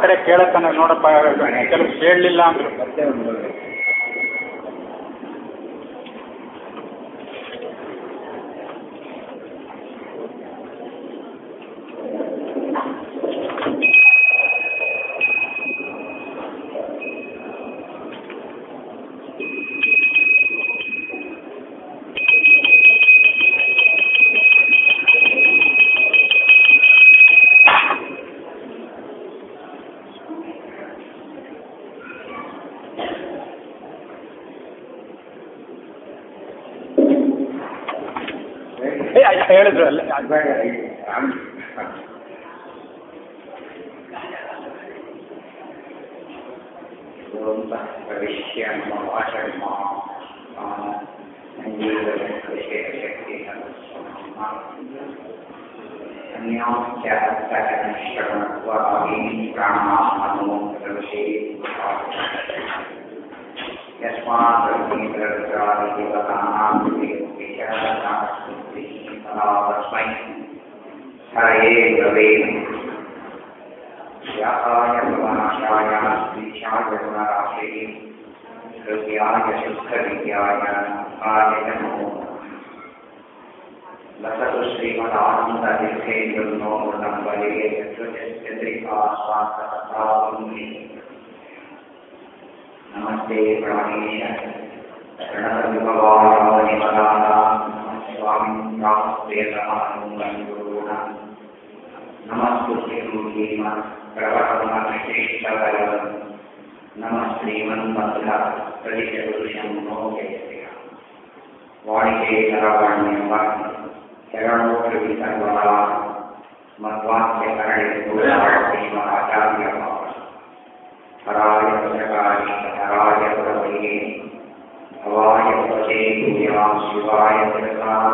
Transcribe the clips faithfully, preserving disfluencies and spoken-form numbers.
ಕಡೆ ಕೇಳತ್ತಾನೆ ನೋಡಪ್ಪ, ಕೆಲವು ಕೇಳಲಿಲ್ಲ ಅಂದ್ರು. ಹೇಳಿದ್ರು ಅಲ್ಲ ಪ್ರವಿಶ್ಯ ನಮ್ಮ ವಾಚರ್ಮ तस्मै हरये गुरवे व्यासाय भवनाशाय श्रीशाय गुणराशये हृदयाय शुद्धविद्याय आय नमो लसतु श्रीमदानन्दतीर्थेन्दुर्नो मृदम्बरे यत्रचन्द्रिका स्वान्तसत्तावन्ति नमस्ते प्राणेश प्रणतविभवानिवदानां स्वामी नमस्ते नमः नमस्तुभ्यं भीम प्रवहमश्रेष्ठवरं नमः श्रीमन्मध्व प्रतिशपुरुषं मोहयस्य वाणिके नरवाण्यं चरणोत्तरविसर्वदा मध्वाक्यकरणे श्रीमदाचार्यः हराय पुस्तकाय हराय पुरवये भवाय पचे भूयां शिवाय प्रसाद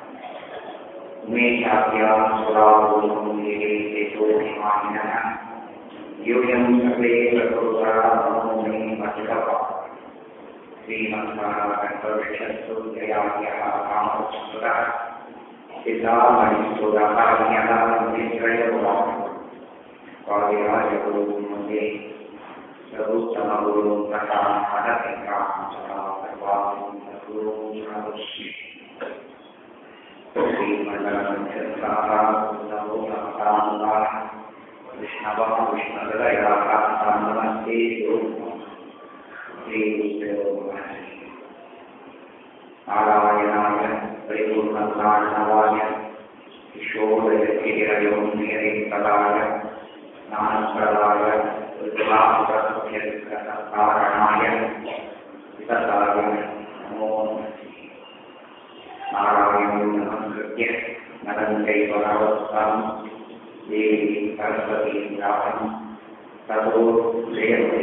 उमेशाभ्यां सुरावोमुनिरे तेजोभिमानिनः यूयं सर्वे प्रकुरुतरामो मे मधुरः श्रीमन्नारायणपरिषत्सु जयाख्यः रामचन्द्रः सिद्धामणिसुरकार्यः विश्रयः कार्यायगुरुं वन्दे सर्वोत्तमगुरुं तथा महतीकां विष्णवः विष्णुदयाः नमस्ते नारायणाय परिपूर्णज्ञानवाय किशोरयतिरयोनियरितलाय ज्ञानप्रदाय कारणाय वितताय नमो नारायणं नमस्कृत्य नरं चैव नरोत्तमं देवी सरस्वतीं व्यासं ततो जयते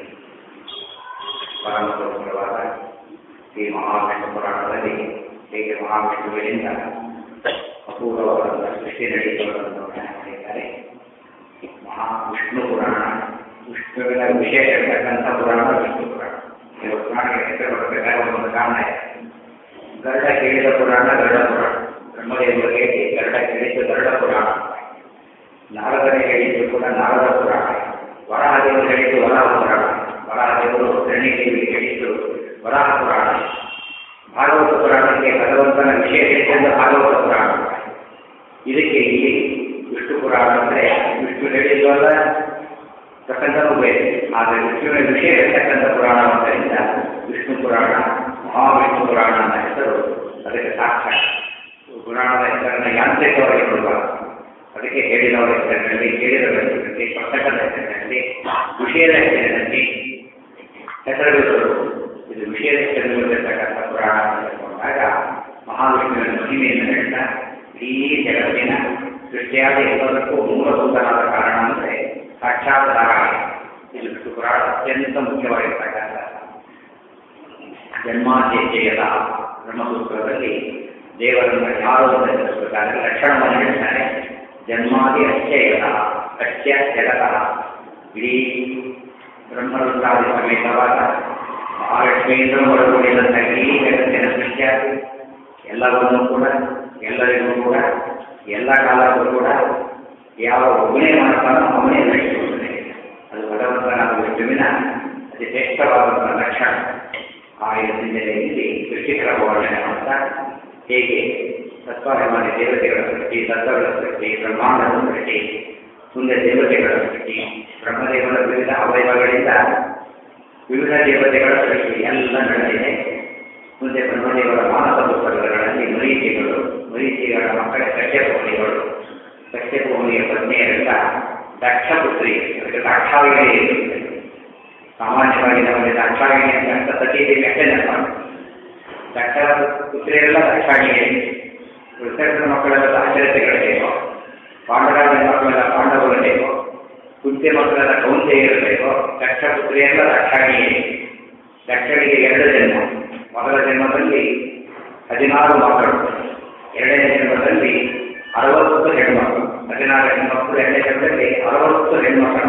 ಪರಮಪುತ್ರವಾದ ಶ್ರೀ ಮಹಾವಿಷ್ಣು ಪುರಾಣದಲ್ಲಿ ಹೇಗೆ ಮಹಾವಿಷ್ಣುವಿನಿಂದ ಅಪೂರ್ವವಾದ ಸೃಷ್ಟಿ ನಡೆಯುವುದನ್ನು ಮಾಡಿದ್ದಾರೆ. ಮಹಾವಿಷ್ಣು ಪುರಾಣ, ವಿಷ್ಣುವಿನ ವಿಶೇಷ ಇರತಕ್ಕಂಥ ಪುರಾಣ ವಿಷ್ಣು ಪುರಾಣ. ಇದು ಪುರಾಣಕ್ಕೆ ಹೆಸರು ಬರಬೇಕಾದ ಒಂದು ಕಾರಣ ಇದೆ. ಗರುಡ ಕೇಳಿದ ಪುರಾಣ ಗರುಡ ಪುರಾಣ, ಬ್ರಹ್ಮದೇವರಿಗೆ ಗರುಡ ಕೇಳಿದ್ದು ಗರುಡ ಪುರಾಣ, ನಾರದನೇ ಹೇಳಿದ್ದು ಕೂಡ ನಾರದ ಪುರಾಣ, ವರಾಹದೇವರು ಹೇಳಿದ್ದು ವರಾಹ ಪುರಾಣ, ವರಾಹದೇವರು ಧರಣಿದೇವಿಗೆ ಹೇಳಿದ್ದು ವರಾಹ ಪುರಾಣ, ಭಾಗವತ ಪುರಾಣಕ್ಕೆ ಭಗವಂತನ ವಿಶೇಷದಿಂದ ಭಾಗವತ ಪುರಾಣ. ಇದಕ್ಕೆ ಇಲ್ಲಿ ವಿಷ್ಣು ಪುರಾಣ ಅಂದರೆ ವಿಷ್ಣು ಹೇಳಿದ್ದು ಅಲ್ಲ, ಪ್ರಸಂಗನೂ ಬೇರೆ, ಆದರೆ ವಿಷ್ಣುವಿನ ವಿಷಯ ಇರತಕ್ಕಂಥ ಪುರಾಣ ಆದ್ದರಿಂದ ವಿಷ್ಣು ಪುರಾಣ, ಮಹಾವಿಷ್ಣು ಪುರಾಣ ಅನ್ನೋ ಹೆಸರು ಅದಕ್ಕೆ ಸಾಕ್ಷಾತ್. ಪುರಾಣದ ಹೆಸರನ್ನು ಯಾಂತ್ರಿಕವಾಗಿ ಕೊಡಬಾರದು, ಅದಕ್ಕೆ ಹೇಳಿದವರ ಹೆಸರಿನಲ್ಲಿ, ಕೇಳಿದವರ ಹೆಸರಿನಲ್ಲಿ, ಪುಸ್ತಕದ ಹೆಸರಿನಲ್ಲಿ, ವಿಷಯದ ಹೆಸರಿನಲ್ಲಿ ಹೆಸರುಗಳು. ಇದು ವಿಷಯದ ಹೆಸರಿನಲ್ಲಿರತಕ್ಕಂಥ ಪುರಾಣ ಅಂತ ಹೇಳಿಕೊಂಡಾಗ ಮಹಾವಿಷ್ಣುವಿನ ಮಹಿಮೆಯನ್ನು ಹೇಳ್ತಾ ಇಡೀ ಜಗತ್ತಿನ ಸೃಷ್ಟಿಯಾದ ಎಲ್ಲದಕ್ಕೂ ಮೂಲಭೂತನಾದ ಕಾರಣ ಅಂದರೆ ಸಾಕ್ಷಾತ್ ನಾರಾಯಣ. ಇದು ವಿಷ್ಣು ಪುರಾಣ ಅತ್ಯಂತ ಮುಖ್ಯವಾಗಿರ್ತಕ್ಕಂಥ ಜನ್ಮಾದ್ಯತೆಯದ ಬ್ರಹ್ಮಸೂತ್ರದಲ್ಲಿ ದೇವರನ್ನು ಯಾರು ಅಂತ ತಿಳಿಸಬೇಕಾದ್ರೆ ಲಕ್ಷಣವನ್ನು ಹೇಳ್ತಾರೆ. ಜನ್ಮಾದಿ ಅಶ್ಚಯದ ಅಶ್ಚ ಜಗತಃ, ಇಡೀ ಬ್ರಹ್ಮರುದ್ರಾದಿ ಸಮೇತವಾದ ಮಹಾಲಕ್ಷ್ಮಿಯಿಂದ ಹೊರಗೂಡಿದಂಥ ಇಡೀ ಜಗತ್ತಿನ ಸೃಷ್ಟಿಯ ಎಲ್ಲವನ್ನೂ ಕೂಡ, ಎಲ್ಲರಿಗೂ ಕೂಡ, ಎಲ್ಲ ಕಾಲಕ್ಕೂ ಕೂಡ ಯಾವ ಒಬ್ಬನೇ ಮಾಡ್ತಾನೋ ಅವನೇ ನಡೆಸುತ್ತದೆ. ಮಹಾವಿಷ್ಣುವಿನ ಅತಿ ಶ್ರೇಷ್ಠವಾದಂತಹ ಲಕ್ಷಣ. ಆ ಹಿನ್ನೆಲೆಯಲ್ಲಿ ಸೃಷ್ಟಿಕರ ವರ್ಣನೆ ಮಾಡ್ತಾ ಹೇಗೆ ತತ್ವಾಭಿಮಾನಿ ದೇವತೆಗಳ ಸೃಷ್ಟಿ, ತತ್ವಗಳ ಸೃಷ್ಟಿ, ಬ್ರಹ್ಮಾಂಡದ ಸೃಷ್ಟಿ, ಮುಂದೆ ದೇವತೆಗಳ ಸೃಷ್ಟಿ, ಬ್ರಹ್ಮದೇವರ ವಿವಿಧ ಅವಯವಗಳಿಂದ ವಿವಿಧ ದೇವತೆಗಳ ಸೃಷ್ಟಿ ಎಲ್ಲ ನಡೆದಿದೆ. ಮುಂದೆ ಬ್ರಹ್ಮದೇವರ ಮಾನಸ ಪುಸ್ತಕಗಳಲ್ಲಿ ಮರೀಚಿಗಳು, ಮರೀಚಿಗಳ ಮಕ್ಕಳ ಕಶ್ಯಪಮುನಿಗಳು, ಕಶ್ಯಪಮುನಿಯ ಪತ್ನಿಯರೆಲ್ಲ ದಕ್ಷ ಪುತ್ರಿ, ಅದಕ್ಕೆ ದಾಕ್ಷಾಯಿಣಿ ಇರುತ್ತದೆ. ಸಾಮಾನ್ಯವಾಗಿ ನಮಗೆ ದಾಕ್ಷಾಯಿಣಿ ಅಂತ ಸತೀದೇವಿ ಅಷ್ಟೇ ನೆನಪಾಗ. ದಕ್ಷ ಪುತ್ರಿಯರೆಲ್ಲ ದಾಕ್ಷಾಯಿಣಿಯೇ. ವೃತ್ತಗಳ ಮಕ್ಕಳೆಲ್ಲ ದಾಶರಥಿಗಳೇಕೋ, ಪಾಂಡವರ ಮಕ್ಕಳೆಲ್ಲ ಪಾಂಡವರಲೇಕೋ, ಕುಂತಿ ಮಕ್ಕಳೆಲ್ಲ ಕೌಂತೆಯರಲೇಕೋ. ದಕ್ಷ ಪುತ್ರಿಯರೆಲ್ಲ ದಾಕ್ಷಾಯಿಣಿಯೇ. ದಕ್ಷನಿಗೆ ಎರಡು ಜನ್ಮ. ಮೊದಲ ಜನ್ಮದಲ್ಲಿ ಹದಿನಾರು ಮಕ್ಕಳು, ಎರಡನೇ ಜನ್ಮದಲ್ಲಿ ಅರವತ್ತು ಹೆಣ್ಮಕ್ಕಳು. ಹದಿನಾರು ಹೆಣ್ಮಕ್ಕಳು, ಎರಡನೇ ಜನ್ಮದಲ್ಲಿ ಅರವತ್ತು ಹೆಣ್ಮಕ್ಕಳು.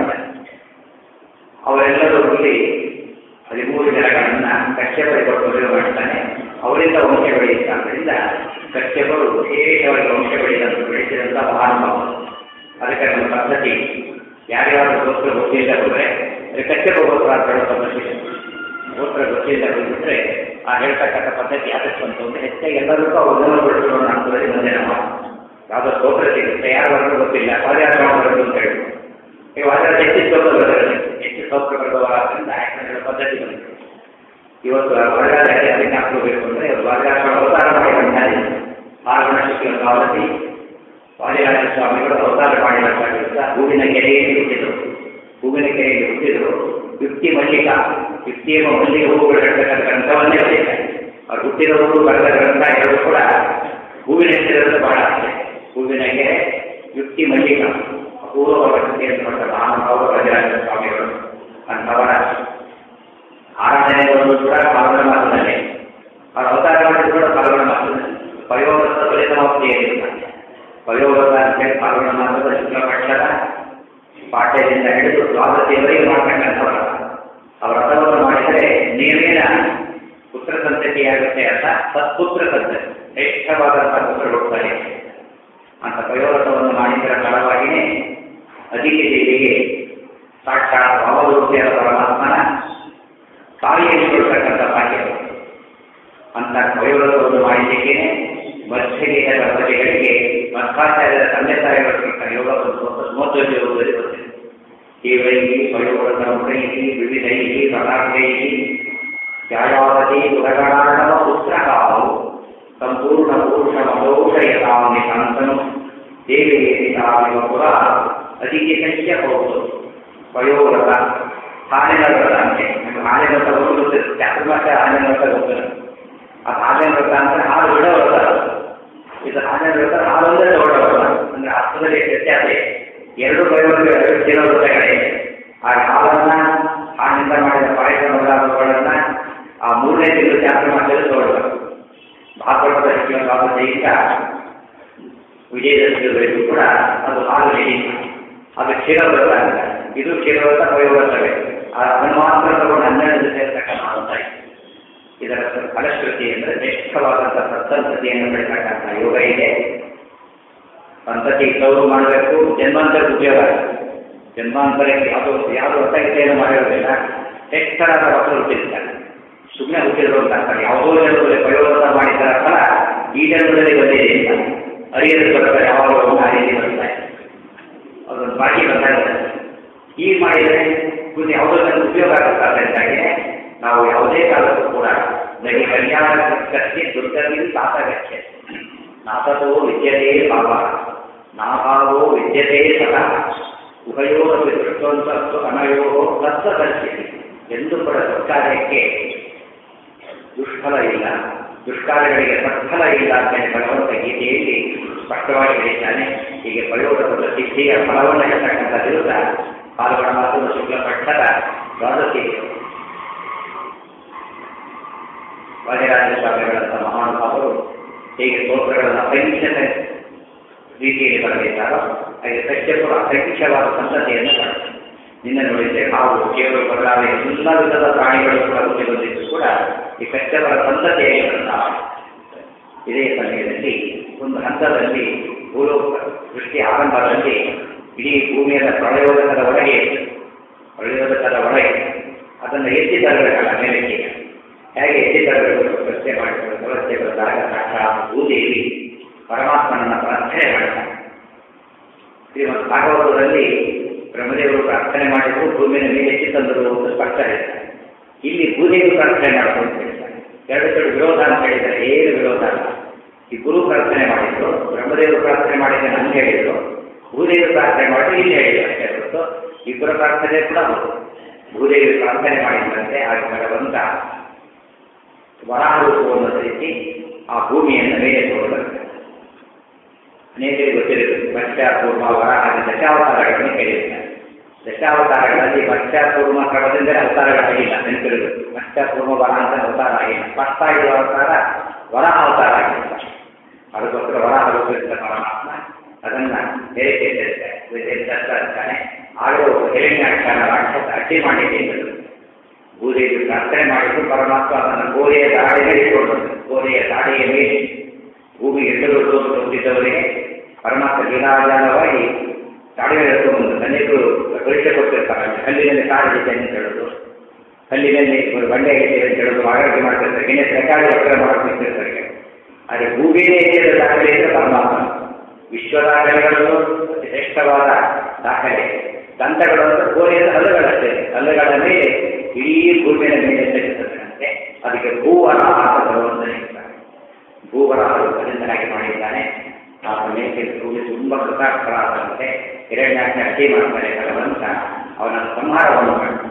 ಅವರೆಲ್ಲರೂ ಇಲ್ಲಿ ಹದಿಮೂರು ಜನಗಳನ್ನ ಕಶ್ಯಪರಿಗೆ ಮದುವೆ ಮಾಡ್ತಾನೆ. ಅವರಿಂದ ವಂಶ ಬೆಳೆಯುತ್ತಾದ್ರಿಂದ ಕಶ್ಯಪರು ವಿಶೇಷವಾಗಿ ವಂಶ ಬೆಳೆದಂತ ಬೆಳೆಸಿದಂಥ ಮಹಾನುಭಾವರು. ಅದಕ್ಕೆ ನಮ್ಮ ಪದ್ಧತಿ ಯಾರ್ಯಾರು ಗೋತ್ರ ಗೊತ್ತಿಲ್ಲ ಹೋದರೆ ಅದಕ್ಕೆ ಕಶ್ಯಪ ಗೋತ್ರ ಅಂತ ಹೇಳೋ ಪದ್ಧತಿ. ಗೋತ್ರ ಗೊತ್ತಿಲ್ಲ ಹೋಗ್ಬಿಟ್ರೆ ಆ ಹೇಳ್ತಕ್ಕಂಥ ಪದ್ಧತಿ ಯಾತಕ್ಕೆ ಬಂತು ಅಂದರೆ ಹೆಚ್ಚಾಗಿ ಎಲ್ಲರಿಗೂ ಅವ್ರನ್ನೆಲ್ಲ ಬೆಳೆಸ್ಕೊಂಡು ಆಗ್ತದೆ. ಮುಂದೆ ನಮ್ಮ ಯಾವುದೋ ಗೋತ್ರ ಸಿಗುತ್ತೆ, ಯಾರು ಗೊತ್ತಿಲ್ಲ, ವಾದ್ಯಾರ ಬರೋದು ಅಂತ ಹೇಳಿ. ಈಗ ವಾದ್ಯಾರ ಹೆಚ್ಚು ಸ್ತೋತ್ರ ಬರೋದು, ಹೆಚ್ಚು ಸ್ತೋತ್ರ ಬರೋದ್ರಿಂದ ಯಾಕಂದ್ರೆ ಪದ್ಧತಿ ಬಂತು. ಇವತ್ತು ವಾದ್ಯಾರ ಅದಕ್ಕೆ ಹಾಕೋಬೇಕು ಅಂದರೆ ವಾದ್ಯಾರ ಅವತಾರ ಮಾಡಿದ್ದಾರೆ. ಆರಣ ಶುಕ್ಲ ಕಾಲದಲ್ಲಿ ವಾದಿರಾಜ ಸ್ವಾಮಿಗಳು ಅವತಾರ ಮಾಡಿದಂತ ಹೂವಿನ ಕೆರೆಯಲ್ಲಿ ಹುಟ್ಟಿದರು. ಹೂವಿನ ಕೆರೆಯಲ್ಲಿ ಹುಟ್ಟಿದರು. ಯುಕ್ತಿ ಮಲ್ಲಿಕ, ಯುಕ್ತಿಯ ಮಲ್ಲಿಗೆ ಹೂವುಗಳು ಹೇಳ್ತಕ್ಕಂಥ ಗ್ರಂಥವನ್ನೇ ಬರೀತಾರೆ. ಅವ್ರು ಹುಟ್ಟಿದವರು ಬರೆದ ಗ್ರಂಥ ಎರಡು ಕೂಡ ಹೂವಿನ ಹೆಸರಿರೋದು ಬಹಳ ಆಸೆ. ಹೂವಿನ ಕೆರೆ, ಯುಕ್ತಿ ಮಲ್ಲಿಕ, ಅಪೂರ್ವ ಪ್ರಕೃತಿಯನ್ನು ಕೊಟ್ಟ ಮಹಾನುಭಾವ ವಾದಿರಾಜ ಸ್ವಾಮಿಗಳು ಅಂಥವರ ಆರಾಧನೆಗಳನ್ನು ಕೂಡ ಪಾಲ್ಗೊಳ್ಳ ಮಾತ್ರದಲ್ಲಿ, ಅವರ ಅವತಾರ ಮಾಡಿದ್ರು ಕೂಡ ಪಾಲ್ಗೊಳ್ಳ ಮಾತ್ರದಲ್ಲಿ. ಪಯೋಗದ ಫಲಿತಾವಸ್ಥೆಯಲ್ಲಿ ಪಯೋಗದ ಅಂತೇಳಿ ಪಾಲ್ಗೊಳ್ಳ ಮಾತ್ರದ ಶುಕ್ಲಪಕ್ಷದ ಪಾಠ್ಯದಿಂದ ಹಿಡಿದು ದ್ವಾದಶಿಯವರೆಗೆ ಮಾಡ್ತಕ್ಕಂಥವರ ಅವರ ವ್ರತವನ್ನು ಮಾಡಿದರೆ ನೇಮೇನ ಪುತ್ರ ಸಂತತಿಯಾಗುತ್ತೆ ಅಂತ ಸತ್ಪುತ್ರ ಸಂತತಿ, ಶ್ರೇಷ್ಠವಾದಂತಹ ಪುತ್ರ ಹೋಗ್ತಾರೆ ಅಂತ ಪಯೋಗವನ್ನು ಮಾಡಿದರ ಫಲವಾಗಿಯೇ ಅದಿತಿ ದೇವಿಗೆ ಸಾಕ್ಷಾತ್ ಭಾವರೂಪಿಯಾದ ಪರಮಾತ್ಮನ ತಾಯಿಯಲ್ಲಿ ಕೊಡ್ತಕ್ಕಂಥ ಭಾಗ್ಯ. ಅಂತ ಪಯೋಗವನ್ನು ಮಾಡಿದ್ದೇನೆ ಮಧ್ಯಗೀತ ದಂಪತಿಗಳಿಗೆ ಮಧ್ವಾಚಾರ್ಯರ ತಂದೆ ತಾಯಿಗಳು ಯೋಗವನ್ನು ಮೂವತ್ತೈದು ಯೋಗದಲ್ಲಿ ಬರ್ತದೆ. ಕೇವೈಹಿ ಪಯೋಗೈಹಿ ವಿವಿಧೈಹಿ ಪದಾರ್ಥೈಹಿ ಜಾಯಾವತಿ ಗುಣಗಣಾರ್ಣವ ಪುತ್ರಕಾವು ಸಂಪೂರ್ಣ ಪುರುಷ ಮದೋಷಯತಾಮಿ ಕಾಂತನು ದೇವಿಗೆ ತಾವಿವ ಪುರ ಅದಿಗೆ ಸಂಖ್ಯೆ ಹೋಗುವುದು. ಪಯೋವ್ರತ ಹಾಲಿನ ವ್ರತ ಅಂತೆ. ಹಾಲಿನ ವ್ರತ ಹೋಗುತ್ತೆ, ಚಾತುರ್ಮಾಸ ಹಾಲಿನ ವ್ರತ ಹೋಗ್ತದೆ. ಆ ಹಾಲಿನ ವ್ರತ ಅಂದರೆ ಹಾಲು ಬಿಡೋ ವ್ರತ. ಇದು ಹಾಲಿನ ವ್ರತ ಹಾಲೊಂದೇ ತಗೊಳ್ಳೋ ವ್ರತ. ಅಂದರೆ ಅರ್ಥದಲ್ಲಿ ವ್ಯತ್ಯಾಸ ಇದೆ. ಎರಡು ಪಯೋಗ ದಿನ ವ್ರತಗಳೇ. ಆ ಹಾಲನ್ನ ಹಾಲಿನಿಂದ ಮಾಡಿದ ಪಾಯಸ ಮೊದಲಾದವುಗಳನ್ನ ಆ ಮೂರನೇ ತಿಂಗಳು ಚಾತುರ್ಮಾಸದಲ್ಲಿ ತಗೊಳ್ಬೇಕು. ಭಾಗವತದ ಶಿವಭಾವ ದೈಹಿಕ ವಿಜಯದಶಮಿವರೆಗೂ ಕೂಡ ಅದು ಹಾಲು ನಡೀತು. ಅದು ಕ್ಷೀರವ್ರತ ಅಂತ. ಇದು ಕ್ಷೀರವ್ರತ ಪಯೋವ್ರತವೇ. ಅದನ್ನು ಮಾತ್ರ ತಗೊಂಡು ಹನ್ನೆರಡು ಸೇರ್ತಕ್ಕಂಥ ಇದರ ಫಲಶ್ರುತಿ ಅಂದರೆ ಶ್ರೇಷ್ಠವಾದಂಥ ಸತ್ಸಂತತಿಯನ್ನು ಬೆಳೆತಕ್ಕಂಥ ಯೋಗ ಇದೆ. ಸಂತತಿ ಇದ್ದವರು ಮಾಡಬೇಕು. ಜನ್ಮಾಂತರ ಉದ್ಯೋಗ, ಜನ್ಮಾಂತರಕ್ಕೆ ಅದು ಯಾವುದು ವ್ರತಗೀತೆಯನ್ನು ಮಾಡಿರೋದಿಲ್ಲ. ಶ್ರೇಷ್ಠರಾದ ಭಕ್ತರು ಹುಟ್ಟಿರ್ತಾರೆ. ಸುಮ್ಮನೆ ಹುಟ್ಟಿದ್ರು ಅಂತ ಅಂತಾರೆ. ಯಾವುದೋ ಜನರಲ್ಲಿ ಪಯೋವ್ರತ ಮಾಡಿದ್ದರ ಫಲ ಈ ಜನ್ಮದಲ್ಲಿ ಬಂದಿದೆ ಅಂತ ಅರಿಯಲು ಬರ್ತಾರೆ. ಯಾವಾಗಲೂ ಆ ರೀತಿ ಬರ್ತಾರೆ. ಅದೊಂದು ಬಾಕಿ ಬಂದಾಗ ಈಗ ಮಾಡಿದರೆ ಮುಂದೆ ಯಾವುದೋ ಜನ ಉಪಯೋಗ ಆಗುತ್ತೆ. ಅದರಿಂದಾಗಿ ನಾವು ಯಾವುದೇ ಕಾಲಕ್ಕೂ ಕೂಡ ನಡಿ ಕಲ್ಯಾಣ ಕರ್ತಿ ದುರ್ಗತಿ ಸಾತಗಚ್ಚೆ ನಾಸತೋ ವಿದ್ಯತೆ ಭಾವ ನಾಭಾವೋ ವಿದ್ಯತೆ ಸತಃ ಉಭಯೋ ದೃಷ್ಟೋಂತಸ್ತು ಅನಯೋ ತತ್ಸದರ್ಶಿ ಎಂದು ಕೂಡ ಸತ್ಕಾರ್ಯಕ್ಕೆ ದುಷ್ಫಲ ಇಲ್ಲ, ದುಷ್ಕಾರ್ಯಗಳಿಗೆ ಸತ್ಫಲ ಇಲ್ಲ ಅಂತೇಳಿ ಭಗವಂತ ಗೀತೆಯಲ್ಲಿ ಸ್ಪಷ್ಟವಾಗಿ ಹೇಳಿದ್ದಾನೆ. ಹೀಗೆ ಪಯೋಗದ ಸಿದ್ಧಿಯ ಫಲವನ್ನು ಹೇಳ್ತಕ್ಕಂಥ ದಿವಸ ಪಾಲ್ಗೊಳ್ಳ ಮಾತು ಶುಕ್ಲ ಪಕ್ಷದ ದ್ವಾದಶಿ ವಾದಿರಾಜ ಸ್ವಾಮಿಗಳಂಥ ಮಹಾನುಭಾವರು ಹೇಗೆ ಸ್ತೋತ್ರಗಳನ್ನು ಅಸಂಖ್ಯದ ರೀತಿಯಲ್ಲಿ ಬರಬೇಕಾರೋ ಹಾಗೆ ಕಶ್ಯಪರು ಅಸಂಖ್ಯವಾದ ಸಂತತಿಯನ್ನು ಪಡೆದರು. ನಿನ್ನೆ ನೋಡಿದ್ದೆ ಹಾವು, ಕೇವಲ ಬದಲಾವಣೆ ಎಲ್ಲ ವಿಧದ ಪ್ರಾಣಿಗಳು ಕೂಡ ಹುಟ್ಟಿ ಬಂದಿದ್ದು ಕೂಡ ಈ ಕಶ್ಯಪರ ಸಂತತಿಯಲ್ಲಿ ಬಂದ. ಇದೇ ಸಮಯದಲ್ಲಿ ಒಂದು ಹಂತದಲ್ಲಿ ಭೂಲೋಕ ಸೃಷ್ಟಿ ಆರಂಭದಲ್ಲಿ ಇಡೀ ಭೂಮಿಯ ಪ್ರಳಯೋದಕದ ಒಳಗೆ ಪ್ರಳಯೋದಕದ ಒಳಗೆ ಅದನ್ನು ಎತ್ತಿ ತರಬೇಕಲ್ಲ ಮೇಲಕ್ಕೆ, ಹೇಗೆ ಎತ್ತಿ ತರಬೇಕು ಪ್ರಶ್ನೆ ಮಾಡಿಕೊಂಡು ವ್ಯವಸ್ಥೆ ಬಂದಾಗ ಸಾಕ್ಷಾತ್ ಭೂದೇವಿ ಪರಮಾತ್ಮನನ್ನ ಪ್ರಾರ್ಥನೆ ಮಾಡ್ತಾರೆ. ಶ್ರೀಮದ್ ಭಾಗವತದಲ್ಲಿ ಬ್ರಹ್ಮದೇವರು ಪ್ರಾರ್ಥನೆ ಮಾಡಿದ್ರು, ಭೂಮಿಯ ಮೇಲೆ ಎತ್ತಿ ತಂದರು ಅಂತ ಸ್ಪಷ್ಟ ಹೇಳ್ತಾರೆ. ಇಲ್ಲಿ ಭೂದೇವಿ ಪ್ರಾರ್ಥನೆ ಮಾಡ್ಕೊಂಡು ಹೇಳ್ತಾರೆ. ಎರಡು ಕಡೆ ವಿರೋಧ ಅಂತ ಹೇಳಿದ್ದಾರೆ, ಏನು ವಿರೋಧ ಅಲ್ಲ. ಈ ಗುರು ಪ್ರಾರ್ಥನೆ ಮಾಡಿದ್ರು, ಬ್ರಹ್ಮದೇವರು ಪ್ರಾರ್ಥನೆ ಮಾಡಿದ್ರೆ ನನ್ಗೆ ಹೇಳಿದ್ರು, ಭೂದೇವಿ ಪ್ರಾರ್ಥನೆ ಮಾಡಿದ್ರು ಇಲ್ಲಿ ಹೇಳಿದ್ದಾರೆ ಹೊರತು ಇಬ್ಬರ ಪ್ರಾರ್ಥನೆ ಕೂಡ ಹೌದು. ಭೂದೇವಿ ಪ್ರಾರ್ಥನೆ ಮಾಡಿದಂತೆ ಆಗ ಭಗವಂತ ವರಾಹ ರೂಪವನ್ನು ಧರಿಸಿ ಆ ಭೂಮಿಯನ್ನು ಮೇಲೆ ತೋರಿಸುತ್ತೆ. ಅನೇಕರಿಗೆ ಗೊತ್ತಿರುತ್ತೆ ಮತ್ಸ್ಯ ಕೂರ್ಮ ವರಾಹ ದಶಾವತಾರಗಳನ್ನು ಕೇಳಿರ್ತಾರೆ. ದಶಾವತಾರಗಳಲ್ಲಿ ಮತ್ಸ್ಯ ಕೂರ್ಮ ಕ್ರಮದಿಂದ ಅವತಾರಗಳಾಗಿಲ್ಲ, ನೆನಪಿರಬೇಕು. ಮತ್ಸ್ಯ ಕೂರ್ಮ ವರಾಹ ಅಂತ ಅವತಾರ ಆಗಿಲ್ಲ. ಫಸ್ಟ್ ಆಗಿರುವ ಅವತಾರ ವರಾಹ ಅವತಾರ ಆಗಿರ್ತಾರೆ. ಅದಕ್ಕೋಸ್ಕರ ವರಾಹ ರೂಪಿಸಿದ ಪರಮಾತ್ಮ ಅದನ್ನ ಬೇರೆ ಕೇಳಿರ್ತಾರೆ. ಆದರೂ ಹಿರಣ್ಯಾಕ್ಷನ ರಾಕ್ಷಸ ಅಡ್ಡಿ ಮಾಡಿದ್ದೇನೆ. ಭೂದೇವಿ ಪ್ರಾರ್ಥನೆ ಮಾಡಿದ್ದು ಪರಮಾತ್ಮ ಅದನ್ನು ಗೋಡೆಯ ದಾಡಿಗೆ ಇಟ್ಕೊಂಡು ಗೋಡೆಯ ದಾಡಿಯ ಮೇಲೆ ಭೂಮಿ ಎಟ್ಟಲು ಹೊಂದಿದ್ದವರಿಗೆ ಪರಮಾತ್ಮ ಲೀಲಾಜಾಲವಾಗಿ ದಾಡಿಗೆ ಎಳ್ಕೊಂಡು ಅನೇಕರು ಪರೀಕ್ಷೆ ಕೊಟ್ಟಿರ್ತಾರೆ. ಕಲ್ಲಿನಲ್ಲಿ ಕಾಡಿದೆ ಅಂತ ಹೇಳೋದು, ಕಲ್ಲಿನಲ್ಲಿ ಬಂಡೆಯಾಗಿದೆ ಅಂತ ಹೇಳೋದು, ಆರೋಗ್ಯ ಮಾಡ್ತಿರ್ತಾರೆ. ಇನ್ನೇ ಸರ್ಕಾರಿ ಒತ್ತಡ ಮಾಡ್ತಿರ್ತಾರೆ. ಆದರೆ ಭೂಮಿಯೇ ಏನಿದೆ ದಾಖಲೆ ಇದ್ರೆ ಪರಮಾತ್ಮ ವಿಶ್ವ ದಾಖಲೆಗಳು ಅತಿ ಶ್ರೇಷ್ಠವಾದ ದಾಖಲೆ. ದಂತಗಳು ಗೋಡೆಯ ಹಲ್ಲುಗಳಷ್ಟೇ, ಹಲ್ಲುಗಳ ಮೇಲೆ ಇಡೀ ಭೂಮಿಯ ಮೇಲೆ ತೆಗೆದುಕೊಂಡಂತೆ ಅದಕ್ಕೆ ಭೂವರಾಹ ಅಂತ ಭಗವಂತನೇ ಇರ್ತಾರೆ. ಭೂವರಾಹ ರೂಪದಿಂದಾಗಿ ಮಾಡಿದ್ದಾನೆ. ಆ ಸಮಯಕ್ಕೆ ಭೂಮಿ ತುಂಬ ಕೃತಾರ್ಥರಾದಂತೆ ಹಿರಣ್ಯಾಕ್ಷ ಅಡ್ಡಿ ಮಾಡ್ತಾರೆ. ಭಗವಂತ ಅವನ ಸಂಹಾರವನ್ನು ಮಾಡ್ತಾನೆ.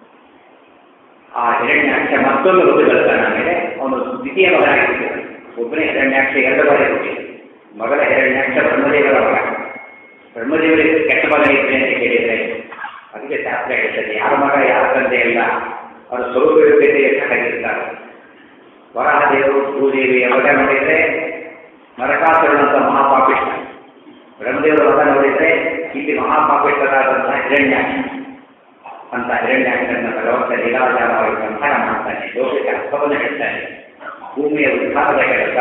ಆ ಹಿರಣ್ಯಾಕ್ಷ ಮತ್ತೊಂದು ಹುಟ್ಟು ಬರ್ತಾನೆ. ಆಮೇಲೆ ಅವನು ದ್ವಿತೀಯ ಮಗನಾಗಿರ್ತಾನೆ. ಒಬ್ಬನೇ ಹಿರಣ್ಯಾಕ್ಷ ಎರಡು ಬಾರಿ ಹುಟ್ಟಿದ ಮಗಳ ಹಿರಣ್ಯಾಕ್ಷ ಬ್ರಹ್ಮದೇವರ ಮಗ. ಬ್ರಹ್ಮದೇವರಿಗೆ ಕೆಟ್ಟ ಮಗ ಇದ್ರೆ ಅಂತ ಕೇಳಿದರೆ ಅದಕ್ಕೆ ಶಾಸ್ತ್ರ ಹೇಳ್ತದೆ, ಯಾರ ಮಗ ಯಾರ ತಂದೆ ಇಲ್ಲ, ಅವರ ಸ್ವರೂಪತೆ ಹೆಚ್ಚಾಗಿರ್ತಾರೆ. ವರಾಹದೇವರು ಭೂದೇವಿಯ ಮಗ ನೋಡಿದರೆ ನರಕಾಸುರನಂತ ಮಹಾಪಾಪಿಷ್ಟ, ಬ್ರಹ್ಮದೇವರ ಮಗ ನೋಡಿದರೆ ಇಲ್ಲಿ ಮಹಾಪಾಪಿಷ್ಟರಾದಂತಹ ಹಿರಣ್ಯಾಕ್ಷ ಅಂತ ಹಿರಣ್ಯಾಕ್ಷನ ಭಗವಂತ ಲೀಲಾಜಾಲವಾಗಿ ಸಂಹಾರ ಮಾಡ್ತಾನೆ. ಲೋಕಕ್ಕೆ ಅರ್ಥವನ್ನು ಹೇಳ್ತಾನೆ. ಭೂಮಿಯ ಉದ್ಧಾರದ ಕೆಲಸ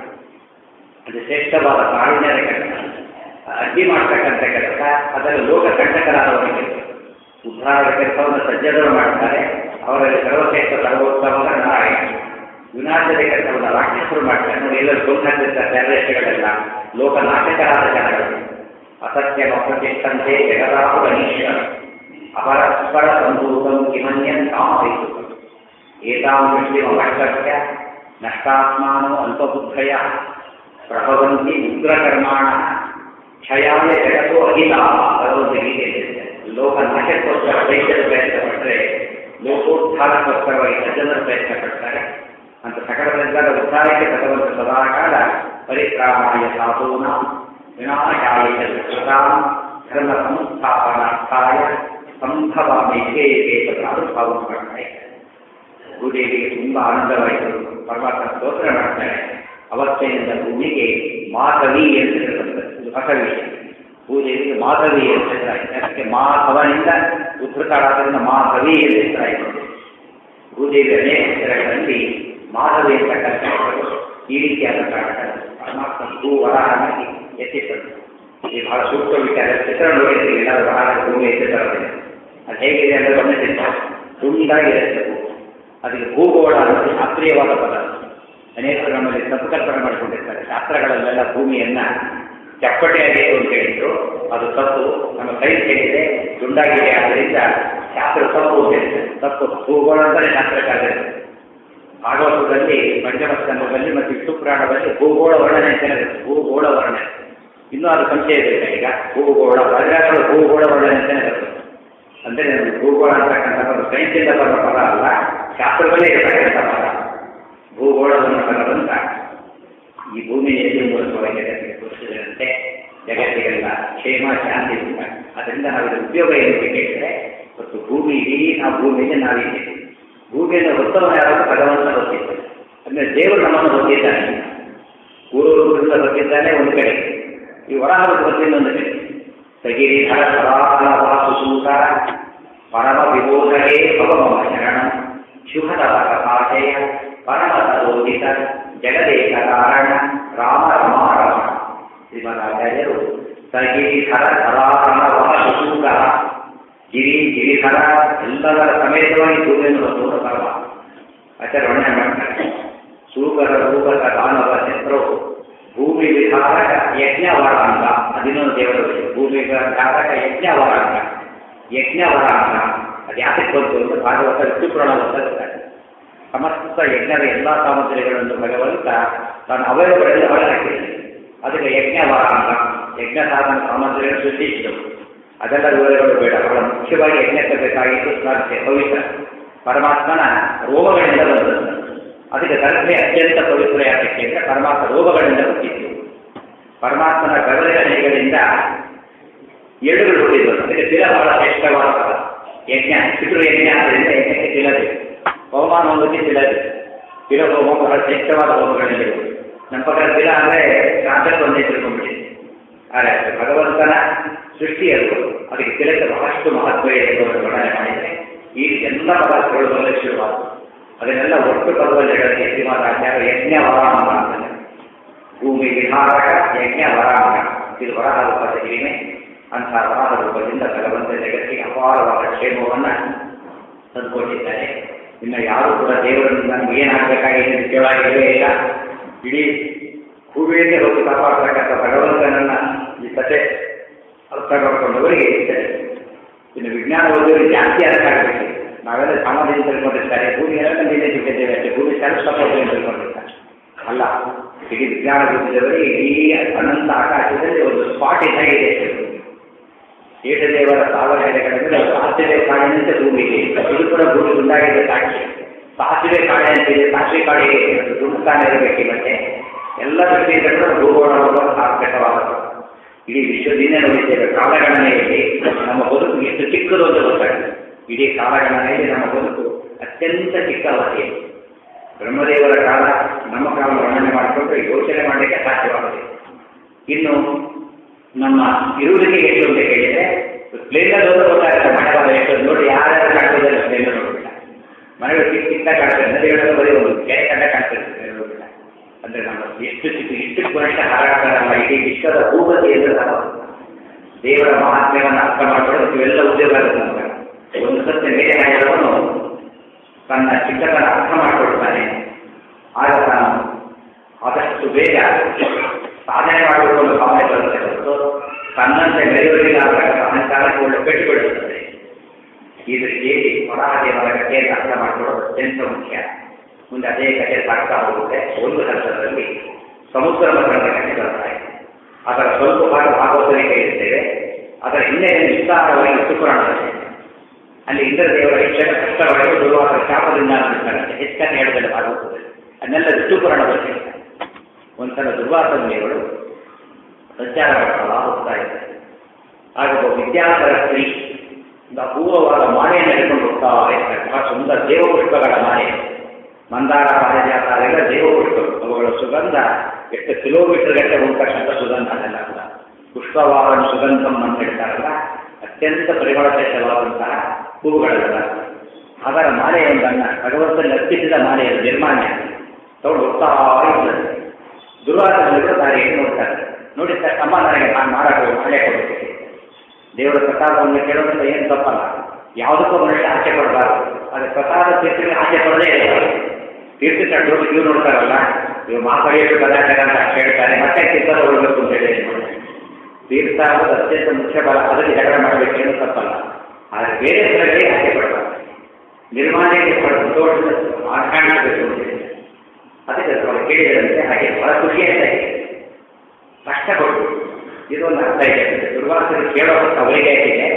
ಅದು ಶ್ರೇಷ್ಠವಾದ ಕಾರುಣ್ಯದ ಕೆಲಸ, ಅಡ್ಡಿ ಮಾಡ್ತಕ್ಕಂಥ ಕೆಲಸ ಅದರ ಲೋಕ ಕಂಟಕರಾದವರ ಕೆಲಸ. ಉದ್ಧಾರದ ಕೆಲಸವನ್ನು ಸಜ್ಜನರು ಮಾಡ್ತಾರೆ, ಅವರಲ್ಲಿ ಸರ್ವಶ್ರೇಷ್ಠ ಸರ್ವೋತ್ತಮದ ನಾರಾಯಣ. ವಿನಾಶದ ಕೆಲಸವನ್ನು ರಾಕ್ಷಸರು ಮಾಡ್ತಾರೆ. ನೋಡಿ, ಎಲ್ಲರೂ ಸೋಂಕಾಗ್ತಿರ್ತಾರೆ ಟೆರರಿಸ್ಟ್ಗಳೆಲ್ಲ, ಲೋಕ ನಾಟಕರಾದ ಜನಗಳು. ಅಸತ್ಯ ಪ್ರತಿಷ್ಠಂತೆ ಜಗದಾಹು ಗಣೀಶ್ವರ ಅಪರಸ್ಪರ ಸಂಭೂತಂ ಕಿಮನ್ಯನ್ ಕಾಮಯಿತು ಏತಾಂ ದೃಷ್ಟಿಮವಷ್ಟಭ್ಯ ನಷ್ಟಾತ್ಮಾನೋ ಅಲ್ಪಬುದ್ಧಯ ಪ್ರಭವಂತಿ ಉಗ್ರಕರ್ಮಾಣ ಕ್ಷಯಾಯ ಜಗತ್ತೋ ಅಹಿತ. ಭಗವಂತ ಗೀತೆ ಲೋಕ ನಾಶಕ್ಕೋಸ್ಕರ ದೈತ್ಯರ ಪ್ರಯತ್ನ ಪಟ್ಟರೆ ಲೋಕೋದ್ಧಾರಕ್ಕೋಸ್ಕರವಾಗಿ ಸಜ್ಜನರು ಪ್ರಯತ್ನ ಪಡ್ತಾರೆ. ಅಂತ ಸಕಲದಿಂದಲ ಉದ್ಧಾರಕ್ಕೆ ಭಗವಂತ ಸದಾಕಾಲ ಪರಿಕ್ರಾಮಾಯ ಸಾಧೂನ ವಿನಾಶಾಯ ದುಷ್ಕೃತಾಂ ಧರ್ಮ ಸಂಸ್ಥಾಪನಾರ್ಥಾಯ ಸಂಭವಾಮಿ ಪ್ರಾದುರ್ಭಾವ ಮಾಡ್ತಾರೆ. ಭೂದೇವಿಗೆ ತುಂಬ ಆನಂದವಾಯಿತು. ಪರಮಾತ್ಮ ಸ್ತೋತ್ರ ಮಾಡ್ತಾರೆ. ಅವಸ್ಥೆಯಿಂದ ಭೂಮಿಗೆ ಮಾಧವಿ ಅಂತ ಹೇಳ್ತಾರೆ. ಇದು ಹೊಸ ವಿಷಯ. ಭೂದೇವಿಗೆ ಮಾಧವಿ ಅಂತ ಹೆಸರಾಯಿತು. ಅದಕ್ಕೆ ಮಾಧವನಿಂದ ಉದ್ಧೃತರಾದ್ರಿಂದ ಮಾಧವಿ ಎಂದು ಹೆಸರಾಯಿತು. ಭೂದೇವಿ ಅನೇಕ ಹೆಸರುಗಳಲ್ಲಿ ಮಾಧವಿ ಅಂತ ಕರೆದು ಈ ರೀತಿಯಾದ ಕಾರಣ ಪರಮಾತ್ಮ ಭೂವರಾಹನಾಗಿ ಎತ್ತಿದ್ದರು. ಈ ಬಹಳ ಸೂಕ್ತ ವಿಚಾರ. ಚಿತ್ರ ನೋಡಿದ್ರೆ ಎಲ್ಲರೂ ವರಾಹ ಭೂಮಿ ಎತ್ತಿದ್ದರದಿದೆ. ಅದು ಹೇಗಿದೆ ಅಂದರೆ ಗಮನಿಸಿದ್ದ ತುಂಡಾಗಿರುತ್ತೆ. ಅದಕ್ಕೆ ಭೂಗೋಳ ಅನ್ನೋದು ಶಾಸ್ತ್ರೀಯವಾದ ಪದ. ಅನೇಕರು ನಮ್ಮಲ್ಲಿ ತಪ್ಪು ಕಲ್ಪನೆ ಮಾಡಿಕೊಂಡಿರ್ತಾರೆ. ಶಾಸ್ತ್ರಗಳಲ್ಲೆಲ್ಲ ಭೂಮಿಯನ್ನ ಚಪ್ಪಟೆಯಾಗಿತ್ತು ಅಂತ ಹೇಳಿದ್ರು, ಅದು ತಪ್ಪು. ನಮ್ಮ ಕೈ ಹೇಳಿದೆ ದುಂಡಾಗಿದೆ, ಆದ್ದರಿಂದ ಶಾಸ್ತ್ರ ತಪ್ಪು ಅಂತ ಹೇಳಿದೆ. ತಪ್ಪು. ಭೂಗೋಳ ಅಂತಲೇ ಶಾಸ್ತ್ರಕ್ಕಾದರೆ ಭಾಗವತದಲ್ಲಿ ಪಂಚಮಸ್ಕಂದದಲ್ಲಿ ಮತ್ತು ವಿಷ್ಣು ಪುರಾಣದಲ್ಲಿ ಭೂಗೋಳ ವರ್ಣನೆ ಅಂತಲೇ ಭೂಗೋಳ ವರ್ಣನೆ. ಇನ್ನೂ ಅದು ಸಂಶಯ ಬೇಕಾ? ಈಗ ಭೂಗೋಳ ವರ್ಣಗಳು ಭೂಗೋಳ ವರ್ಣನೆ ಅಂತಲೇ ಬರ್ತದೆ. ಅಂದರೆ ಭೂಗೋಳ ಅಂತಕ್ಕಂಥ ಸೈನ್ಸಿಂದ ಬರುವ ಪದ ಅಲ್ಲ, ಶಾಸ್ತ್ರದಲ್ಲೇ ಇರತಕ್ಕಂಥ ಪದ. ಭೂಗೋಳವನ್ನು ಬರೋದಂತ ಈ ಭೂಮಿಯಲ್ಲಿ ಮೂಲಕವಾಗಿ ತೋರಿಸಿದಂತೆ ಜಗತ್ತಿಗೆಲ್ಲ ಕ್ಷೇಮ ಶಾಂತಿ ಇಲ್ಲ. ಅದರಿಂದ ನಾವು ಇದರ ಉಪಯೋಗ ಏನು ಕೇಳಿದರೆ, ಮತ್ತು ಭೂಮಿ ಇಡೀ ನಾವು ಭೂಮಿಗೆ ನಾವಿದ್ದೇವೆ. ಭೂಮಿಯನ್ನು ಹೊತ್ತವ ಯಾರು? ಭಗವಂತ ಹೊತ್ತಿದ್ದಾನೆ. ಅಂದರೆ ದೇವರು ನಮ್ಮನ್ನು ಹೊತ್ತಿದ್ದಾನೆ. ಪೂರ್ವದಿಂದ ಹೊತ್ತಿದ್ದಾನೆ ಒಂದು ಕಡೆ, ಈ ವರಾಹದ ಹೊತ್ತಿನ ಒಂದು ಕಡೆ. ಸಗಿರಿಧರ ಸರಾಸರ ವಾಸುಸೂತ ಪರಮ ವಿಬೋಧರೇ ಭಗವಮ ಶರಣ ಶುಭದ ಕಥಾಶಯ ಪರಮ ಸರೋದಿತ ಜಗದೇಕ ಕಾರಣ ರಾಮ ರಮಾರಮ. ಶ್ರೀಮದಾಚಾರ್ಯರು ಸಗಿರಿಧರ ಸರಾಸರ ವಾಸುಸೂತ ಗಿರಿ ಗಿರಿಹರ ಎಲ್ಲದರ ಸಮೇತವಾಗಿ ಭೂಮಿಯನ್ನು ಹೊತ್ತುವ ಪರಮ ಆಚಾರ ವರ್ಣನೆ ಮಾಡ್ತಾರೆ. ಸೂಕರ ರೂಪಕ ದಾನವ ಚಂದ್ರವು ಭೂಮಿ ವಿಧಾರಕ ಯಜ್ಞವರಾಂಗ, ಹದಿನೊಂದು ದೇವರ ಭೂಮಿ ವಿಧಾರಕ ಯಜ್ಞವರಾಂಗ. ಯಜ್ಞವರಾಂಗ ಅದು ಯಾಕೆ ಬಂತು ಅಂತ ಭಾಗವತ ವಿಷ್ಣುಪುರಾಣ ಓದ್ತಾರೆ. ಸಮಸ್ತ ಯಜ್ಞದ ಎಲ್ಲ ಸಾಮಗ್ರಿಗಳನ್ನು ಭಗವಂತ ತನ್ನ ಅವಯವಗಳಲ್ಲಿ ಹೊರಹಾಕಿದ್ದಾನೆ. ಅದಕ್ಕೆ ಯಜ್ಞವರಾಂಗ, ಯಜ್ಞ ಸಾಧನ ಸಾಮಗ್ರಿಗಳನ್ನು ಸೃಷ್ಟಿಸಿದವು. ಅದೆಲ್ಲ ವಿವರಗಳು ಬೇಡ. ಅವಳ ಮುಖ್ಯವಾಗಿ ಯಜ್ಞಕ್ಕೆ ಬೇಕಾಗಿದ್ದು ಸ್ಪರ್ಧೆ ಪವಿತ್ರ ಪರಮಾತ್ಮನ ರೋಗಗಳಿಂದ ಬಂದದ್ದು. ಅದಕ್ಕೆ ಗರ್ಭೆ ಅತ್ಯಂತ ಪವಿತ್ರ ಯಾತಕ್ಕೆ ಅಂದರೆ ಪರಮಾತ್ಮ ರೋಗಗಳಿಂದ ಹುಟ್ಟಿತ್ತು. ಪರಮಾತ್ಮನ ಗರ್ಭದ ಹಣೆಗಳಿಂದ ಎಳುಗಳು ಹುಟ್ಟಿದ್ದು. ಅದಕ್ಕೆ ತಿಲ ಬಹಳ ಶ್ರೇಷ್ಠವಾದ ಪದ. ಯಜ್ಞ ಪಿತೃ ಯಜ್ಞ ಆದ್ದರಿಂದ ಯಜ್ಞಕ್ಕೆ ತಿಲದೆ, ಹೋಮಾನ ಹೋಮಕ್ಕೆ ತಿಲದೆ. ತಿಲ ಹೋಮ ಬಹಳ ಶ್ರೇಷ್ಠವಾದ ಹೋಮಗಳಲ್ಲಿ ನಮ್ಮ ಪ್ರಕಾರ ತಿಲ ಅಂದರೆ ಶ್ರಾದ್ದಕ್ಕೆ ಒಂದೇ ತಿಳ್ಕೊಂಡ್ಬಿಟ್ಟಿದೆ. ಆದರೆ ಭಗವಂತನ ಸೃಷ್ಟಿಯದು, ಅದಕ್ಕೆ ತಿಲಕ್ಕೆ ಬಹಳಷ್ಟು ಮಹತ್ವ ಇದೆ ಎಂದು ವರ್ಣನೆ ಮಾಡಿದರೆ ಈ ಎಲ್ಲ ಪದಾರ್ಥಗಳು ಬರಲು ಶುರುವಾದ. ಅದನ್ನೆಲ್ಲ ಒಟ್ಟು ಪದದಲ್ಲಿ ಹೇಳೋದಕ್ಕೆ ಶ್ರೀಮದ್ ಆಚಾರ್ಯ ಯಜ್ಞ ವರಾಂಗ ಅಂತಾನೆ. ಭೂಮಿ ವಿಧಾರಕ ಯಜ್ಞ ವರಾಂಗ, ಇದು ವರಾಹ ರೂಪದ ಹಿರಿಮೆ. ಅಂತಹ ವರಾಹ ರೂಪದಿಂದ ಭಗವಂತ ಜಗತ್ತಿಗೆ ಅಪಾರವಾದ ಕ್ಷೇಮವನ್ನು ತಂದುಕೊಟ್ಟಿದ್ದಾರೆ. ಇನ್ನು ಯಾರು ಕೂಡ ದೇವರನ್ನು ನಮ್ಗೆ ಏನಾಗಬೇಕಾಗಿದೆ ಅಂತ ಕೇಳಾಗಿರಲೇ ಇಲ್ಲ. ಇಡೀ ಭೂಮಿಯಲ್ಲಿ ಹೋಗಿ ಕಾಪಾಡ್ತಕ್ಕಂಥ ಭಗವಂತನನ್ನ ಈ ಕಥೆ ಅರ್ಥ ಮಾಡ್ಕೊಂಡವರಿಗೆ ಇರ್ತಾರೆ. ಇನ್ನು ವಿಜ್ಞಾನ ಓದಿದ್ರೆ ಜಾಸ್ತಿ ಅರ್ಥ ಆಗಬೇಕು. ನಾವೆಲ್ಲ ಸಾಮಾನ್ಯ ತಿಳ್ಕೊಂಡಿರ್ತಾರೆ, ಭೂಮಿ ಎಲ್ಲ ಕಂಡಿದೆ ಸಿಕ್ಕಿದ್ದೇವೆ ಅಷ್ಟೇ, ಭೂಮಿ ಸೆಲ್ಫ್ ಸಪೋರ್ಟ್ ಅಂತ ತಿಳ್ಕೊಂಡಿರ್ತಾರೆ. ಅಲ್ಲ, ಇಡೀ ವಿಜ್ಞಾನ ಓದಿದವರಿಗೆ ಇಡೀ ಅನಂತ ಆಕಾಶದಲ್ಲಿ ಒಂದು ಸ್ಪಾಟ್ ಇದ್ದಾಗಿದೆ. ಏಟದೇವರ ಸಾವಿರ ಎಲೆಗಳಲ್ಲಿ ಸಾಸಿವೆ ಕಾಡಿನಂತೆ ಭೂಮಿ ಇದೆ. ಇದು ಕೂಡ ಭೂಮಿ ಉಂಟಾಗಿದೆ ಸಾಕ್ಷಿ. ಸಾಸಿವೆ ಕಾಡೆ ಅಂತಿದೆ, ಸಾಸಿವೆ ಕಾಡಿಗೆ ದುಡ್ತಾನೆ ಇರಬೇಕು. ಮತ್ತೆ ಎಲ್ಲ ದೃಷ್ಟಿಯಿಂದ ಕೂಡ ಭೂಗೋಳವನ್ನು ಸಾರ್ಥಕವಾದ ಇಡೀ ವಿಶ್ವದಿಂದ ನೋಡಿದ್ದೇವೆ. ಕಾಲಗಣನೆಯಲ್ಲಿ ನಮ್ಮ ಬದುಕು ಎಷ್ಟು ಚಿಕ್ಕದು ಅಂತ ಗೊತ್ತಾಗಿದೆ. ಇಡೀ ಕಾಲಗಣನೆಯಲ್ಲಿ ನಮ್ಮ ಬದುಕು ಅತ್ಯಂತ ಚಿಕ್ಕ ಅವಧಿ. ಬ್ರಹ್ಮದೇವರ ಕಾಲ ನಮ್ಮ ಕಾಲ ವರ್ಣನೆ ಮಾಡಿಕೊಂಡು ಯೋಚನೆ ಮಾಡಲಿಕ್ಕೆ ಸಾಧ್ಯವಾಗಿದೆ. ಇನ್ನು ನಮ್ಮ ಇರುವಿಕೆ ಎಷ್ಟು ಅಂತ ಹೇಳಿದರೆ ಪ್ಲೇನಲ್ಲಿ ಹೋದ ಗೊತ್ತಾಗುತ್ತೆ. ಮನೆವಾದ ಎಷ್ಟು ನೋಡಿ ಯಾರ್ಯಾರು ಕಾಣ್ತಿದ್ದಾರೆ ಪ್ಲೇನ್ ನೋಡ್ಬಿಟ್ಟ. ಮನೆಗಳು ಚಿಕ್ಕ ಚಿಕ್ಕ ಕಾಣ್ತದೆ, ನದಿಗಳನ್ನು ಬರೀ ಒಂದು ಕೆರೆ ಕಂಡ ಕಾಣ್ತದೆ ನೋಡ್ಬಿಟ್ಟ. ಅಂದರೆ ನಮ್ಮ ಎಷ್ಟು ಚಿಕ್ಕ ಇಷ್ಟು ಪುನಃ ಹಾರಾಡ್ತಾರಲ್ಲ ಇಡೀ ವಿಶ್ವದ ಭೂಪತಿ ಎಂದು ನಾವು ದೇವರ ಮಹಾತ್ಮ್ಯವನ್ನು ಅರ್ಥ ಮಾಡಿಕೊಂಡು ಇವೆಲ್ಲ ಉದ್ಯೋಗ ಆಗುತ್ತೆ. ಒಂದು ಸತ್ಯ ಮೇಲೆ ಹಾಕಿದವನು ತನ್ನ ಚಿಕ್ಕತನ ಅರ್ಥ ಮಾಡಿಕೊಳ್ತಾನೆ. ಆಗ ತಾನು ಆದಷ್ಟು ಬೇಗ ಸಾಧನೆ ಮಾಡಿಕೊಂಡು ಭಾವನೆ ಬರುತ್ತೆ ಹೊರತು ತನ್ನಂತೆ ಬೆಳೆಯುವರಿಗಾದ ಅಹಂಕಾರಕ್ಕೆ ಒಳ್ಳೆ ಪೆಟ್ಟು ಬಿಡುತ್ತದೆ. ಈ ದೃಷ್ಟಿಯಲ್ಲಿ ವರಾಹದೇವರ ಕಥೆಯನ್ನು ಅರ್ಥ ಮಾಡಿಕೊಳ್ಳೋದು ಅತ್ಯಂತ ಮುಖ್ಯ. ಮುಂದೆ ಅದೇ ಕಥೆ ಸಾಗ್ತಾ ಹೋಗುತ್ತೆ. ಒಂದು ಹಂತದಲ್ಲಿ ಸಮುದ್ರ ಮಟ್ಟದ ಕಥೆ ಬರ್ತಾ ಇದೆ. ಅದರ ಸ್ವಲ್ಪ ಭಾಗ ಭಾಗವತನಿಗೆ ಇರ್ತೇವೆ. ಅದರ ಹಿನ್ನೆಲೆಯಲ್ಲಿ ವಿಸ್ತಾರವಾಗಿ ವಿಷ್ಣುಪುರಾಣದಲ್ಲಿ ಅಲ್ಲಿ ಇಂದ್ರ ದೇವರ ಹೆಚ್ಚಿನ ಕಷ್ಟವಾಗಿ ದುರ್ವಾಸರ ಶಾಪದಿಂದ ಆಗಿರ್ತಾರೆ. ಹೆಚ್ಚಾಗಿ ಹೇಳಿದಲ್ಲಿ ಭಾಗವತದಲ್ಲಿ ಅದನ್ನೆಲ್ಲ ವಿಷ್ಣುಪುರಾಣದಲ್ಲಿ ಹೇಳ್ತಾರೆ. ಒಂದ್ಸಲ ದುರ್ವಾಸನ ದೇವರು ಸಂಚಾರ ಮಾಡ್ತಾ ಹೋಗ್ತಾ ಇದ್ದಾರೆ. ಆಗ ಒಬ್ಬ ವಿದ್ಯಾಧರ ಸ್ತ್ರೀ ಒಂದು ಅಪೂರ್ವವಾದ ಮಾಲೆಯನ್ನು ಹಿಡ್ಕೊಂಡು ಹೋಗ್ತಾ ಇರ್ತಾರೆ. ಬಹಳ ಸುಂದರ ದೇವಪುಷ್ಪಗಳ ಮಾಲೆ, ಮಂದಾರ ಪಾರಿಜಾತ ಅವೆಲ್ಲ ದೇವಪುಷ್ಪಗಳು. ಅವುಗಳ ಸುಗಂಧ ಎಷ್ಟು ಕಿಲೋಮೀಟರ್ ಗಂಟೆ ಹೋಗ್ತಕ್ಕಂಥ ಸುಗಂಧ ಅದೆಲ್ಲ ಕೂಡ. ಪುಷ್ಪವಾದ ಸುಗಂಧಂ ಅಂತ ಹೇಳ್ತಾರಲ್ಲ, ಅತ್ಯಂತ ಪರಿಮಳಶೇಷವಾದಂತಹ ಹೂವುಗಳೆಲ್ಲ. ಅದರ ಮಾಲೆಯೊಂದನ್ನು ಭಗವಂತನ ಅರ್ಪಿಸಿದ ಮಾಲೆಯನ್ನು ನಿರ್ಮಾಣ್ಯ ತಗೊಂಡು ಹೋಗ್ತಾ ಇರ್ತದೆ. ದುರ್ವಾಸನಗಳು ದಾರಿಯನ್ನು ನೋಡ್ತಾರೆ. ನೋಡಿ ಸರ್, ಅಮ್ಮ ನನಗೆ ನಾನು ಮಾಡಬೇಕು ಮಾಲೆ ಕೊಡಬೇಕು. ದೇವರ ಪ್ರಸಾದವನ್ನು ಕೇಳೋದ್ರಿಂದ ಏನು ತಪ್ಪಲ್ಲ. ಯಾವುದಕ್ಕೂ ಮನುಷ್ಯ ಆಸೆ ಕೊಡಬಾರ್ದು. ಅದು ಪ್ರಸಾದ ತೀರ್ಥಕ್ಕೆ ಆಸೆ ಕೊಡದೇ ಇರಬಾರ್ದು. ತೀರ್ಥ ನೋಡಿ ಇವ್ರು ನೋಡ್ತಾರಲ್ಲ, ಇವ್ರು ಮಾತಾಡಿಯಷ್ಟು ಕದಾಚಾರ ಅಂತ ಹೇಳ್ತಾರೆ, ಮತ್ತೆ ತೀರ್ಥ ಹೊರಬೇಕು ಅಂತ ಹೇಳಿ. ತೀರ್ಥ ಅನ್ನೋದು ಅತ್ಯಂತ ಮುಖ್ಯ ಬಲ. ಅದಕ್ಕೆ ಜಗಳ ಮಾಡಬೇಕೇನು ತಪ್ಪಲ್ಲ. ಆದರೆ ಬೇರೆ ಸ್ಥಳಗಳಿಗೆ ಆಸೆ ಪಡಬಾರ್ದು. ನಿರ್ಮಾಣಕ್ಕೆ ಪಡೆದು ಮಾತನಾಡಬೇಕು ಅಂತ ಅದಕ್ಕೆ ಅವರು ಕೇಳಿದಂತೆ ಹಾಗೆ ಬಹಳ ಖುಷಿ ಆಗ್ತಾ ಇದೆ. ಕಷ್ಟಪಟ್ಟು ಇದೊಂದು ಅರ್ಥ ಇದೆ. ದುರ್ವಾಸನೆ ಕೇಳೋ ಅವರಿಗೆ ಇದೆ,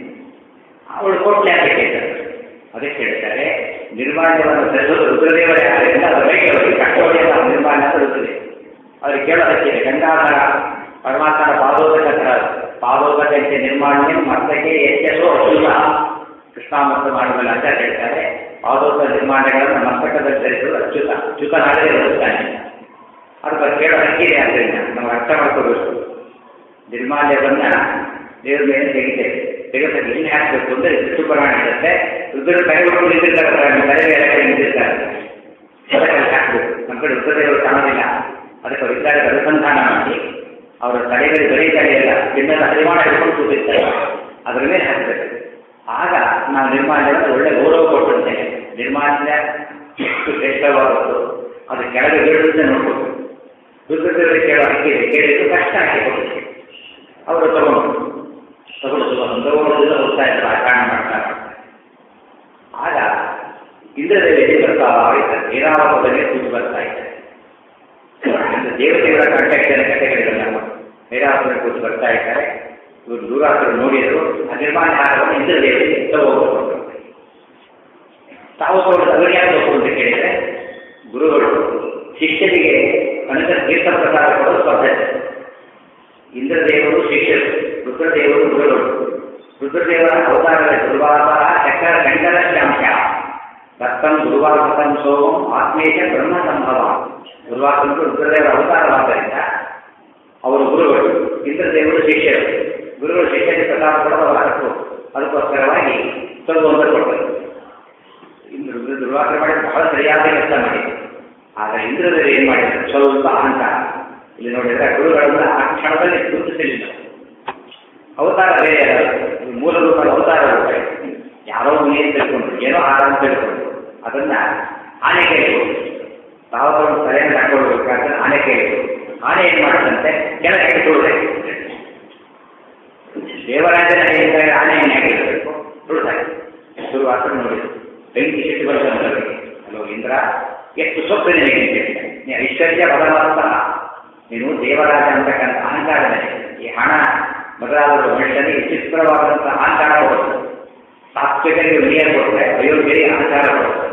ಅವಳು ಕೊಟ್ಟಲೆ ಅಂತ ಕೇಳ್ತಾರೆ. ಅದಕ್ಕೆ ಹೇಳ್ತಾರೆ, ನಿರ್ಮಾಣ್ಯವನ್ನು ತರಿಸೋದು ರುದ್ರದೇವರೇ ಆದ್ದರಿಂದ ಅವರಿಗೆ ಅವರಿಗೆ ಕಷ್ಟವಳಿಯಲ್ಲ ನಿರ್ಮಾಣ ಅಂತ ಇರುತ್ತದೆ. ಅವ್ರಿಗೆ ಕೇಳೋದಕ್ಕಿದೆ. ಗಂಗಾಧರ ಪರಮಾತ್ಮನ ಪಾದೋದಕ ಥರ ಪಾದೋದಕಕ್ಕೆ ನಿರ್ಮಾಣ್ಯ ಮತ್ತಕ್ಕೆ ಎಚ್ಚೆಸೋ ಅಶುಭ ಕೃಷ್ಣಾಮೃತ ಮಾಡುವಲ್ಲ ಅಂತ ಹೇಳ್ತಾರೆ. ಪಾದೋದಕ ನಿರ್ಮಾಣಗಳನ್ನು ಮಸ್ತಕದಲ್ಲಿ ಧರಿಸುವುದು ಅಚ್ಯುತ. ಅಚ್ಯುತನಾಗಲೇ ಇರುತ್ತಾನೆ. ಅದಕ್ಕೆ ಕೇಳೋ ಹಕ್ಕಿದೆ. ಆದ್ದರಿಂದ ನಾವು ಅರ್ಥ ಮಾಡ್ಕೋಬೇಕು. ನಿರ್ಮಾಲ್ಯವನ್ನ ದೇವ್ರ ಮೇಲೆ ತೆಗಿತೇವೆ. ತೆಗೆದಕ್ಕೆ ಎಣ್ಣೆ ಹಾಕಬೇಕು ಅಂದರೆ ವಿಷ್ಣುಪುರಾಣ ಹೇಳುತ್ತೆ. ರುದ್ರ ಕೈಗೊಟ್ಟು ನಿಂತಿರ್ತಾರೆ, ತಲೆ ಮೇಲೆ ಕೈ ನಿಂತಿರ್ತಾರೆ. ಅದಕ್ಕೆ ಹಾಕಬೇಕು. ನಮ್ಮ ಕಡೆ ರುದ್ರದೇವರು ಕಾಣೋದಿಲ್ಲ. ಅದಕ್ಕೆ ವಿಚಾರಕ್ಕೆ ಅನುಸಂಧಾನ ಮಾಡಿ ಅವರ ತಲೆಗಳಿಗೆ ಬರೀ ತಲೆಯಲ್ಲ ಚಿನ್ನದ ಹರಿವಾಣ ಹಿಡ್ಕೊಂಡು ಕೂತಿರ್ತಾರೆ. ಅದರ ಮೇಲೆ ಹಾಕಬೇಕು. ಆಗ ನಾವು ನಿರ್ಮಾಲ್ಯವನ್ನು ಒಳ್ಳೆ ಗೌರವ ಕೊಟ್ಟಿರ್ತೇವೆ. ನಿರ್ಮಾಲ್ಯ ಎಷ್ಟು ಶ್ರೇಷ್ಠವಾದದ್ದು, ಅದು ಕೆಳಗೆ ಬೀಳುತ್ತೆ ನೋಡ್ಬೋದು. ದುರ್ಗದಲ್ಲಿ ಕೇಳೋ ಅಕ್ಕಿ ಕೇಳಿದ್ದು ಕಷ್ಟ ಹಾಕಿ ಕೊಡ್ತೀವಿ. ಅವರು ತಗೊಂಡು ತಗೊಂಡು ತಗೊಂಡು ಹೋಗ್ತಾ ಇದ್ದಾರೆ, ಆಚರಣೆ ಮಾಡ್ತಾ ಮಾಡ್ತಾರೆ. ಆಗ ಇಂದ್ರದೇವಿ ಬರ್ತಾ ಇದ್ದಾರೆ, ಐರಾವತದಲ್ಲಿ ಕೂತು ಬರ್ತಾ ಇದ್ದಾರೆ. ದೇವತೆಗಳ ಕಾಂಟ್ಯಾಕ್ಟ್ ಕಥೆಗಳಿರಲ್ಲ, ಐರಾವತದಲ್ಲಿ ಕೂತು ಬರ್ತಾ ಇದ್ದಾರೆ. ಇವರು ದೂರಾಸರು ನೋಡಿದರು, ಆ ನಿರ್ಮಾಣ ಹಾರವನ್ನು ಇಂದ್ರದೇವಿ ತಗೋಬಹುದು. ತಾವು ತಗೊಂಡು ಅವರು ಯಾರು ಅಂತ ಕೇಳಿದರೆ, ಗುರುಗಳು ಶಿಷ್ಯರಿಗೆ ಅನಂತರ ತೀರ್ಥ ಪ್ರಸಾದ ಕೊಡೋದು ಪದ್ಧತಿ. ಇಂದ್ರದೇವರು ಶಿಷ್ಯರು, ರುದ್ರದೇವರು ಗುರುಗಳು. ರುದ್ರದೇವರ ಅವತಾರದ ದುರ್ವಾಸ ಚಕ್ರ ಕಂಠರ ಶ್ಯಾಂಶ ದತ್ತಂ ಗುರುವಾಸಂ ಸೋಮಂ ಆತ್ಮೇಶ ಬ್ರಹ್ಮ ಸಂಭವ. ಗುರುವಾಸಂತೂ ರುದ್ರದೇವರ ಅವತಾರವಾದ್ದರಿಂದ ಅವರು ಗುರುಗಳು, ಇಂದ್ರದೇವರು ಶಿಷ್ಯರು. ಗುರುಗಳು ಶಿಷ್ಯರಿಗೆ ಪ್ರಸಾದ ಕೊಡೋದು ಅವರ ಹಕ್ಕು. ಅದಕ್ಕೋಸ್ಕರವಾಗಿ ತಗೊಂಡು ಕೊಟ್ಟರು. ಇಂದ್ರ ದುರ್ವಾಸ ಮಾಡಿ ಬಹಳ ಸರಿಯಾದ ಕೆಲಸ ಮಾಡಿದ್ರು. ಆದರೆ ಇಂದ್ರದೇವರು ಏನು ಮಾಡಿದ್ರು, ಸ್ವಲ್ಪ ಅಹಂಕಾರ. ಇಲ್ಲಿ ನೋಡಿದ್ರೆ ಗುರುಗಳನ್ನ ಆ ಕ್ಷಣದಲ್ಲಿ ಗುರುತಿಸಲಿಲ್ಲ. ಅವತಾರ ಬೇರೆ ಅಲ್ಲ, ಮೂಲ ರೂಪದ ಅವತಾರ ರೂಪ. ಯಾರೋ ಏನು ತಿಳ್ಕೊಂಡ್ರು, ಏನೋ ಹಾರ ಅಂತ ತಿಳ್ಕೊಂಡ್ರು. ಅದನ್ನ ಆನೆ ಕೇಳಿದ್ರು, ತಾವು ಸರಿಯಾಗಿ ಹಾಕೊಳ್ಬೇಕಾದ್ರೆ ಆನೆ ಕೇಳಿದ್ರು. ಆನೆ ಏನ್ ಮಾಡುತ್ತಂತೆ, ಕೆಳಗೆ ತುಳಿದೆ. ದೇವರಾಜನ ಹೇಳಿದಾಗ ಆನೆ ಏನ್ ಆಗಿರಬೇಕು, ತುಳಿದಾರೆ. ದುರ್ವಾಸ ನೋಡಿದ್ರು, ಬೆಂಕಿ ಸಿಟ್ಟು ಬರುತ್ತಂತೆ. ಹಲೋ ಇಂದ್ರ, ಎಷ್ಟು ಸೊಪ್ಪು ನಿನಗೆ ಕೇಳಿದೆ, ನೀ ಐಶ್ವರ್ಯ ಬಲವಂತ, ನೀನು ದೇವರಾಜ ಅಂತಕ್ಕಂಥ ಅಹಂಕಾರನೇ. ಈ ಹಣ ಮೊದಲಾದ ಮನುಷ್ಯನಿಗೆ ಚಿತ್ರವಾದಂಥ ಅಹಂಕಾರ ಬರುತ್ತೆ. ಸಾತ್ವಿಕರಿಗೆ ವಿನಯ ಕೊಟ್ಟರೆ ಅಯೋಗ್ಯರಿಗೆ ಅಹಂಕಾರ ಬರುತ್ತೆ.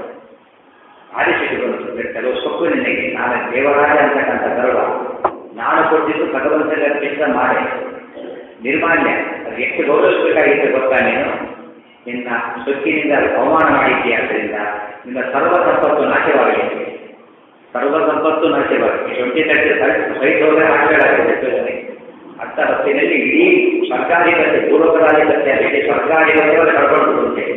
ಆದಿಶಕ್ತಿ ಕೆಲವು ಸೊಪ್ಪು ನಿನಗೆ, ನಾನು ದೇವರಾಜ ಅಂತಕ್ಕಂಥ ಗರ್ವ, ನಾನು ಕೊಟ್ಟಿದ್ದು ಭಗವಂತನ ಚಿತ್ರ ಮಾಡಿ ನಿರ್ಮಾಲ್ಯ. ಅದು ಎಷ್ಟು ಗೌರವಿಸಬೇಕಾಗಿತ್ತು ಗೊತ್ತಾ, ನೀನು ನಿನ್ನ ಸೊಕ್ಕಿನಿಂದ ಅವಮಾನ ಮಾಡಿದ್ದೀಯ. ಆದ್ದರಿಂದ ನಿನ್ನ ಸರ್ವ ಸಂಪತ್ತು ನಾಶವಾಗಿದೆ, ಸರ್ವ ಸಂಪತ್ತು ನಾಶವಾಗಿದೆ. ಟ್ವೆಂಟಿ ತರ್ಟಿ ಸೈಟ್ ಹೋದರೆ ನಾಶಗಳಾಗಿದೆ. ಅರ್ಥ ಹೊತ್ತಿನಲ್ಲಿ ಇಡೀ ಸರ್ಕಾರಿಕತೆ, ಪೂರ್ವಕರಾಧಿಕತೆ, ಇಡೀ ಸರ್ಕಾರಿಕತೆ ಕಳ್ಕೊಂಡು ಬರುತ್ತೇವೆ.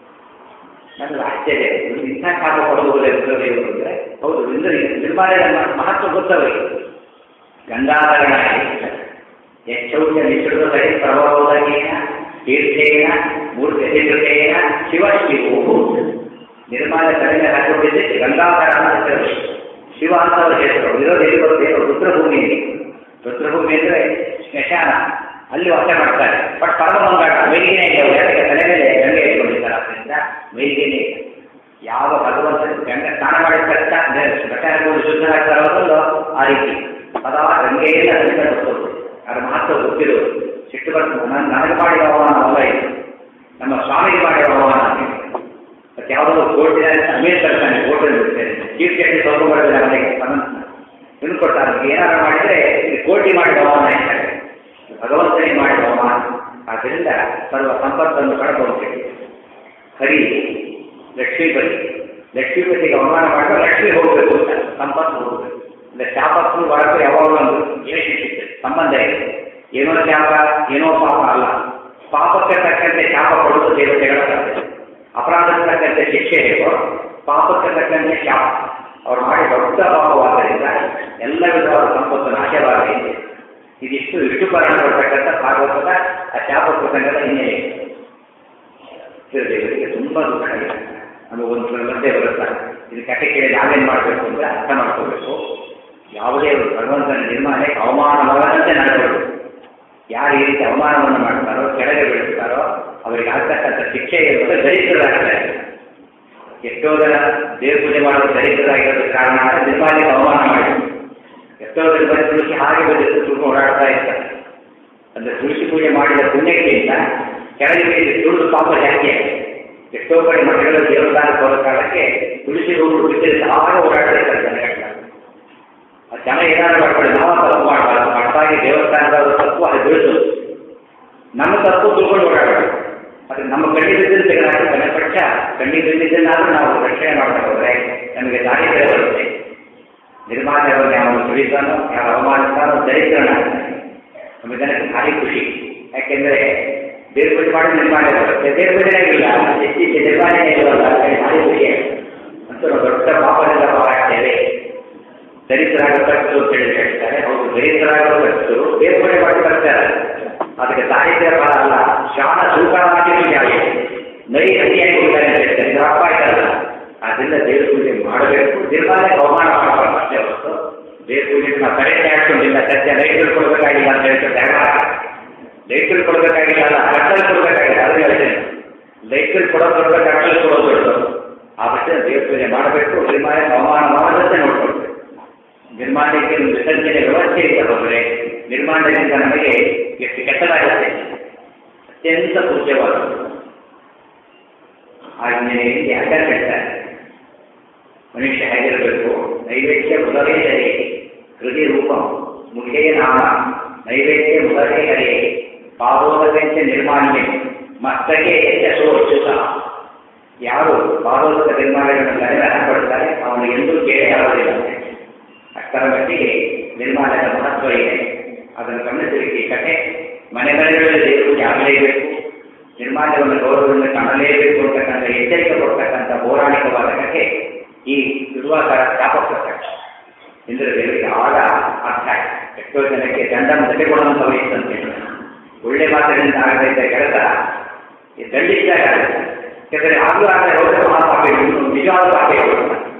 ನನಗೆ ಆಶ್ಚರ್ಯ, ಇಂಥ ಕಾಪ ಕೊಡಬಹುದೇ ರುದ್ರದೇವರು ಅಂದರೆ? ಹೌದು, ಇಂದ್ರ ನಿರ್ಮಾಲ್ಯದ ಮಹತ್ವ ಗೊತ್ತವರಿಗೆ. ಗಂಗಾಧರನಾಗಿ ಯಚ್ಚೌಚ ನಿಶ್ಚಿತ ಸಹಿತ ಪ್ರಭಾವೋದಕೇನ ತೀರ್ಥೇನ ಮೂರ್ತಿಕೃತೇನ ಶಿವ ಶಿವು. ನಿರ್ಮಾಲ್ಯ ಕಡಿಮೆ ಹಾಕೊಂಡಿದ್ದೆ ಗಂಗಾಧರ ಅಂತ ಹೆಸರು, ಶಿವ ಅಂತ ಅವರ ಹೆಸರು. ಇರೋದು ಎಲ್ಲಿ ಬರುತ್ತೆ, ರುದ್ರಭೂಮಿ. ರುದ್ರಭೂಮಿ ಅಂದರೆ ಸ್ಮಶಾನ, ಅಲ್ಲಿ ವಾಸ ಮಾಡ್ತಾರೆ. ಬಟ್ ಪರಮಂಗಾಟ ಮೈಲಿಗೆನೇ ಇಲ್ಲ, ಯಾಕೆ ತಲೆ ಮೇಲೆ ಗಂಗೆ ಇಟ್ಕೊಂಡಿದ್ದಾರೆ. ಆದ್ದರಿಂದ ಮೈಲಿಗೆನೇ ಯಾವ ಭಗವಂತ ಗಂಗೆ ಸ್ನಾನ ಮಾಡಿದ ತಕ್ಷಣ ಸ್ಮಶಾನಗಳು ಶುದ್ಧರಾಗ್ತಾರೋ ಆ ರೀತಿ ಪದ ಗಂಗೆಯಿಂದ ಅದರಿಂದ ಗೊತ್ತೋದು. ಅದರ ಮಹತ್ವ ಗೊತ್ತಿರೋದು. ಸಿಟ್ಟು ಬರ್ತದೆ, ನಾನು ನನಗೆ ಮಾಡಿದ ಅವಮಾನ ಅಲ್ಲ ಇದು, ನಮ್ಮ ಸ್ವಾಮಿಗೆ ಮಾಡಿದ ಅವಮಾನ. ಮತ್ತೆ ಯಾವುದೋ ಕೋರ್ಟಿನ ಅಮೀರ್ ತರ್ತಾನೆ, ಕೋರ್ಟಲ್ಲಿ ಬಿಡ್ತೇನೆ, ಚೀಫ್ ಜಸ್ಟಿಸ್ ತಗೊಂಡ್ಬರ್ತಾರೆ, ಅವನಿಗೆ ಇನ್ನು ಕೊಡ್ತಾರೆ. ಏನಾದ್ರು ಮಾಡಿದರೆ ಇದು ಕೋರ್ಟಿ ಮಾಡಿದ ಅವಮಾನ ಇರ್ತಾರೆ, ಭಗವಂತನಿಗೆ ಮಾಡಿದ ಅವಮಾನ. ಆದ್ದರಿಂದ ಸರ್ವ ಸಂಪತ್ತನ್ನು ಕಳ್ಕೊಳ್ತೇವೆ. ಹರಿ ಲಕ್ಷ್ಮೀಪತಿ, ಲಕ್ಷ್ಮೀಪತಿಗೆ ಅವಮಾನ ಮಾಡಿದ್ರೆ ಲಕ್ಷ್ಮಿ ಹೋಗಬೇಕು ಅಂತ, ಸಂಪತ್ತು ಹೋಗಬೇಕು. ಅಂದರೆ ಶಾಪಕ್ಕೂ ಒಳಗೂ ಯಾವಾಗಲೂ ಒಂದು ರಿಲೇಷನ್ಶಿಪ್ ಸಂಬಂಧ ಇದೆ. ಏನೋ ಶಾಪ ಏನೋ ಪಾಪ ಅಲ್ಲ. ಪಾಪಕ್ಕೆ ತಕ್ಕಂತೆ ಶಾಪ ಕೊಡುವುದು ದೇವತೆಗಳ ಸಾಧ್ಯ. ಅಪರಾಧಕ್ಕೆ ತಕ್ಕಂತೆ ಶಿಕ್ಷೆ ಹೇಗೋ, ಪಾಪಕ್ಕೆ ತಕ್ಕಂತೆ ಶಾಪ. ಅವ್ರು ಮಾಡಿ ದೊಡ್ಡ ಪಾಪವಾದ್ದರಿಂದ ಎಲ್ಲ ವಿಧವಾದ ಸಂಪತ್ತು ನಾಶವಾಗಿದೆ. ಇದಿಷ್ಟು ವಿಷ್ಣು ಪುರಾಣ ಕೊಡ್ತಕ್ಕಂಥ ಭಾಗವತದ ಆ ಶಾಪ ಪ್ರಸಂಗದ ಹಿನ್ನೆಲೆ. ದೇವರಿಗೆ ತುಂಬ ದುಃಖ ಇದೆ. ನಮಗೊಂದು ಮಧ್ಯೆ ಬರುತ್ತಾರೆ. ಇದು ಕಥೆ ಕೇಳಿ ನಾವೇನು ಮಾಡಬೇಕು ಅಂದರೆ ಅರ್ಥ ಮಾಡ್ಕೋಬೇಕು. ಯಾವುದೇ ಭಗವಂತನ ನಿರ್ಮಾಣಕ್ಕೆ ಅವಮಾನವಾದಂತೆ ನಡೆಸಬೇಕು. ಯಾರು ಈ ರೀತಿ ಅವಮಾನವನ್ನು ಮಾಡ್ತಾರೋ, ಕೆಳಗೆ ಬೀಳುತ್ತಾರೋ ಅವರಿಗೆ ಆಗ್ತಕ್ಕಂಥ ಶಿಕ್ಷೆ ಇರುವುದು ದರಿದ್ರರಾಗ್ತಾರೆ. ಎಷ್ಟೋ ಜನ ದೇವ್ರ ಪೂಜೆ ಮಾಡೋದು ದರಿದ್ರರಾಗಿರೋದು ಕಾರಣ ನಿರ್ಮಾಣಕ್ಕೆ ಅವಮಾನ ಮಾಡಿ ಎಷ್ಟೋ ಜನ ಬರೀ ತುಳಸಿ ಹಾಗೆ ಬಂದಿದ್ದು ತುಳು ಓಡಾಡ್ತಾ ಇರ್ತಾರೆ. ಅಂದರೆ ತುಳಸಿ ಪೂಜೆ ಮಾಡಿದ ಪುಣ್ಯಕ್ಕಿಂತ ಕೆಳಗೆ ಮೇಲೆ ತುಳಿದು ಪಾಪ ಜಾಸ್ತಿ ಆಗಿದೆ. ಎಷ್ಟೋ ಕಡೆ ಮಠಗಳ ದೇವಸ್ಥಾನ ಬರೋ ಕಾಲಕ್ಕೆ ತುಳಸಿ ಹೋಗಿ ಬಿದ್ದರೆ ಆಗ ಓಡಾಡ್ತಾ ಇರ್ತಾರೆ ಜನಗಳ. ಆ ಜನ ಏನಾದ್ರು ಮಾಡ್ಕೊಳ್ಳಿ, ನಾವು ತಪ್ಪು ಮಾಡಬಾರ್ದು. ಮಠವಾಗಿ ದೇವಸ್ಥಾನದ ತಪ್ಪು ಅದು ಬೀಳ್ಸೋದು, ನಮ್ಮ ತಪ್ಪು ತಿಳ್ಕೊಂಡು ಓಡಾಡಬೇಕು. ಅದು ನಮ್ಮ ಕಣ್ಣಿ ಬಿದ್ದಿದ್ದು ತೆಗೆದಾಕಿ ಕಣ್ಣ ಪಕ್ಷ ಕಣ್ಣಿ ಬಿದ್ದಿದ್ದನ್ನಾದ್ರೂ ನಾವು ರಕ್ಷಣೆ ಮಾಡ್ತಾ ಹೋದರೆ ನಮಗೆ ದಾರಿದ್ರ್ಯ ಬರುತ್ತೆ. ನಿರ್ಮಾಣವನ್ನು ಯಾವ ತುಳಿತಾನೋ, ಯಾವ ಅವಮಾನಿಸ್ತಾನೋ ದರಿದ್ರನಾಗ್ತಾನೆ. ನಮಗೆ ಜನಕ್ಕೆ ಭಾರಿ ಖುಷಿ. ಯಾಕೆಂದರೆ ದೇವ್ರ ಪೂಜೆ ಮಾಡಿ ನಿರ್ಮಾಣ ಬರುತ್ತೆ. ದೇವ್ರ ಪೂಜೆ ಆಗಿಲ್ಲ, ಹೆಚ್ಚಿಗೆ ನಿರ್ಮಾಣ ಇಲ್ಲವಲ್ಲ, ಭಾರಿ ಖುಷಿ. ಅಂತೂ ನಾವು ದೊಡ್ಡ ಪಾಪದಿಂದ ಹೋರಾಡ್ತೇವೆ. ದರಿದ್ರಾಗ ಖರ್ಚು ಅಂತ ಹೇಳಿ ಹೇಳ್ತಾರೆ. ಹೌದು, ದರಿದ್ರಾಗ ಖರ್ಚು ದೇವ್ರ ಪೂಜೆ ಮಾಡಿ ಬರ್ತಾರೆ. ಅದಕ್ಕೆ ಸಾಹಿತ್ಯ ಫಲ ಅಲ್ಲ, ಶ್ವಾನ ಸೂಕರವಾಗಿಯೂ ಯಾವೆ ನೈ ನದಿಯಾಗಿ ಹೋಗ್ತಾರೆ ಅಂತ ಹೇಳ್ತಾರೆ. ಇದು ಅಪ್ಪ ಆಯ್ತಲ್ಲ. ಆದ್ದರಿಂದ ದೇವ್ರ ಪೂಜೆ ಮಾಡಬೇಕು. ನಿರ್ಮಾಣಕ್ಕೆ ಅವಮಾನ ಮಾಡಬಾರ್ದು ಅಷ್ಟೇ ಹೊರತು ದೇವ್ರ ಪೂಜೆಗೆ ನಾವು ಕರೆಕ್ಟ್ ಹಾಕ್ಕೊಂಡಿಲ್ಲ. ಸತ್ಯ ರೈತರು ಕೊಡಬೇಕಾಗಿಲ್ಲ ಅಂತ ಹೇಳ್ತಾರೆ. ರೈತರು ಕೊಡಬೇಕಾಗಿಲ್ಲ ಅಲ್ಲ, ಕಟ್ಟಲು ಕೊಡಬೇಕಾಗಿಲ್ಲ. ಅದು ಹೇಳ್ತೇನೆ, ರೈತರು ಕೊಡೋದು ದೊಡ್ಡ, ಕಟ್ಟಲು ಕೊಡೋದು ದೊಡ್ಡದು. ಆ ಬಗ್ಗೆ ದೇವ್ರ ಪೂಜೆ ಮಾಡಬೇಕು. ನಿರ್ಮಾಣಕ್ಕೆ ಅವಮಾನ ಮಾಡದಂತೆ ನೋಡ್ಕೊಳ್ಬೇಕು. ನಿರ್ಮಾಣಕ್ಕೆ ಒಂದು ವಿಸರ್ಜನೆ ವ್ಯವಸ್ಥೆಯಿಂದ ಹೋದರೆ ನಿರ್ಮಾಣದಿಂದ ನಮಗೆ ಎಷ್ಟು ಕೆಟ್ಟದಾಗುತ್ತೆ. ಅತ್ಯಂತ ಪೂಜ್ಯವಾದದ್ದು ಆಜ್ಞೆಯಲ್ಲಿ ಅಡ್ಡ ಹೇಳ್ತಾರೆ. ಮನುಷ್ಯ ಹೇಗಿರಬೇಕು? ನೈವೇದ್ಯ ಮುದರೇ ಹರೇ ಹೃದಯ ರೂಪ ಮುಖೇ ನಾಮ ನೈವೇದ್ಯ ಮುದರೇ ಹರೇ ಪಾದೋದಕಂಚ ನಿರ್ಮಾಣ್ಯ ಮಸ್ತಕೆ ಯಶೋಚ್ಯುತ. ಯಾರು ಪಾದೋದಕ ನಿರ್ಮಾಣಗಳನ್ನು ಗಣನೆ ಪಡ್ತಾರೆ ಅವನು ಎಂದೂ ಕೇಳಿ ಆಗೋದಿಲ್ಲ. ಅಷ್ಟರ ಮಟ್ಟಿಗೆ ನಿರ್ಮಾಣದ ಮಹತ್ವ ಇದೆ. ಅದನ್ನು ಗಮನಿಸಲಿಕ್ಕೆ ಕತೆ ಮನೆ ಮನೆಗಳಲ್ಲಿ ದೇವರು ಪೂಜೆ ಆಗಲೇಬೇಕು, ನಿರ್ಮಾಣವನ್ನು ಗೌರವವನ್ನು ಕಾಣಲೇಬೇಕು ಅಂತಕ್ಕಂಥ ಎಚ್ಚರಿಕೆ ಕೊಡ್ತಕ್ಕಂಥ ಪೌರಾಣಿಕವಾದ ಕಥೆ ಈ ದುರ್ವಾಸರ ಶಾಪಪುಸ್ತಕ. ಇಂದ್ರ ದೇವರಿಗೆ ಆಗ ಅರ್ಥ ಎಷ್ಟೋ ಜನಕ್ಕೆ ದಂಡ ತಡೆಗೊಳ್ಳಲು ಭವಿಸ್ತಂತೆ. ಒಳ್ಳೆ ಮಾತಿನಿಂದ ಆಗದ ಕೆಲಸ ದಂಡಿಸಿದಾಗ ಯಾಕಂದರೆ ಆಗಲೂ ಆಗಲೇ ಹೋದರೆ ಮಹಾಪಾಪಿಗಳು ನಿಜವಾದ ಪಾಪಿಗಳು.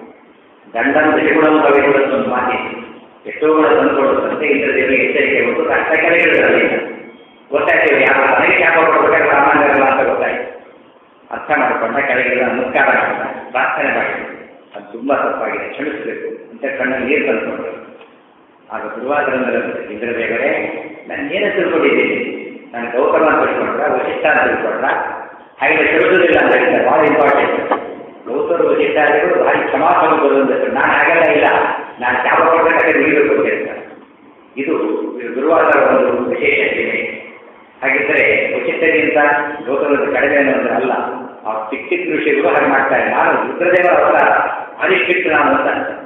ದಂಡನ್ನು ತಡೆಗೊಳ್ಳಲು ಭವಿಸುವಂತ ಒಂದು ಮಾತಿ ಎಷ್ಟೋ ಕೂಡ ತಂದುಕೊಳ್ಳುತ್ತಂತೆ. ಇಂದ್ರ ದೇವರಿಗೆ ಎಚ್ಚರಿಕೆ ಕೊಟ್ಟು ಕಷ್ಟ ಕೆಳಗಿಡೋದ್ರಲ್ಲಿ ಗೊತ್ತಾಗ್ತೇವೆ. ಯಾವ ನನಗೆ ಶಾಪ ಕೊಡಬೇಕಾದ್ರೆ ಸಾಮಾನ್ಯರಲ್ಲ ಅಂತ ಗೊತ್ತಾಯ್ತು. ಅರ್ಥ ಮಾಡಿಕೊಂಡ ಕೆಳಗಿಡ ನಮಸ್ಕಾರ ಮಾಡಿದ, ಪ್ರಾರ್ಥನೆ ಮಾಡಿದ್ರು. ಅದು ತುಂಬ ತಪ್ಪಾಗಿದೆ, ಕ್ಷಮಿಸಬೇಕು ಅಂತ ಕಣ್ಣಲ್ಲಿ ನೀರು ತಂದುಕೊಂಡ್ರು. ಆಗ ದುರ್ವಾಸರಂದ್ರೆ ಇಂದ್ರ ದೇವರೇ ನಾನು ಏನು ತಿಳ್ಕೊಂಡಿದ್ದೀನಿ, ನಾನು ಗೌತಮ ಅಂತ ತಿಳ್ಕೊಂಡ್ರ ವಶಿಷ್ಠ ಅಂತ ತಿಳ್ಕೊಂಡ್ರ ಹಾಗೆ ಕ್ಷಮಿಸೋದಿಲ್ಲ ಅಂತ ಹೇಳ್ತಾರೆ. ಭಾಳ ಇಂಪಾರ್ಟೆಂಟ್. ಗೌತಮ ವಶಿಷ್ಠಾದಿಗಳು ಭಾರಿ ಕ್ಷಮಾಪಣೆ ಬರುವಂತ. ನಾನು ಹಾಗೆಲ್ಲ ಇಲ್ಲ, ನಾನು ಶಾಪ ಕೊಡಬೇಕಾದ್ರೆ ನೀಡಬೇಕು ಅಂತ ಹೇಳ್ತಾರೆ. ಇದು ದುರ್ವಾಸರ ಒಂದು ವಿಶೇಷ ಸೀಮೆ. ಹಾಗಿದ್ದರೆ ವಶಿಷ್ಠರಿಗಿಂತ ಗೌತಮದ ಕಡಿಮೆ ಅನ್ನೋದ್ರೆ ಅಲ್ಲ. ಆ ಚಿಕ್ಕ ಚಿಕ್ಕ ವಿಷಯ ವ್ಯವಹಾರ ಮಾಡ್ತಾರೆ. ನಾನು ರುದ್ರದೇವರ ಅವರ ಅರಿಷ್ಠಿಟ್ಟು ನಾನು ಅಂತ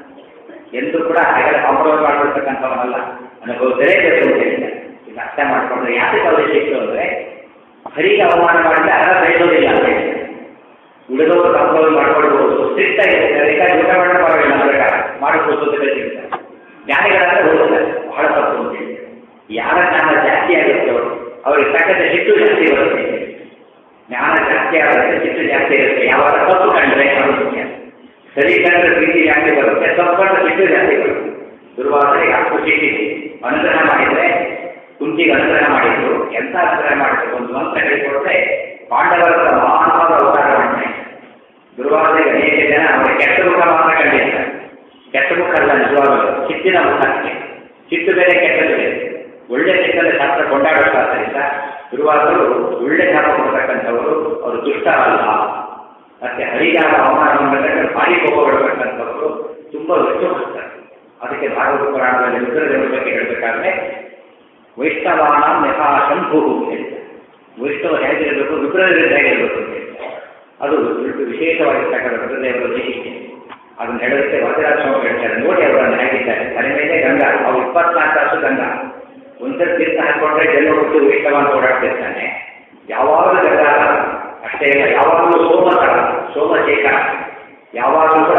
ಎಂದೂ ಕೂಡ ಹಾಗೆಲ್ಲ ಕಾಂಪ್ರಮೈಸ್ ಮಾಡಿರ್ತಕ್ಕಂಥವನ್ನಲ್ಲ. ಅನುಭವಿಸಲೇ ಬೇಕು ಅಂತ ಹೇಳಿದ್ದಾರೆ. ಈಗ ಅರ್ಥ ಮಾಡಿಕೊಂಡ್ರೆ ಯಾಕೆ ಅವಶ್ಯಕ್ಕೆ ಅಂದರೆ ಹರಿಗೆ ಅವಮಾನ ಮಾಡಿದ್ರೆ ಅರ್ಥ ಬಯಸೋದಿಲ್ಲ ಅಂತ ಹೇಳ್ತಾರೆ. ಉಳಿದವರು ಕಾಂಪ್ರಮೈಸ್ ಮಾಡ್ಕೊಳ್ಬಹುದು, ಸ್ಟ್ರಿಕ್ಟ್ ಆಗಿರುತ್ತೆ. ಅದಕ್ಕಾಗಿ ಊಟ ಮಾಡಿದ್ರೆ ಪರವಾಗಿಲ್ಲ ಬೇಕಾ ಮಾಡಿಕೊಡ್ತು ಅಂತ ಕಲಿತಿರ್ತಾರೆ. ಜ್ಞಾನಿಗಳಾದ್ರೆ ಹೋಗ್ತಾರೆ, ಬಹಳ ತಪ್ಪು ಅಂತ ಹೇಳಿ. ಯಾರ ಜ್ಞಾನ ಜಾಸ್ತಿ ಆಗುತ್ತೋ ಅವರಿಗೆ ತಕ್ಕಂಥ ಸಿಟ್ಟು ಜಾಸ್ತಿ ಬರುತ್ತೆ. ಜ್ಞಾನ ಜಾಸ್ತಿ ಆಗುತ್ತೆ, ಸಿಟ್ಟು ಜಾಸ್ತಿ ಇರುತ್ತೆ. ಯಾವಾಗ ತಪ್ಪು ಕಂಡ್ರೆ ಅದು ಮುಖ್ಯ. ಸರಿ ಕಂಡ್ರೆ ಪ್ರೀತಿ ಜಾಸ್ತಿ ಬರುತ್ತೆ, ತಪ್ಪು ಕಂಡ್ರೆ ಸಿಟ್ಟು ಜಾಸ್ತಿ ಬರುತ್ತೆ. ದುರ್ವಾಸನೆ ಯಾಕೂ ಸಿಟ್ಟಿದೆ. ಅನುಗ್ರಹ ಮಾಡಿದರೆ ಕುಂತಿಗೆ ಅನುಗ್ರಹ ಮಾಡಿದ್ರು. ಎಂಥ ಅನುಗ್ರಹ ಮಾಡಿದ್ರು? ಒಂದು ಮಂತ್ರ ಹೇಳಿಕೊಟ್ರೆ ಪಾಂಡವರ ಮಹಾತ್ಮದ ಅವತಾರ ಮಾಡ್ತಾರೆ. ದುರ್ವಾಸನೆಗೆ ಅನೇಕ ಜನ ಅವರ ಕೆಟ್ಟ ಮುಖ ಮಾತ್ರ ಕಂಡಿರ್ತಾರೆ. ಕೆಟ್ಟ ಮುಖ ಅಲ್ಲ ನಿಜವಾಗಲು, ಸಿಟ್ಟಿನ ಮುಖಕ್ಕೆ. ಸಿಟ್ಟು ಬೇರೆ ಕೆಟ್ಟದ್ದು ಬೇರೆ. ಒಳ್ಳೆ ಸಿಟ್ಟಲ್ಲಿ ಶಾಸ್ತ್ರ ಕೊಂಡಾಡುತ್ತಾದ್ದರಿಂದ ದುರ್ವಾಸರು ಒಳ್ಳೆ ಶಾಪ ಕೊಡ್ತಕ್ಕಂಥವರು. ಅವರು ದುಷ್ಟ ಅಲ್ಲ. ಮತ್ತೆ ಹರಿಯಾದ ಅವಮಾನ ಮಾಡತಕ್ಕಂಥ ಭಾರಿ ಕೋಪ ಬರ್ತಕ್ಕಂಥವರು ತುಂಬ ಹೆಚ್ಚು ಬರ್ತಾರೆ. ಅದಕ್ಕೆ ಭಾಗವತ ಪುರಾಣದಲ್ಲಿ ರುದ್ರದೇವರ ಬಗ್ಗೆ ಹೇಳಬೇಕಾದ್ರೆ ವೈಷ್ಣವಾನ ಯಥಾ ಶಂಭು ಅಂತ ಹೇಳ್ತಾರೆ. ವೈಷ್ಣವ ಹೇಗಿರಬೇಕು, ರುದ್ರದೇವರು ಹೇಗಿರಬೇಕು ಅಂತ ಹೇಳ್ತಾರೆ. ಅದು ವಿಶೇಷವಾಗಿರ್ತಕ್ಕಂಥ ರುದ್ರದೇವರ ವೈಶಿಷ್ಟ್ಯ. ಅದನ್ನು ಹೇಳೋದಕ್ಕೆ ವರದರಾಜಸ್ವಾಮಿ ಹೇಳ್ತಾರೆ. ನೋಡಿ ಅವರನ್ನು ಹೇಗಿದ್ದಾರೆ. ತಲೆ ಮೇಲೆ ಗಂಗಾ, ಅವ್ರು ಇಪ್ಪತ್ನಾಲ್ಕು ವರ್ಷ ಗಂಗಾ. ಒಂದ್ಸರಿ ತೀರ್ಥ ಹಾಕೊಂಡ್ರೆ ಜನ್ಮ ಕೊಟ್ಟು ವೈಷ್ಣವ ಅಂತ ಓಡಾಡ್ತಿರ್ತಾನೆ. ಯಾವಾಗಲೂ ಗಂಗಾ ಅಷ್ಟೇ ಇಲ್ಲ, ಯಾವಾಗಲೂ ಸೋಮತರ ಸೋಮಶೇಖರ, ಯಾವಾಗಲೂ ಕೂಡ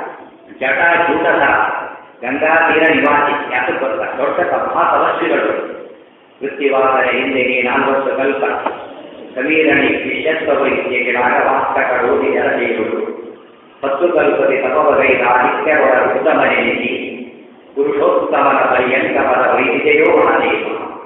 ಜಟ ಜೂಟದ ಗಂಗಾ ತೀರ ನಿವಾಸಿ. ಯಾಕೆ ಗೊತ್ತಾ? ದೊಡ್ಡ ಮಹಾ ತಪಸ್ವಿಗಳು. ವೃತ್ತಿವಾಸನೆ ಹಿಂದೆಗೆ ನಾಲ್ವತ್ತು ಕಲ್ಪ ಸಮೀರಣಿ ವಿಶ್ವತ್ವ ವೈದ್ಯಗಳಾಗ ವಾಸ್ತಕ ರೋಗಿ ಜನದೇವರು ಹತ್ತು ಕಲ್ಪದೆ ತಪವಗೈದ ನಿತ್ಯವರ ಉತ್ತಮನೆನಿಸಿ ಪುರುಷೋತ್ತಮನ ಪರ್ಯಂತಪದ ವೈದ್ಯೆಯೋ ಮಹಾದೇವ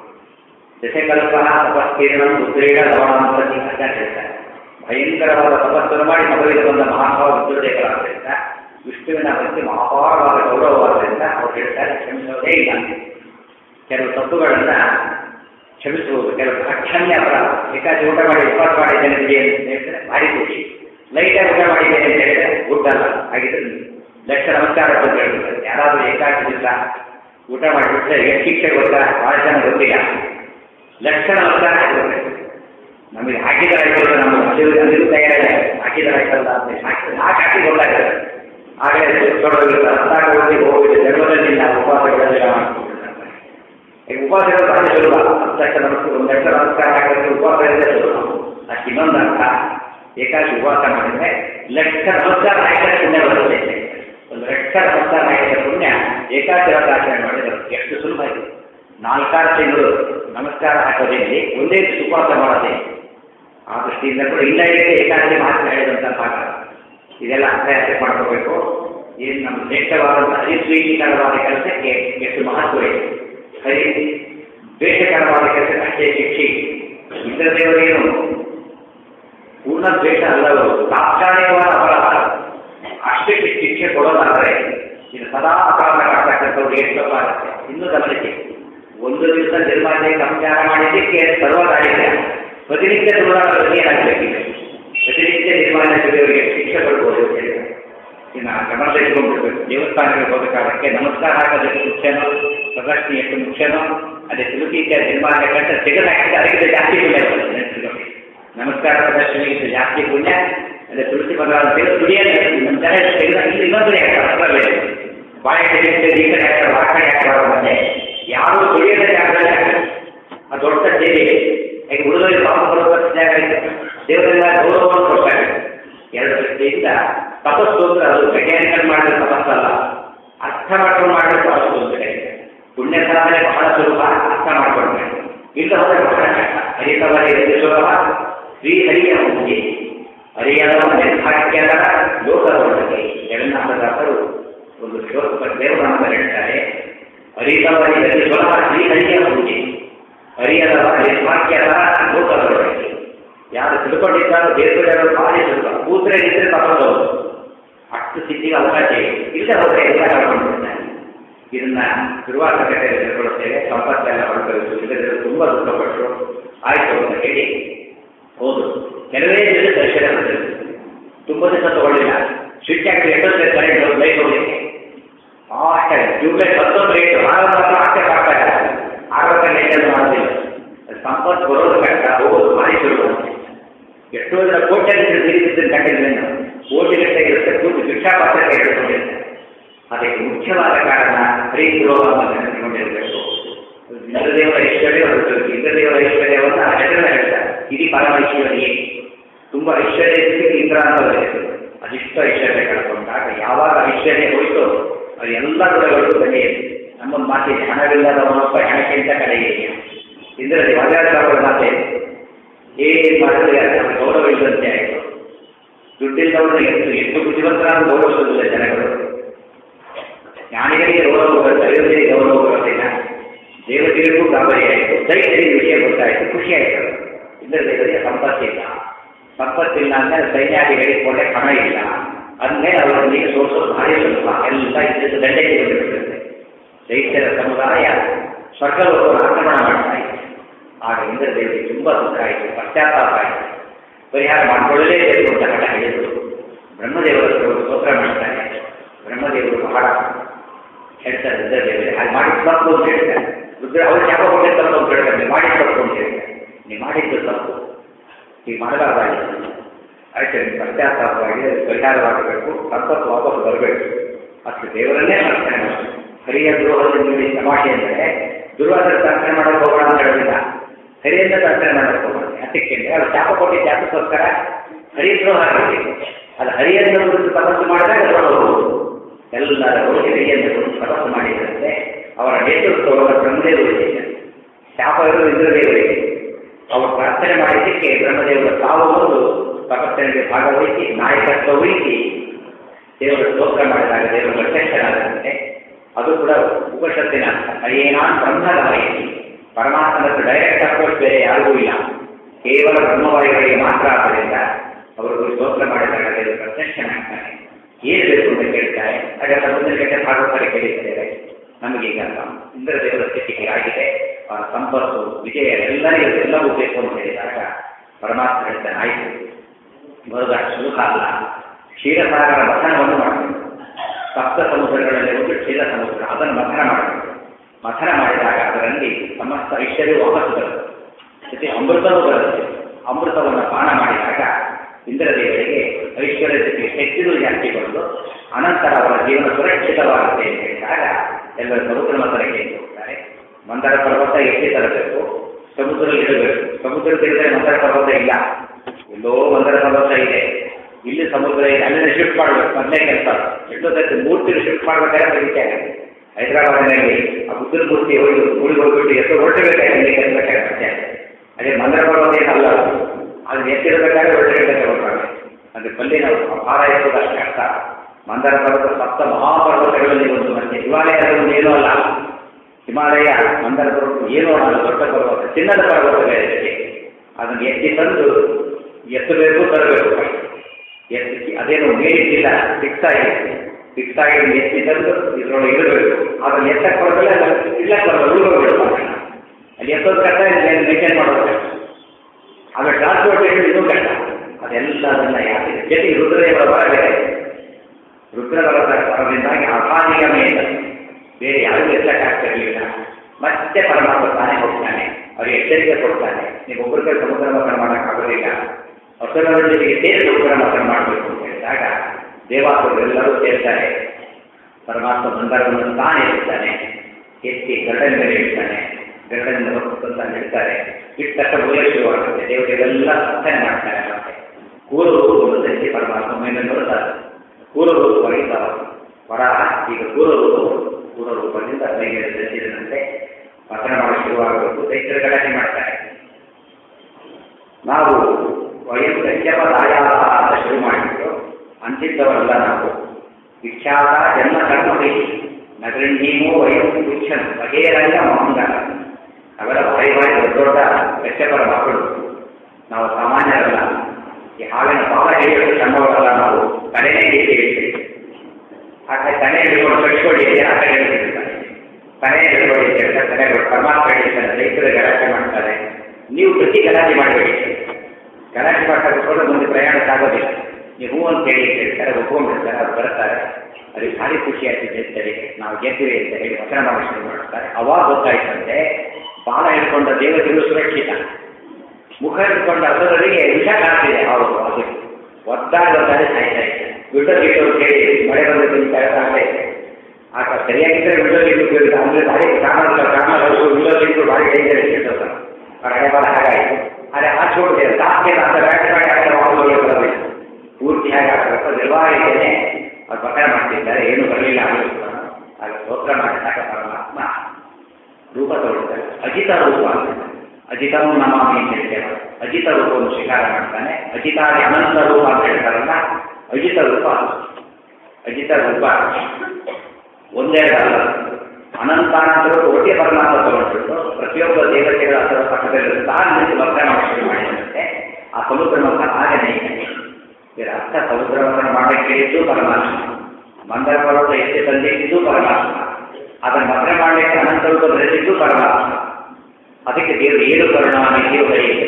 ದಶಕಲ್ಪನ ತಪಸ್ತೀರ್ಣ ಉದ್ರೇಣ ಲವಣಾಂತತಿ ಅಂತ ಹೇಳ್ತಾರೆ. ಭಯಂಕರವಾದ ತಪಸ್ಸನ್ನು ಮಾಡಿ ಮಗುವಿಗೆ ಬಂದ ಮಹಾಭಾವ ವಿದ್ಯುದೇವರಾದ್ದರಿಂದ ವಿಷ್ಣುವಿನ ಬಗ್ಗೆ ಮಹಾಪಾರವಾದ ಗೌರವವಾದ್ದರಿಂದ ಅವ್ರು ಹೇಳ್ತಾರೆ ಕ್ಷಮಿಸೋದೇ ಇಲ್ಲ. ಕೆಲವು ತಪ್ಪುಗಳನ್ನು ಕ್ಷಮಿಸುವುದು, ಕೆಲವು ಅಕ್ಷಮ್ಯ ಅಪರಾಧ. ಏಕಾಚಿ ಊಟ ಮಾಡಿ ಉಪವಾಸ ಮಾಡಿದ್ದೇನೆ ಅಂತ ಹೇಳ್ತಾರೆ, ಭಾರಿ ಖುಷಿ. ಲೈಟಾಗಿ ಊಟ ಮಾಡಿದ್ದೇನೆ ಅಂತ ಹೇಳಿದ್ರೆ ಊಟಲ್ಲ ಹಾಗಿದ್ರೆ ಲಕ್ಷ ನಮಸ್ಕಾರ ಅಂತ ಹೇಳ್ತಾರೆ. ಯಾರಾದರೂ ಏಕಾಚಿ ದಿವಸ ಊಟ ಮಾಡಿಬಿಟ್ರೆ ಎಷ್ಟು ಶಿಕ್ಷೆ ಗೊತ್ತಾ? ಭಾಳ ಜನ ಗೊತ್ತಿಲ್ಲ. ಲಕ್ಷ ನಮಸ್ಕಾರ ಹಾಕಬೇಕು. ನಮಗೆ ಹಾಕಿದ ಆಯ್ತಲ್ಲ, ನಮ್ಮ ಅಲ್ಲಿಗೂ ತಯಾರಿಲ್ಲ. ಹಾಕಿದ ಆಯ್ತಲ್ಲ ಅಂತ ಹಾಕಿ ನಾಲ್ಕು ಹಾಕಿ ಗೊತ್ತಾಗ್ತದೆ. ಆಗಲೇ ತೊಡಗಿರುತ್ತೆ. ಹತ್ತಾಗಿ ಹೋಗಿ ಜನ್ಮದಲ್ಲಿಲ್ಲ ಉಪವಾಸಗಳೆಲ್ಲ ಮಾಡ್ಕೊಂಡಿರ್ತಾರೆ. ಈಗ ಉಪವಾಸಗಳು ಭಾಳ ಸುಲಭ. ಹತ್ತು ಲಕ್ಷ ನಮಸ್ಕಾರ, ಒಂದು ಲಕ್ಷ ನಮಸ್ಕಾರ ಹಾಕಿದ್ರೆ ಉಪವಾಸ ಇಲ್ಲದೆ ಸುಲಭ. ಅಷ್ಟು ಇನ್ನೊಂದು ಅರ್ಥ, ಏಕಾಶಿ ಉಪವಾಸ ಮಾಡಿದ್ರೆ ಲಕ್ಷ ನಮಸ್ಕಾರ ಹಾಕಿದ್ರೆ ಪುಣ್ಯ ಬರುತ್ತೆ. ಒಂದು ಲಕ್ಷ ನಮಸ್ಕಾರ ಹಾಕಿದ ಪುಣ್ಯ ಏಕಾಶಿ ವ್ರತ ಆಚರಣೆ ಮಾಡಿದ್ರೆ ಎಷ್ಟು ಸುಲಭ ಇದೆ. ನಾಲ್ಕಾರು ತಿಂಗಳು ನಮಸ್ಕಾರ ಹಾಕೋದೇನೆ ಒಂದೇ ಉಪವಾಸ ಮಾಡೋದೇ. ಆ ದೃಷ್ಟಿಯಿಂದ ಕೂಡ ಇಂಡೈರೆಕ್ಟ್ ಏಕಾಗ್ರತೆ ಮಾತ್ರ ಹೇಳಿದಂಥ ಭಾಗ ಇದೆಲ್ಲ ಅಭ್ಯಾಸ ಮಾಡ್ಕೋಬೇಕು. ಏನು ನಮ್ಮ ಶ್ರೇಷ್ಠವಾದಂಥ ಹರಿಸ್ವೀಕರವಾದ ಕೆಲಸಕ್ಕೆ ಎಷ್ಟು ಮಹತ್ವ ಇದೆ, ಹರಿ ದ್ವೇಷಕರವಾದ ಕೆಲಸಕ್ಕೆ ಅಷ್ಟೇ ಶಿಕ್ಷೆ. ಇಂದ್ರ ದೇವರೇನು ಪೂರ್ಣ ದ್ವೇಷ ಅಲ್ಲವರು, ತಾತ್ಕಾಲಿಕವಾದ ಅಪರಾಧ ಅಷ್ಟಕ್ಕೆ ಶಿಕ್ಷೆ ಕೊಡೋದಾದರೆ ಇದು ಸದಾ ಅಪರಾಧ ಕಾಡ್ತಕ್ಕಂಥವ್ರು ಎಷ್ಟು ಆಗುತ್ತೆ. ಇನ್ನೂ ಗಮನಿಸಿ, ಒಂದು ದಿವಸ ನಿರ್ಮಾಣಕ್ಕೆ ಸಂಚಾರ ಮಾಡಿದ್ದಕ್ಕೆ ಸರ್ವದಾಯಿತ್ಯ ಪ್ರತಿನಿತ್ಯ ತುಳುವಾಡೋರಿಗೆ ಏನಾಗಬೇಕಿದೆ, ಪ್ರತಿನಿತ್ಯ ನಿರ್ಮಾಣ ದೇವರಿಗೆ ಶಿಕ್ಷೆ ಕೊಡ್ಬೋದು. ಇನ್ನು ಗಮನದ ಇಟ್ಕೊಂಡ್ಬಿಡ್ಬೇಕು. ದೇವಸ್ಥಾನಗಳಿಗೆ ಹೋದ ಕಾಲಕ್ಕೆ ನಮಸ್ಕಾರ ಹಾಕೋದು ಎಷ್ಟು ಮುಖ್ಯನೋ, ಪ್ರದಕ್ಷಿಣೆ ಎಷ್ಟು ಮುಖ್ಯನೋ, ಅದೇ ತಿರುಗೀತ್ಯ ನಿರ್ಮಾಣ ಕಂಡ ತೆಗೆದು ಹಾಕಿದ್ರೆ ಅದಕ್ಕಿಂತ ಜಾಸ್ತಿ ಪುಣ್ಯ ಬರುತ್ತೆ. ನೆನಪಿಟ್ಕೊಂಡು ನಮಸ್ಕಾರ ಪ್ರದರ್ಶನಕ್ಕಿಂತ ಜಾಸ್ತಿ ಪುಣ್ಯ. ಅದೇ ತುಳಸಿ ಪದ ಅಂತೇಳಿ ತುಳಿಯೋದೇ ನಮ್ಮ ಜನ ತೆಗೆದ ಇಲ್ಲಿ ಇನ್ನೊಂದು ಹಾಕ್ತಾರೆ, ಬಾಯಿ ತೆಗೆದು ಈ ಕಡೆ ಹಾಕ್ತಾರೆ, ಆ ಕಡೆ ಹಾಕ್ತಾರೆ. ಯಾರು ತುಳಿಯೋದೇ ಆಗಲ್ಲ, ಅದು ದೊಡ್ಡ ಸೇರಿ. ಈಗ ಉಳಿದವರಿಗೆ ಪಾಪ ಬರುವ ಜಾಗ ಇದೆ, ದೇವರೆಲ್ಲ ಗೌರವವನ್ನು ಕೊಡ್ತಾರೆ. ಎರಡು ದೃಷ್ಟಿಯಿಂದ ತಪಸ್ಸು ಅಂದ್ರೆ ಅದು ಮೆಕ್ಯಾನಿಕಲ್ ಮಾಡಿದ್ರೆ ತಪಸ್ಸಲ್ಲ, ಅರ್ಥ ಮಾಡ್ಕೊಂಡು ಮಾಡಿದ್ರೆ ತಪಸ್ಸು ಅಂತ ಕಡೆ. ಪುಣ್ಯ ಸಾಧನೆ ಬಹಳ ಸುಲಭ, ಅರ್ಥ ಮಾಡ್ಕೊಂಡ್ರೆ ಇಲ್ಲ ಹೋದ್ರೆ ಬಹಳ ಕಷ್ಟ. ಹರಿತವರೇ ಎಲ್ಲಿ ಸುಲಭ, ಶ್ರೀ ಹರಿಯ ಮುಖ್ಯ ಹರಿಯದವನೇ ಭಾಗ್ಯದ ಲೋಕದೊಳಗೆ. ಜಗನ್ನಾಥದಾಸರು ಒಂದು ಶ್ಲೋಕ ದೇವರಾಮ ಹೇಳ್ತಾರೆ, ಹರಿತವರೇ ಎಲ್ಲಿ ಸುಲಭ ಶ್ರೀ ಹರಿಯ ಮುಖ್ಯ ಹರಿಯದವ ಭಾಗ್ಯದ ಲೋಕದೊಳಗೆ. ಯಾರು ತಿಳ್ಕೊಂಡಿದ್ದಾರೋ ದೇವರ ಭಾರಿ ಸುಲಭ, ಕೂತ್ರೆ ನಿದ್ರೆ ತಪ್ಪಬಹುದು, ಅಷ್ಟು ಸ್ಥಿತಿಗೆ ಅವಕಾಶ ಇದೆ. ಇಲ್ಲ ಹೋದ್ರೆ ಎಲ್ಲ ಕಳ್ಕೊಂಡಿರ್ತಾರೆ. ಇದನ್ನ ದುರ್ವಾಸ ಕಟ್ಟೆಯಲ್ಲಿ ತಿಳ್ಕೊಳ್ಳುತ್ತೇವೆ, ಸಂಪತ್ತೆಲ್ಲ ಹೊರತರಿಸು, ಇದರಲ್ಲಿ ತುಂಬ ದುಃಖಪಟ್ಟರು. ಆಯ್ತು ಅಂತ ಹೇಳಿ ಹೌದು, ಕೆಲವೇ ದಿವಸ ದರ್ಶನ ಬಂದಿರುತ್ತೆ, ತುಂಬ ದಿವಸ ತಗೊಳ್ಳಿಲ್ಲ. ಸ್ವಿಚ್ ಹಾಕಿ ಎಷ್ಟೊಂದು ಕರೆಂಟ್ ಲೈಟ್ ಹೋಗಲಿಕ್ಕೆ ಅಷ್ಟೇ, ಟ್ಯೂಬ್ಲೈಟ್ ಮತ್ತೊಂದು ರೇಟು ಆಗ ಮಾತ್ರ ಅಷ್ಟೇ ಆಗ್ತಾ ಇಲ್ಲ, ಆರೋಗ್ಯ ಮೇಂಟೈನ್ ಮಾಡೋದಿಲ್ಲ. ಸಂಪತ್ತು ಬರೋದು ಕಷ್ಟ, ಹೋಗೋದು ಭಾರಿ ಸುಲಭ. ಎಷ್ಟೋ ಜನ ಕೋಟ್ಯಲ್ಲಿ ತಿರುಗಿದ್ದನ್ನು ಕಂಡಿದ್ದೇನೆ, ಕೋಟಿ ಗಟ್ಟೆ ಇರುತ್ತೆ, ಕೂತು ಭಿಕ್ಷಾಪಾತ್ರ ಹಿಡಿದುಕೊಂಡಿರ್ತಾರೆ. ಅದಕ್ಕೆ ಮುಖ್ಯವಾದ ಕಾರಣ ಹರಿದ್ರೋಹವನ್ನು ನೆನೆದುಕೊಂಡಿರಬೇಕು. ಇಂದ್ರದೇವರ ಐಶ್ವರ್ಯ ಹೊರತು ಇಂದ್ರದೇವರ ಐಶ್ವರ್ಯವನ್ನು ಹೆಸರನ್ನ ಹೇಳ್ತಾರೆ, ಇಡೀ ಪರಮ ಐಶ್ವರ್ಯೇ. ತುಂಬ ಐಶ್ವರ್ಯ ಇದ್ದಕ್ಕೆ ಇಂದ್ರ ಅಂತ ಹೆಸರು. ಅದಿಷ್ಟು ಐಶ್ವರ್ಯ ಕಳ್ಕೊಂಡಾಗ ಯಾವಾಗ ಐಶ್ವರ್ಯ ಹೋಯಿತು ಅದು ಎಲ್ಲ ಗುಣಗಳು ಕಡೆಯಿದೆ. ನಮ್ಮೊಂದು ಮಾತಿದೆ, ಹಣವಿಲ್ಲದವನೊಬ್ಬ ಹಣಕ್ಕಿಂತ ಕಡೆಗೆ. ಇಂದ್ರದೇವ ಅವರ ಮಾತೆ ಏನ್ ಮಾಡಿದ್ರೆ ಅದರ ಗೌರವ ಇಲ್ಲದಂತೆ ಆಯಿತು. ದುಡ್ಡಿಲ್ಲದವರು ಎಷ್ಟು ಎಷ್ಟು ಬುದ್ಧಿವಂತರಾದ ಗೌರವಿಸುವುದಿಲ್ಲ ಜನಗಳು. ಜ್ಞಾನಿಗಳಿಗೆ ಗೌರವ ಬರುತ್ತೆ, ಅಯೋಧ್ಯೆಗೆ ಗೌರವ ಬರೋದಿಲ್ಲ. ದೇವತೆಗಳಿಗೂ ಗಾಬರಿ ಆಯಿತು, ದೈತ್ಯರಿಗೆ ವಿಷಯ ಗೊತ್ತಾಯಿತು, ಖುಷಿ ಆಯಿತು. ಇಂದ್ರದೇವರಿಗೆ ಸಂಪತ್ತಿಲ್ಲ, ಸಂಪತ್ತಿಲ್ಲ ಅಂದರೆ ಸೈನ್ಯಾದಿಗಳಿಗೆ ಒಳ್ಳೆ ಹಣ ಇಲ್ಲ ಅಂದಮೇಲೆ ಅವರನ್ನು ಈಗ ಸೋಸೋದು ಭಾರಿ ಸುಲಭ. ಎಲ್ಲ ಇದ್ದಿದ್ದು ದಂಡೆಗೆ ಬಂದುಬಿಟ್ಟಿರುತ್ತೆ. ದೈತ್ಯರ ಸಮುದಾಯ ಸ್ವರ್ಗಲೋಕವನ್ನು ಆಕ್ರಮಣ ಮಾಡ್ತಾ ಇತ್ತು. ಆಗ ಇಂದ್ರದೇವರಿಗೆ ತುಂಬ ದುಃಖ ಆಯಿತು, ಪಶ್ಚಾತ್ತಾಪ ಆಯಿತು. ಪರಿಹಾರ ಮಾಡಿಕೊಳ್ಳಲೇಬೇಕು ಅಂತ ಹಠ ಹೇಳಿದರು. ಬ್ರಹ್ಮದೇವರನ್ನು ಸ್ತೋತ್ರ ಮಾಡ್ತಾರೆ. ಬ್ರಹ್ಮದೇವರು ಬಹಳ ಹೇಳ್ತಾರೆ ಇಂದ್ರದೇವರಿಗೆ, ಹಾಗೆ ಮಾಡಿ ತಪ್ಪು ಅಂತ ಹೇಳ್ತಾರೆ. ರುದ್ರ ಅವ್ರು ಶಾಪ ಕೊಟ್ಟೆ ತಪ್ಪು ಅಂತ ಹೇಳ್ತಾರೆ, ನೀವು ಮಾಡಿದ ತಪ್ಪು ಅಂತ ಹೇಳ್ತಾರೆ. ನೀವು ಮಾಡಿದ್ದು ತಪ್ಪು, ಈಗ ಮಾಡಬಾರ್ದಾಗಿತ್ತು. ಆಯ್ತು, ನೀವು ಪಶ್ಚಾತ್ತಾಪವಾಗಿ ಪರಿಹಾರವಾಗಬೇಕು, ಸಂಪತ್ತು ವಾಪಸ್ ಬರಬೇಕು. ಅಷ್ಟು ದೇವರನ್ನೇ ಪ್ರಾರ್ಥನೆ ಮಾಡಬೇಕು. ಹರಿಯ ದ್ರೋಹದಲ್ಲಿ ನೋಡಿ ತಮಾಷೆ ಅಂದರೆ ದುರ್ವಾಸರ ಪ್ರಾರ್ಥನೆ ಮಾಡೋಕೆ ಹೋಗೋಣ ಅಂತ ಹೇಳೋದಿಲ್ಲ, ಹರಿಯಿಂದ ಪ್ರಾರ್ಥನೆ ಮಾಡೋಕೆ ಹೋಗೋಣ. ಅದಕ್ಕೆ ಅದು ಶಾಪ ಕೊಟ್ಟಿದ್ದ ಜಾತಕ್ಕೋಸ್ಕರ ಹರಿದ್ರೋಹ ಆಗಬೇಕು. ಅದು ಹರಿಯನ್ನು ಕುರಿತು ತಪಸ್ಸು ಮಾಡಿದಾಗ ದ್ರೋಹ ಹೋಗುವುದು. ಎಲ್ಲರ ಹೋಗಿ ಹರಿಯನ್ನು ಕುರಿತು ತಪಸ್ಸು ಮಾಡಿದಂತೆ ಅವರ ನೇತೃತ್ವವನ್ನು ಬ್ರಹ್ಮದೇವರಿಗೆ, ಶಾಪ ಇರುವುದು ಇಂದ್ರದೇವರಿಗೆ. ಅವರು ಪ್ರಾರ್ಥನೆ ಮಾಡಿದ್ದಕ್ಕೆ ಬ್ರಹ್ಮದೇವರ ತಾವು ಒಂದು ತಪಸ್ಸಿನಲ್ಲಿ ಭಾಗವಹಿಸಿ ನಾಯಕತ್ವ ವಹಿಸಿ ದೇವರ ಸ್ತೋತ್ರ ಮಾಡಿದಾಗ ದೇವರ ಪ್ರತ್ಯಕ್ಷರಾದಂತೆ. ಅದು ಕೂಡ ಉಪನಿಷತ್ತಿನ ಹರಿಯೇನಾನ್ ಬ್ರಹ್ಮವಾಯಿಸಿ, ಪರಮಾತ್ಮನದ್ದು ಡೈರೆಕ್ಟ್ ಅಪ್ರೋಚ್ ಬೇರೆ ಯಾರಿಗೂ ಇಲ್ಲ, ಕೇವಲ ಬ್ರಹ್ಮವಾಯುಗಳಿಗೆ ಮಾತ್ರ. ಆದ್ದರಿಂದ ಅವರು ಸ್ತೋತ್ರ ಮಾಡಿದಾಗ ದೇವರು ಪ್ರತ್ಯಕ್ಷನಾಗ್ತಾನೆ. ಏನು ಬೇಕು ಅಂತ ಕೇಳ್ತಾರೆ. ಹಾಗಾದ್ರೆ ಮುಂದಿನ ಗಂಟೆ ಭಾಗವತಾರೆ ಕೇಳಿದ್ದೇವೆ. ನಮಗೀಗ ಇಂದ್ರದೇವರ ಸ್ಥಿತಿ ಹೀಗಾಗಿದೆ, ಅವರ ಸಂಪತ್ತು ವಿಜಯ ಎಲ್ಲರಿಗೂ ಎಲ್ಲವೂ ಬೇಕು ಅಂತ ಹೇಳಿದಾಗ ಪರಮಾತ್ಮ ಹೇಳ್ತಾನೆ, ಆಯಿತು ಬರೋದ ಸುಲಭ ಅಲ್ಲ. ಕ್ಷೀರಸಾಗರ ಮಥನವನ್ನು ಮಾಡಬೇಕು. ಸಪ್ತ ಸಮುದ್ರಗಳಲ್ಲಿ ಒಂದು ಕ್ಷೀರ ಸಮುದ್ರ, ಅದನ್ನು ಮಥನ ಮಾಡಬೇಕು. ಮಥನ ಮಾಡಿದಾಗ ಅದರಲ್ಲಿ ಸಮಸ್ತ ಐಶ್ವರ್ಯ ವಾಪಸ್ ಬರುತ್ತೆ, ಜೊತೆ ಅಮೃತವೂ ಬರುತ್ತೆ. ಅಮೃತವನ್ನು ಪಾನ ಮಾಡಿದಾಗ ಇಂದ್ರದೇವರಿಗೆ ಐಶ್ವರ್ಯ ಜೊತೆ ಹೆಚ್ಚಿನೂ ಜಾಸ್ತಿ ಬಂದು ಅನಂತರ ಅವರ ಜೀವನ ಸುರಕ್ಷಿತವಾಗುತ್ತೆ ಅಂತ ಹೇಳಿದಾಗ ಎಲ್ಲರೂ ಸಮುದ್ರ ಮಥನಕ್ಕೆ ಹೋಗ್ತಾರೆ. ಮಂದರ ಪರ್ವತ ಎತ್ತಿ ತರಬೇಕು, ಸಮುದ್ರ ಇಡಬೇಕು. ಸಮುದ್ರ ತಿಳಿದರೆ ಮಂದರ ಪರ್ವತ ಇಲ್ಲ, ಎಲ್ಲೋ ಮಂದರ ಪರ್ವತ ಇದೆ, ಇಲ್ಲಿ ಸಮುದ್ರ ಇದೆ, ಅಲ್ಲಿಂದ ಶಿಫ್ಟ್ ಮಾಡಬೇಕು. ಮೊದಲೇ ಕೆಲಸ ಎಷ್ಟೊತ್ತೈತೆ ಮೂರ್ತಿ ಶಿಫ್ಟ್ ಮಾಡಬೇಕಾದ್ರೆ ಬರೀತಾ ಇದೆ. ಹೈದರಾಬಾದಿನಲ್ಲಿ ಆ ಬುದ್ಧನ ಮೂರ್ತಿ ಹೋಗಿ ಊರಿಗೆ ಹೋಗ್ಬಿಟ್ಟು ಎಷ್ಟು ಹೊರಟಬೇಕಾಗಿ ಎತ್ತಬೇಕಾಗುತ್ತೆ. ಅದೇ ಮಂದ್ರ ಪರ್ವತೇನಲ್ಲ, ಅದನ್ನ ಎತ್ತಿರಬೇಕಾದ್ರೆ ಹೊರಟು ಗಂಟೆ ತಗೋತಾರೆ. ಅಂದರೆ ಕಲ್ಲಿನ ಭಾರ ಎತ್ತುವುದು ಅಷ್ಟು ಕಷ್ಟ. ಮಂದರ ಪರ್ವತ ಸಪ್ತ ಮಹಾಪರ್ವತಗಳಲ್ಲಿ ಒಂದು, ಮತ್ತೆ ಹಿಮಾಲಯದಲ್ಲಿ ಏನೂ ಅಲ್ಲ. ಹಿಮಾಲಯ ಮಂದರ ಪರ್ವತ ಏನೂ ಅಲ್ಲ, ದೊಡ್ಡ ಪರ್ವತ, ಚಿನ್ನದ ಪರ್ವತವೇ ಇದಕ್ಕೆ. ಅದನ್ನು ಎತ್ತಿ ತಂದು ಎತ್ತಬೇಕು, ತರಬೇಕು. ಎತ್ತಿ ಅದೇನು ಮೇಲಿದ್ದಿಲ್ಲ, ಫಿಕ್ಸ್ ಆಗಿದೆ. ಫಿಕ್ಸ್ ಆಗಿ ಎತ್ತಿ ತಂದು ಇದರೊಳಗೆ ಇರಬೇಕು. ಅದನ್ನು ಎತ್ತಕ್ಕೆ ಬರೋದಿಲ್ಲ, ಇಲ್ಲಕ್ಕೆ ಬರೋದು, ಉಳ್ಕೋಬೇಕು. ಅಲ್ಲಿ ಎತ್ತೋದು ಕಷ್ಟ, ಮೇಂಟೈನ್ ಮಾಡೋದು ಕಷ್ಟ. ಆಮೇಲೆ ಟ್ರಾನ್ಸ್ಪೋರ್ಟೇಷನ್ ಇನ್ನೂ ಕಷ್ಟ. ಅದೆಲ್ಲ ಅದನ್ನು ಯಾಕೆ ಜೊತೆಗೆ ರುದ್ರದೇವರ ಬರ ಬೇರೆ. ರುದ್ರವರ ಬರದಿಂದಾಗಿ ಅಸಾಧಿಕ ಮೇಲೆ ಬೇರೆ ಯಾರಿಗೂ ಎತ್ತಕ್ಕಾಗ್ತಿರಲಿಲ್ಲ. ಮತ್ತೆ ಪರಮಾತ್ಮ ತಾನೇ ಹೋಗ್ತಾನೆ, ಅವ್ರಿಗೆ ಎಚ್ಚರಿಕೆ ಕೊಡ್ತಾನೆ. ನೀವು ಒಬ್ಬರಿಗೆ ಸಮುದ್ರ ಮಥನ ಮಾಡೋಕ್ಕಾಗೋದಿಲ್ಲ, ಹಸುರರ ಜೊತೆಗೆ ಸೇರಿ ಸಮುದ್ರ ಮಥನ ಮಾಡಬೇಕು ಅಂತ ಹೇಳಿದಾಗ ದೇವಾಸುರರೆಲ್ಲರೂ ಸೇರ್ತಾರೆ. ಪರಮಾತ್ಮ ಮಂದರವನ್ನು ತಾನೇ ಇರ್ತಾನೆ, ಎತ್ತಿ ಗರುಡನ ಮೇಲೆ ಇಡ್ತಾನೆ. ಗರುಡನಿಂದ ಹೊತ್ತು ಇಡ್ತಾರೆ. ಇಟ್ಟ ತಕ್ಕ ಭೂಯ ಶುರುವಾಗುತ್ತೆ. ದೇವತೆಗಳೆಲ್ಲ ಪ್ರಾರ್ಥನೆ ಮಾಡ್ತಾರೆ. ಮತ್ತೆ ಕೂರೂಪವನ್ನು ಧರಿಸಿ ಪರಮಾತ್ಮ ಮೇಲೆ ನೋಡ್ತಾರೆ. ಕೂರೂಪವಾಗಿ ವರ ಈಗ ಕೂರೂಪ ಕೂರೂಪದಿಂದ ಮೈಗೆ ಧರಿಸಿದಂತೆ ಮಥನ ಮಾಡಿ ಶುರುವಾಗಬೇಕು. ದೈತ್ಯರ ಗಲಾಟೆ ಮಾಡ್ತಾರೆ. ನಾವು ವಯಂ ಕಶ್ಯಪ ದಾಯಾಹ ಅಂತ ಶುರು ಮಾಡಿಬಿಟ್ಟು ಅಂತಿದ್ದವರಲ್ಲ ನಾವು. ವಿಖ್ಯಾತ ಜನ್ಮ ಕರ್ಮವೇ ನಗರಂಗೀಮೋ ವಯಂ ವೃಕ್ಷಂ ಬಗೆಯರಂಗ ಮಹಂಗ. ಅವೆಲ್ಲ ಭಾರಿ ಭಾರಿ ದೊಡ್ಡ ದೊಡ್ಡ ಕಶ್ಯಪರ ಮಕ್ಕಳು. ನಾವು ಸಾಮಾನ್ಯರಲ್ಲ. ಈ ಹಾವಿನ ಬಾಲ ಹೇಳಿಗಳು ಸಣ್ಣವರಲ್ಲ. ನಾವು ತಲೆನೇ ಹೇಗೆ ಹೇಳ್ತೀವಿ. ಹಾಗೆ ತಲೆ ಹಿಡಿದುಕೊಂಡು ಕಟ್ಕೊಳ್ಳಿ ಆ ಕಡೆ ಹೇಳ್ತಿರ್ತಾರೆ. ತಲೆ ಹಿಡಿದುಕೊಳ್ಳಿ ಅಂತ ಹೇಳ್ತಾರೆ. ತಲೆ ಪರಮಾತ್ಮ ಹೇಳ್ತಾರೆ. ರೈತರು ಗಲಾಟೆ ಮಾಡ್ತಾರೆ. ನೀವು ಪ್ರತಿ ಗಲಾಟೆ ಮಾಡಬೇಡಿ. ಗಲಾಟೆ ಮಾಡ್ಕೊಂಡು ಮುಂದೆ ಪ್ರಯಾಣಕ್ಕಾಗೋದಿಲ್ಲ. ನೀವು ಹೂ ಅಂತ ಹೇಳಿ ಹೇಳ್ತಾರೆ, ಒಪ್ಕೊಂಡ್ಬಿಡ್ತಾರೆ. ಅವ್ರು ಬರ್ತಾರೆ. ಅದಕ್ಕೆ ಭಾರಿ ಖುಷಿ ಆಗ್ತಿದೆ ಹೇಳ್ತಾರೆ. ನಾವು ಗೆದ್ದಿವೆ ಅಂತ ಹೇಳಿ ವಚನ ಮಾಡಿ ಶುರು ಮಾಡ್ತಾರೆ. ಅವಾಗ ಗೊತ್ತಾಯ್ತಂತೆ ಬಾಲ ಹಿಡ್ಕೊಂಡ ದೇವತೆಗಳು ಸುರಕ್ಷಿತ, ಮುಖ ಹಿಡ್ಕೊಂಡ ಅದರವರಿಗೆ ವಿಷ ಕಾಣ್ತಿದೆ. ಅವರು ಅದು ಒದ್ದಾಡಿ ಒದ್ದಾಡಿ ಸಾಯ್ತಾ ಇದ್ದಾರೆ. ವಿಡೋ ಗಿಟ್ಟು ಅಂತ ಹೇಳಿ ಮಳೆ ಬಂದ ಕಾಣ್ತಾ ಇದೆ. ಆಗ ಸರಿಯಾಗಿದ್ದರೆ ವಿಡೋ ಗಿಟ್ಟು ಅಂದರೆ ಭಾರಿ ಕಾರಣ ಕಾರಣ ವಿಡೋ ಗಿಟ್ಟು ಭಾರಿ ಡೇಂಜರ್ ಇಟ್ಟಿರ್ತಾರೆ. ಅವ್ರ ಹಣೆ ಬಾಲ ಹಾಗಾಯಿತು. ಆದರೆ ಹಾಚ್ಕೊಡ್ತೇವೆ ಜಾಸ್ತಿ ಅಂತ ಬ್ಯಾಟ್ ಮಾಡಿ ಹಾಕಿದ್ರೆ ವಾಹನಗಳು ಬರಬೇಕು. ಪೂರ್ತಿಯಾಗಿ ಆಗಬೇಕು. ನಿರ್ವಹಣೆಯೇ ಅವ್ರು ಪತ್ರ ಮಾಡ್ತಿದ್ದಾರೆ. ಏನು ಬರಲಿಲ್ಲ ಆಗಬೇಕು. ಆಗ ಸ್ತೋತ್ರ ಮಾಡಿದಾಗ ಪರಮಾತ್ಮ ರೂಪ ತಗೊಳ್ತಾರೆ. ಅಜಿತ ರೂಪ ಅಂತ, ಅಜಿತನೂ ನಮಾಮಿ ಅಂತ ಹೇಳ್ತೇವೆ. ಅಜಿತ ರೂಪವನ್ನು ಸ್ವೀಕಾರ ಮಾಡ್ತಾನೆ. ಅಜಿತಾದಿ ಅನಂತ ರೂಪ ಅಂತ ಹೇಳ್ತಾರಲ್ಲ, ಅಜಿತ ರೂಪ. ಅಜಿತ ರೂಪ ಒಂದೆರಡಲ್ಲ, ಅನಂತಾನಂತರ ಒಟ್ಟೆ ಪರಮಾತ್ಮ ತಗೊಂಡ್ಬಿಟ್ಟು ಪ್ರತಿಯೊಬ್ಬ ದೇವತೆಗಳ ಅದರ ಪಕ್ಕದಲ್ಲಿ ತಾನು ಭಕ್ತ ಮಾಡಿ ಮಾಡಿದಂತೆ ಆ ಸಮುದ್ರ ಮಥನ ಹಾಗೆನೇ ಇದರ ಅರ್ಥ. ಸಮುದ್ರ ಮಥನ ಮಾಡಕ್ಕೆ ಇದ್ದು ಪರಮಾತ್ಮ, ಮಂದರ ಪರ್ವತ ಎತ್ತಿ ತಂದಿದ್ದು ಪರಮಾತ್ಮ, ಅದನ್ನು ಮಥನ ಮಾಡಲಿಕ್ಕೆ ಅನಂತ ರೂಪ ಧರಿಸಿದ್ದು ಪರಮಾತ್ಮ. ಅದಕ್ಕೆ ದೇವರು ಏನು ಕರುಣಾನಿ ದೇವರಿಗೆ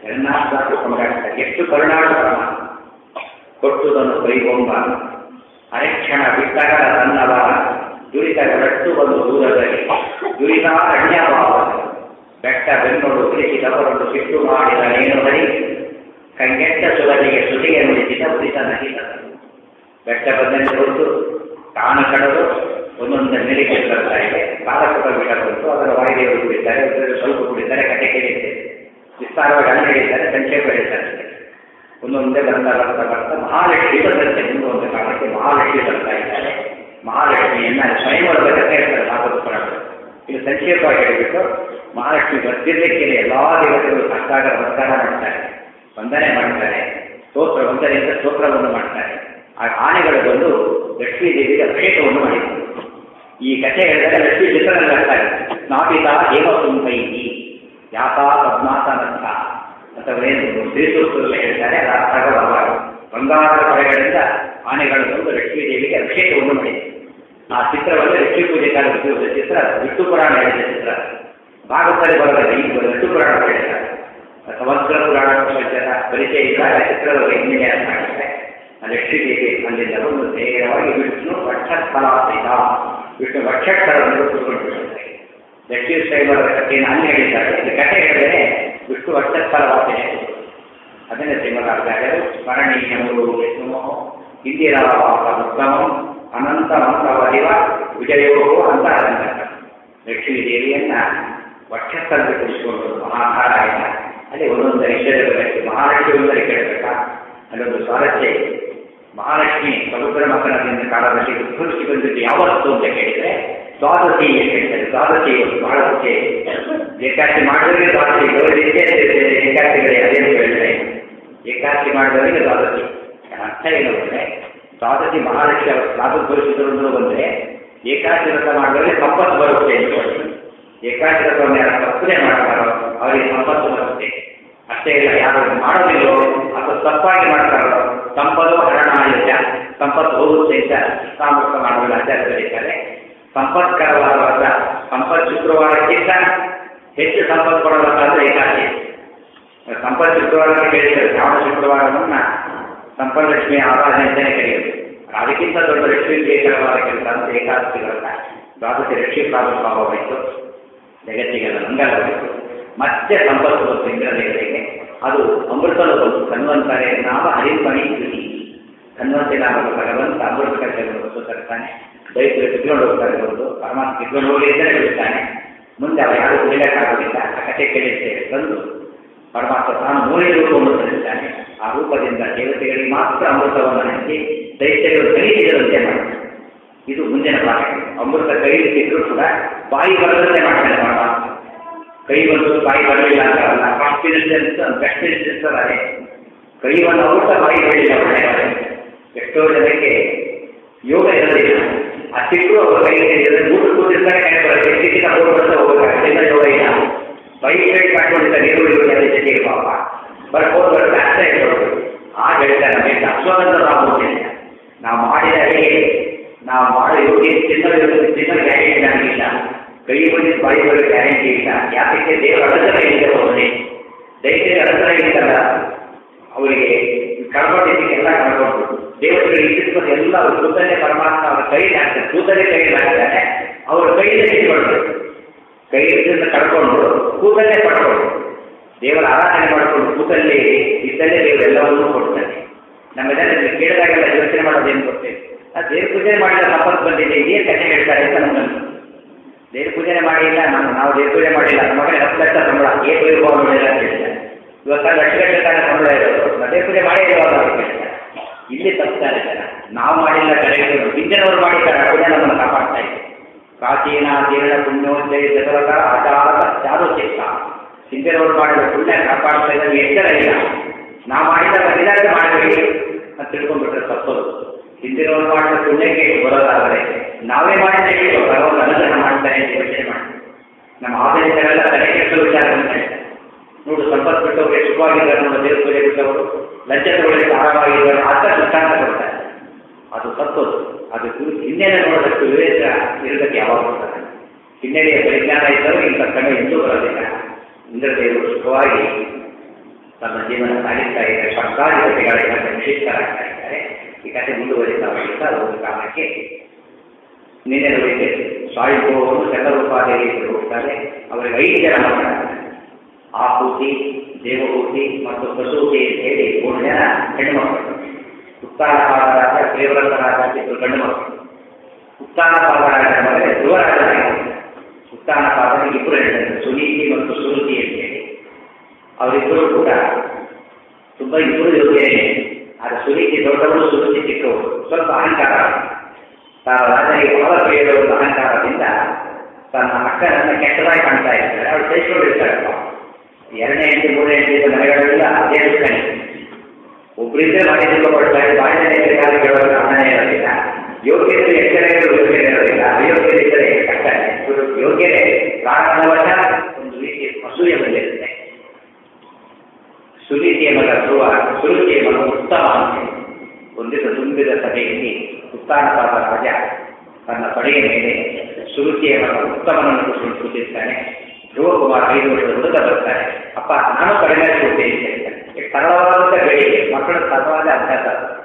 ಎಷ್ಟು ಕರುಣಾಡ ಪರಮಾತ್ಮ. ಕೊಟ್ಟುದನ್ನು ಕೈಗೊಂಬ ಅರೆಕ್ಷಣ ಬಿಟ್ಟಗಳ ತನ್ನವ ದುರಿತಗಳಟ್ಟು ಒಂದು ದೂರದಲ್ಲಿ ದುರಿತ ಅಣ್ಯಭಾವ ಬೆಟ್ಟ ಬೆನ್ನೋಡು ತಿಳಿಸಿದವರನ್ನು ಸಿಟ್ಟು ಮಾಡಿದ ನೇನು ಹರಿ ಕಂಗೆಟ್ಟ ಸುಲನಿಗೆ ಸುಲಿಗೆ ನುಡಿಸಿದ ಉರಿತ ನಹಿತ. ಬೆಟ್ಟ ಬಂದಲ್ಲಿ ಹೊರತು ತಾನು ಕಡದು ಒಂದೊಂದು ನೆಲೆಗೆ ಬರ್ತಾ ಇದೆ. ಕಾಲಕುಟ ವಿಷ ಬಂತು. ಅದರ ವಾಯುದೇವರು ಕುಡಿತಾರೆ, ಸ್ವಲ್ಪ ಕುಡಿತಾರೆ, ಕಟ್ಟೆ ಕೇಳಿದ್ದಾರೆ, ವಿಸ್ತಾರವಾಗಿ ಅಲ್ಲಿ ಹೇಳಿದ್ದಾರೆ, ಸಂಕ್ಷೇಪ ಹೇಳ್ತಾರೆ. ಒಂದೊಂದೇ ಬರ್ತಾ ಬರ್ತಾ ಬರ್ತಾ ಮಹಾಲಕ್ಷ್ಮಿ ಬರುತ್ತೆ. ಒಂದು ಕಾಲಕ್ಕೆ ಮಹಾಲಕ್ಷ್ಮಿ ಬರ್ತಾ ಇದ್ದಾರೆ. ಮಹಾಲಕ್ಷ್ಮಿಯನ್ನ ಸ್ವಯಂವರದ ಕಥೆ ಹೇಳ್ತಾರೆ ಭಾಗವತ. ಇದು ಸಂಕ್ಷೇಪವಾಗಿ ಹೇಳಿಬಿಟ್ಟು ಮಹಾಲಕ್ಷ್ಮಿ ಬರ್ತಿರ್ಲಿಕ್ಕೆ ಎಲ್ಲಾ ದೇವತೆಗಳು ಸಾಷ್ಟಾಂಗ ನಮಸ್ಕಾರ ಮಾಡ್ತಾರೆ, ವಂದನೆ ಮಾಡ್ತಾರೆ, ಸ್ತೋತ್ರ ವಂದನೆಯಿಂದ ಸ್ತೋತ್ರವನ್ನು ಮಾಡ್ತಾರೆ. ಆ ಆನೆಗಳು ಬಂದು ಲಕ್ಷ್ಮೀ ದೇವಿಗೆ ಅಭಿಷೇಕವನ್ನು ಮಾಡಿದರು. ಈ ಕಥೆ ಹೇಳಿದರೆ ಲಕ್ಷ್ಮೀ ಚಿತ್ರದಲ್ಲಿ ಆಗ್ತಾರೆ. ಸ್ನಾಪಿತ ಹೇಮ ಸುಂಕೈತಿ ಯಾತಾ ಪದ್ಮಾಸನಂತ ಅಂತವೇನು ಶ್ರೀಸೂತ್ರದಲ್ಲಿ ಹೇಳ್ತಾರೆ. ಅದು ಅರ್ಥ ಆಗಬಾರದು. ಬಂಗಾರದ ಪಡೆಗಳಿಂದ ಆನೆಗಳು ಬಂದು ಲಕ್ಷ್ಮೀ ದೇವಿಗೆ ಅಭಿಷೇಕವನ್ನು ಮಾಡಿದೆ. ಆ ಚಿತ್ರವನ್ನು ಲಕ್ಷ್ಮೀ ಪೂಜೆ ಕಾಲದ ಚಿತ್ರ, ವಿಷ್ಣು ಪುರಾಣ ಹೇಳಿದ ಚಿತ್ರ. ಭಾಗವತದಲ್ಲಿ ಬರೋದಿಲ್ಲ. ಈಗ ವಿಷ್ಣು ಪುರಾಣ ಹೇಳ್ತಾರೆ. ಸಮಗ್ರ ಪುರಾಣ ಪರಿಚಯ ಇದ್ದಾಗ ಚಿತ್ರದಲ್ಲಿ ಎಂಜಿನಿಯರ್ ಅರ್ಥ ಆಗುತ್ತೆ. ಲಕ್ಷ್ಮೀ ದೇವಿ ಅಲ್ಲಿಂದ ಒಂದು ನೇರವಾಗಿ ವಿಷ್ಣು ವಕ್ಷಸ್ಥಲಾತೀತ, ವಿಷ್ಣು ವಕ್ಷಸ್ಥಳವನ್ನು ಕೂತ್ಕೊಂಡಿರ್ತಾರೆ. ಲಕ್ಷ್ಮೀ ಶೈವರ ಕಥೆಯನ್ನು ಅಲ್ಲಿ ಹೇಳಿದ್ದಾರೆ. ಇದು ಕಥೆ ಹೇಳಿದರೆ ವಿಷ್ಣು ವಕ್ಷಸ್ಥಳವಾಸನೆ. ಅದನ್ನೇ ಶ್ರೀಮದಾಚಾರ್ಯರು ಸ್ಮರಣೀಯಮೂರು ವಿಷ್ಣು ಇಂದಿರಾವಾಸ ಉತ್ತಮಂ ಅನಂತ ಮಂತ್ರವರಿವ ವಿಜಯೋ ಅಂತ ಅನಂತ. ಲಕ್ಷ್ಮೀ ದೇವಿಯನ್ನ ವಕ್ಷಸ್ಥಳಕ್ಕೆ ಕೂರಿಸಿಕೊಂಡು ಮಹಾಧಾರಾಯಣ ಅಲ್ಲಿ ಒಂದೊಂದು ಐಶ್ವರ್ಯಗಳು ಮಹಾಲಕ್ಷ್ಮಿ ಒಂದರಲ್ಲಿ ಕೇಳಬೇಕಾ? ಅಲ್ಲೊಂದು ಸ್ವಾರಸ್ಯ ಇದೆ. ಮಹಾಲಕ್ಷ್ಮಿ ಸಮುದ್ರ ಮಥನದಿಂದ ಕಾಲದಲ್ಲಿ ಉದ್ಭವಿಸಿ ಬಂದಿದ್ದು ಯಾವತ್ತು ಅಂತ ಕೇಳಿದರೆ ದ್ವಾದಶಿ ಅಂತ ಹೇಳ್ತಾರೆ. ದ್ವಾದಶಿ ಬಹಳ ಮುಖ್ಯ. ಏಕಾದಶಿ ಮಾಡಿದವರಿಗೆ ದ್ವಾದಶಿ, ಏಕಾದಶಿಗಳೇ ಅದೇನು ಹೇಳ್ತಾರೆ. ಏಕಾದಶಿ ಮಾಡಿದವರಿಗೆ ದ್ವಾದಶಿ ಅರ್ಥ ಏನು ಅಂದರೆ, ದ್ವಾದಶಿ ಮಹಾಲಕ್ಷ್ಮಿ ಅವರು ಸ್ವಾಗತ ತೋರಿಸಿದ್ರು ಬಂದರೆ ಏಕಾದಶಿ ವ್ರತ ಮಾಡಿದವರಿಗೆ ಸಂಪತ್ತು ಬರುತ್ತೆ ಅಂತ. ಏಕಾದಶಿ ವ್ರತವನ್ನು ಯಾರು ತಪ್ಪದೇ ಮಾಡ್ತಾರೋ ಅವರಿಗೆ ಸಂಪತ್ತು ಬರುತ್ತೆ. ಅಷ್ಟೇ ಇಲ್ಲ, ಯಾರು ಮಾಡೋದಿಲ್ಲೋ ಅಥವಾ ತಪ್ಪಾಗಿ ಮಾಡ್ತಾರೋ ಸಂಪತ್ತು ಹರಣ ಆಯುಷ್ಯ, ಸಂಪತ್ತು ಹೋಗುತ್ತೆ ಅಂತ ಸಾಮರ್ಥ್ಯ ಮಾಡುವ ಆಚಾರ ಬರೀತಾರೆ. ಸಂಪತ್ಕರವಾದ ವ್ರತ, ಸಂಪತ್ ಶುಕ್ರವಾರಕ್ಕಿಂತ ಹೆಚ್ಚು ಸಂಪತ್ತು ಕೊಡೋ ವ್ರತ ಅಂದರೆ ಏಕಾದಶಿ. ಸಂಪತ್ ಶುಕ್ರವಾರಕ್ಕೆ ಕೇಳಿದ್ದಾರೆ, ಶ್ರಾವಣ ಶುಕ್ರವಾರವನ್ನು ಸಂಪಲ್ಲಕ್ಷ್ಮಿಯ ಆರಾಧನೆ ಅಂತಲೇ ಕರೆಯೋದು. ಅದಕ್ಕಿಂತ ದೊಡ್ಡ ಲಕ್ಷ್ಮೀ ಬೇಕಾರವಾದ ಕೆಲಸ ಅಂತ ಏಕಾದಶಿ ವ್ರತ. ದ್ವಾದಶಿ ಲಕ್ಷ್ಮೀ ಪ್ರಾದುರ್ಭಾವವಾಯಿತು, ಜಗತ್ತಿಗೆಲ್ಲ ಮಂಗಲವಾಯಿತು. ಮತ್ತೆ ಸಂಪತ್ತು ಬಂತು ಇಂದ್ರದೇವರಿಗೆ. ಅದು ಅಮೃತಲು ಬಂತು. ಧನ್ವಂತರೇ ನಾಮ ಹರಿಪಣಿ ಕೃತಿ. ಧನ್ವಂತಿ ನಾಮದ ಭಗವಂತ ಅಮೃತ ಕಥೆಯನ್ನು ವಸ್ತು ತರ್ತಾನೆ. ದೈತ್ಯರು ಕಿತ್ಕೊಂಡು ಹೋಗ್ತಾರೆ, ಒಂದು ಪರಮಾತ್ಮ ಕಿತ್ಕೊಂಡು ಹೋಗಿ ಅಂತಲೇ ಬಿಡ್ತಾನೆ. ಮುಂದೆ ಅವ ಯಾರು ಕುಡಿಯಕ್ಕಾಗೋದಿಲ್ಲ. ಆ ಕಥೆ ಕೇಳಿರ್ತೇವೆ. ತಂದು ಪರಮಾತ್ಮ ತಾನು ಮೂರನೇ ರೂಪವನ್ನು ತರಿಸ್ತಾನೆ. ಆ ರೂಪದಿಂದ ದೇವತೆಗಳಿಗೆ ಮಾತ್ರ ಅಮೃತವನ್ನು ಹಂಚಿ ದೈತ್ಯಗಳು ಕೈಗಿಡದಂತೆ ಮಾಡ್ತಾರೆ. ಇದು ಮುಂದಿನ ಭಾಗ. ಅಮೃತ ಕೈಲಿ ಸಿಕ್ಕರೂ ಕೂಡ ಬಾಯಿ ಬರದಂತೆ ಮಾಡ್ತಾನೆ ಪರಮಾತ್ಮ. ಕೈ ಬಂದು ಬಾಯಿ ಬರಲಿಲ್ಲ ಅಂತಾರಲ್ಲ, ಕಾನ್ಫಿಡೆನ್ಸ್ ಬೆಸ್ಟ್ ಅದೇ ಕೈ ಒಂದು ಅಮೃತ ಬಾಯಿ ಬರಲಿಲ್ಲ. ಒಳ್ಳೆಯ ಎಷ್ಟೋ ಜನಕ್ಕೆ ಯೋಗ ಇರೋದಿಲ್ಲ. ಆ ಸಿಕ್ಕರು ಅವರ ಕೈಯಲ್ಲಿ ಊಟ ಕೂತಿರ್ತಾರೆ, ಕೈ ಬರುತ್ತೆ. ಸಿಕ್ಕಿನ ಊಟ ಬರ್ತಾ ಹೋಗಬೇಕಾಗ ಯೋಗ ಇಲ್ಲ. ಬೈ ಸೈಡ್ ಕಾಟ್ಕೊಂಡಿರ್ತಾರೆ, ನೀರು ಇರುವುದರಲ್ಲಿ ಜೊತೆಗೆ ಪಾಪ ಬರ್ಬೋದು ಬರುತ್ತೆ. ಅಷ್ಟೇ ಇರೋದು. ಆಗ ಹೇಳ್ತಾರೆ ನಮಗೆ ಅಶ್ವಗಂಧ ರಾಮೂರ್ತಿ, ನಾವು ಮಾಡಿದ ಹೇಗೆ ನಾವು ಮಾಡೋ ಯೋಗಿ ತಿನ್ನಲು ತಿನ್ನೋ ಗ್ಯಾರಂಟಿ ನನಗಿಲ್ಲ. ಕೈ ಬಂದಿದ್ದು ಬಾಯಿ ಬರೋ ಗ್ಯಾರಂಟಿ ಇಲ್ಲ. ಯಾಕೆ ದೇವರ ಅಡಚಣೆ ಇದೆ. ಹೋದರೆ ದೈತ್ಯರ ಅಡಚಣೆ ಇದ್ದಲ್ಲ, ಅವರಿಗೆ ಕಳ್ಕೊಂಡಿದ್ದಕ್ಕೆ ಎಲ್ಲ ಕಳ್ಕೊಂಡು ದೇವತೆಗಳು ಇದ್ದಿದ್ದು ಎಲ್ಲ ಅವ್ರ ಕೂತಲ್ಲೇ ಪರಮಾತ್ಮ ಅವರ ಕೈಲಿ ಹಾಕ್ತಾರೆ. ಕೂತಲ್ಲೇ ಕೈಲಿ ಹಾಕ್ತಾನೆ. ಅವ್ರ ಕೈಯಲ್ಲೇ ಇಟ್ಕೊಳ್ತಾರೆ. ಕೈಯಿಂದ ಕಳ್ಕೊಂಡು ಕೂತಲ್ಲೇ ಪಡ್ಕೊಂಡು ದೇವರ ಆರಾಧನೆ ಮಾಡಿಕೊಂಡು ಕೂತಲ್ಲಿ ಇದ್ದಲ್ಲೇ ದೇವರು ಎಲ್ಲವನ್ನೂ ಕೊಡ್ತಾನೆ. ನಮ್ಮೆಲ್ಲರಲ್ಲಿ ಕೇಳಿದಾಗೆಲ್ಲ ಯೋಚನೆ ಮಾಡೋದೇನು ಕೊಡ್ತೇವೆ. ಆ ದೇವ್ರ ಪೂಜೆ ಮಾಡಿದ ಸಂಪತ್ತು ಬಂದಿದೆ, ಇದೇ ಕಥೆ ಹೇಳ್ತಾರೆ ಅಂತ ನಮ್ಗನ್ನಿಸ್ತು. ದೇವ್ರ ಪೂಜೆನೇ ಮಾಡಿಲ್ಲ, ನಾನು ನಾವು ದೇವ್ರ ಪೂಜೆ ಮಾಡಿಲ್ಲ, ನಮ್ಮ ಮಗನೇ ಹತ್ತು ಲಕ್ಷ ಸಂಬಳ ಏಕೆ ವೈಭವ ಮಾಡಿಲ್ಲ ಅಂತ ಹೇಳ್ತಾರೆ. ಇವತ್ತ ಲಕ್ಷ ಲಕ್ಷ ತನಕ ಸಂಬಳ ಇರೋದು, ದೇವ್ರ ಪೂಜೆ ಮಾಡೇ ಇರುವಾಗ ಅಂತ ಹೇಳ್ತಾರೆ. ಇಲ್ಲಿ ತಪ್ಪಿದ್ದಾರೆ ಜನ. ನಾವು ಮಾಡಿಲ್ಲ ಕರೆಕ್ಟ್, ಹಿಂದಿನವರು ಮಾಡಿದ್ದಾರೆ, ಪೂಜೆ ನಮ್ಮನ್ನು ಕಾಪಾಡ್ತಾ ಇದೆ. ಪ್ರಾಚೀನ ದೇವರ ಪುಣ್ಯೋದಯ ಜಗಲಕ ಆಚಾರದ ಚಾರು ಚಿತ್ತ. ಹಿಂದಿನವರು ಮಾಡಿದ ಪುಣ್ಯ ಕಾಪಾಡ್ತಾ ಇದ್ದರೆ ಎಚ್ಚರ ಇಲ್ಲ. ನಾವು ಮಾಡಿದ ಬದಿಲಾಗ ಮಾಡಬೇಡಿ ಅಂತ ತಿಳ್ಕೊಂಡ್ಬಿಟ್ರೆ ತಪ್ಪದು. ಹಿಂದಿನವರು ಮಾಡಿದ ಪುಣ್ಯಕ್ಕೆ ಬರೋದಾದರೆ ನಾವೇ ಮಾಡಿದ ಭಗವಂತ ಅನುಗ್ರಹ ಮಾಡ್ತಾನೆ ಅಂತ ಯೋಚನೆ ಮಾಡಿ. ನಮ್ಮ ಆಧುನಿಕರೆಲ್ಲ ತಲೆ ಕೆಟ್ಟ ವಿಚಾರ ಅಂತ ಹೇಳ್ತಾರೆ. ನೋಡು, ಸಂಪತ್ತು ಬಿಟ್ಟವ್ರಿಗೆ ಶುಭವಾಗಿದ್ದಾರೆ, ನಮ್ಮ ದೇವ್ರ ಪೂಜೆ ಬಿಟ್ಟವರು ಲಂಚ ತಗೊಳ್ಳಿಕ್ಕೆ ಆರಾಮಾಗಿದ್ದಾರೆ, ಆತ ದೃಷ್ಟಾಂತ ಕೊಡ್ತಾರೆ. ಅದು ತಪ್ಪದು. ಅದು ಹಿನ್ನೆಲೆ ನೋಡೋದಷ್ಟು ವಿವೇಕ ಇರೋದಕ್ಕೆ ಯಾವಾಗ ಕೊಡ್ತಾರೆ. ಹಿನ್ನೆಲೆಯ ಪರಿಜ್ಞಾನ ಇದ್ದರೂ ಇಂಥ ಕಡೆ ಎಂದೂ ಬರೋದಿಲ್ಲ. ಇಂದ್ರದೇವರು ಸುಖವಾಗಿ ತಮ್ಮ ಜೀವನ ಸಾಗಿಸ್ತಾ ಇದ್ದಾರೆ. ಸರ್ಕಾರಿ ಕಥೆಗಳಿಂದ ವಿಶಿಷ್ಟರಾಗ್ತಾ ಇದ್ದಾರೆ. ಈ ಕಥೆ ಮುಂದುವರಿತಾ ಹೋಗುತ್ತಾ ಒಂದು ಕಾರಣಕ್ಕೆ ನಿನ್ನೆ ನೋಡಿದ್ದೆ. ಸ್ವಾಯುಭವವನ್ನು ಚಂದ್ರರೂಪಾದೇವಿಗಳು ಹೋಗ್ತಾರೆ. ಅವರಿಗೆ ಐದು ಜನ ಮಾಡ್ತಾರೆ. ಆಹುತಿ, ದೇವಹೂತಿ ಮತ್ತು ಪ್ರಸೂತಿ ಅಂತ ಹೇಳಿ ಮೂರು ಜನ ಹೆಣ್ಣು ಮಕ್ಕಳು. ಉತ್ತಾನಪಾದರಾಜ, ದೇವರಥರಾಜ ಇಬ್ಬರು ಗಂಡು ಮಕ್ಕಳು. ಉತ್ತಾನಪಾದರಾಜ ಮಗನೇ ಧ್ರುವರಾಜನಾಗಿದ್ದಾರೆ. ಉತ್ತಾನಪಾದನಿಗೆ ಇಬ್ಬರು ಹೇಳ್ತಾರೆ, ಸುನೀತಿ ಮತ್ತು ಸುರುತಿ ಅಂತ ಹೇಳಿ. ಅವರಿಬ್ಬರು ಕೂಡ ತುಂಬ ಇಬ್ಬರು ಯೋಗ್ಯನೇ. ಆದರೆ ಸುನೀತಿ ದೊಡ್ಡವರು, ಸುರುತಿ ಚಿಕ್ಕವರು. ಸ್ವಲ್ಪ ಅಹಂಕಾರ. ತಾನು ರಾಜನಿಗೆ ಬಹಳ ಪ್ರಿಯದ ಒಂದು ಅಹಂಕಾರದಿಂದ ತನ್ನ ಅಕ್ಕನನ್ನು ಕೆಟ್ಟದಾಗಿ ಕಾಣ್ತಾ ಇರ್ತಾರೆ. ಅವಳು ಸಹಿಸಿಕೊಂಡಿರ್ತಾರಪ್ಪ. ಎರಡನೇ ಹೆಂಡತಿ, ಮೂರನೇ ಹೆಂಡತಿ ಮನೆಗಳೆಲ್ಲ ಅದೇ ದುಃಖನೇ. ಒಬ್ಬರಿದ್ದೇ ಮಾಡಿ ತಿಳ್ಕೊಳ್ತಾರೆ. ಬಾಯಿನ ಕಾರ್ಯಗಳು ಕಾರಣನೇ ಇರೋದಿಲ್ಲ. ಯೋಗ್ಯತೆ ಎಚ್ಚರಿಕೆಗಳು ಯೋಗ್ಯತೆ ಇರೋದಿಲ್ಲ. ಅಯೋಗ್ಯತೆ ಇದ್ದರೆ ಕಷ್ಟನೇ. ಯೋಗ್ಯತೆ ಕಾರಣವಶ ಒಂದು ರೀತಿ ಅಸೂಯೆ ಬಂದಿರುತ್ತೆ. ಸುನೀತಿಯ ಮಗ ಧ್ರುವ, ಸುರುಚಿಯ ಮಗ ಉತ್ತಮ ಅಂತ ಒಂದಿನ ತುಂಬಿದ ಸಭೆಯಲ್ಲಿ ಉತ್ತಾನಪಾದ ರಾಜ ತನ್ನ ಪಡೆಯ ಮೇಲೆ ಸುರುಚಿಯ ಮಗ ಉತ್ತಮನನ್ನು ಕೂತಿರ್ತಾನೆ. ಧ್ರುವಕುಮಾರ್ ಐದು ವರ್ಷದ ಹುಡುಗ ಬರ್ತಾರೆ. ಅಪ್ಪ, ನಾನು ಕಡಿಮೆ ಕೊಡ್ತೇನೆ ಅಂತ ಹೇಳ್ತಾನೆ. ಸರಳವಾದಂಥ ಬೇಡಿಕೆ, ಮಕ್ಕಳ ಸರಳವಾದ ಅಭ್ಯಾಸ.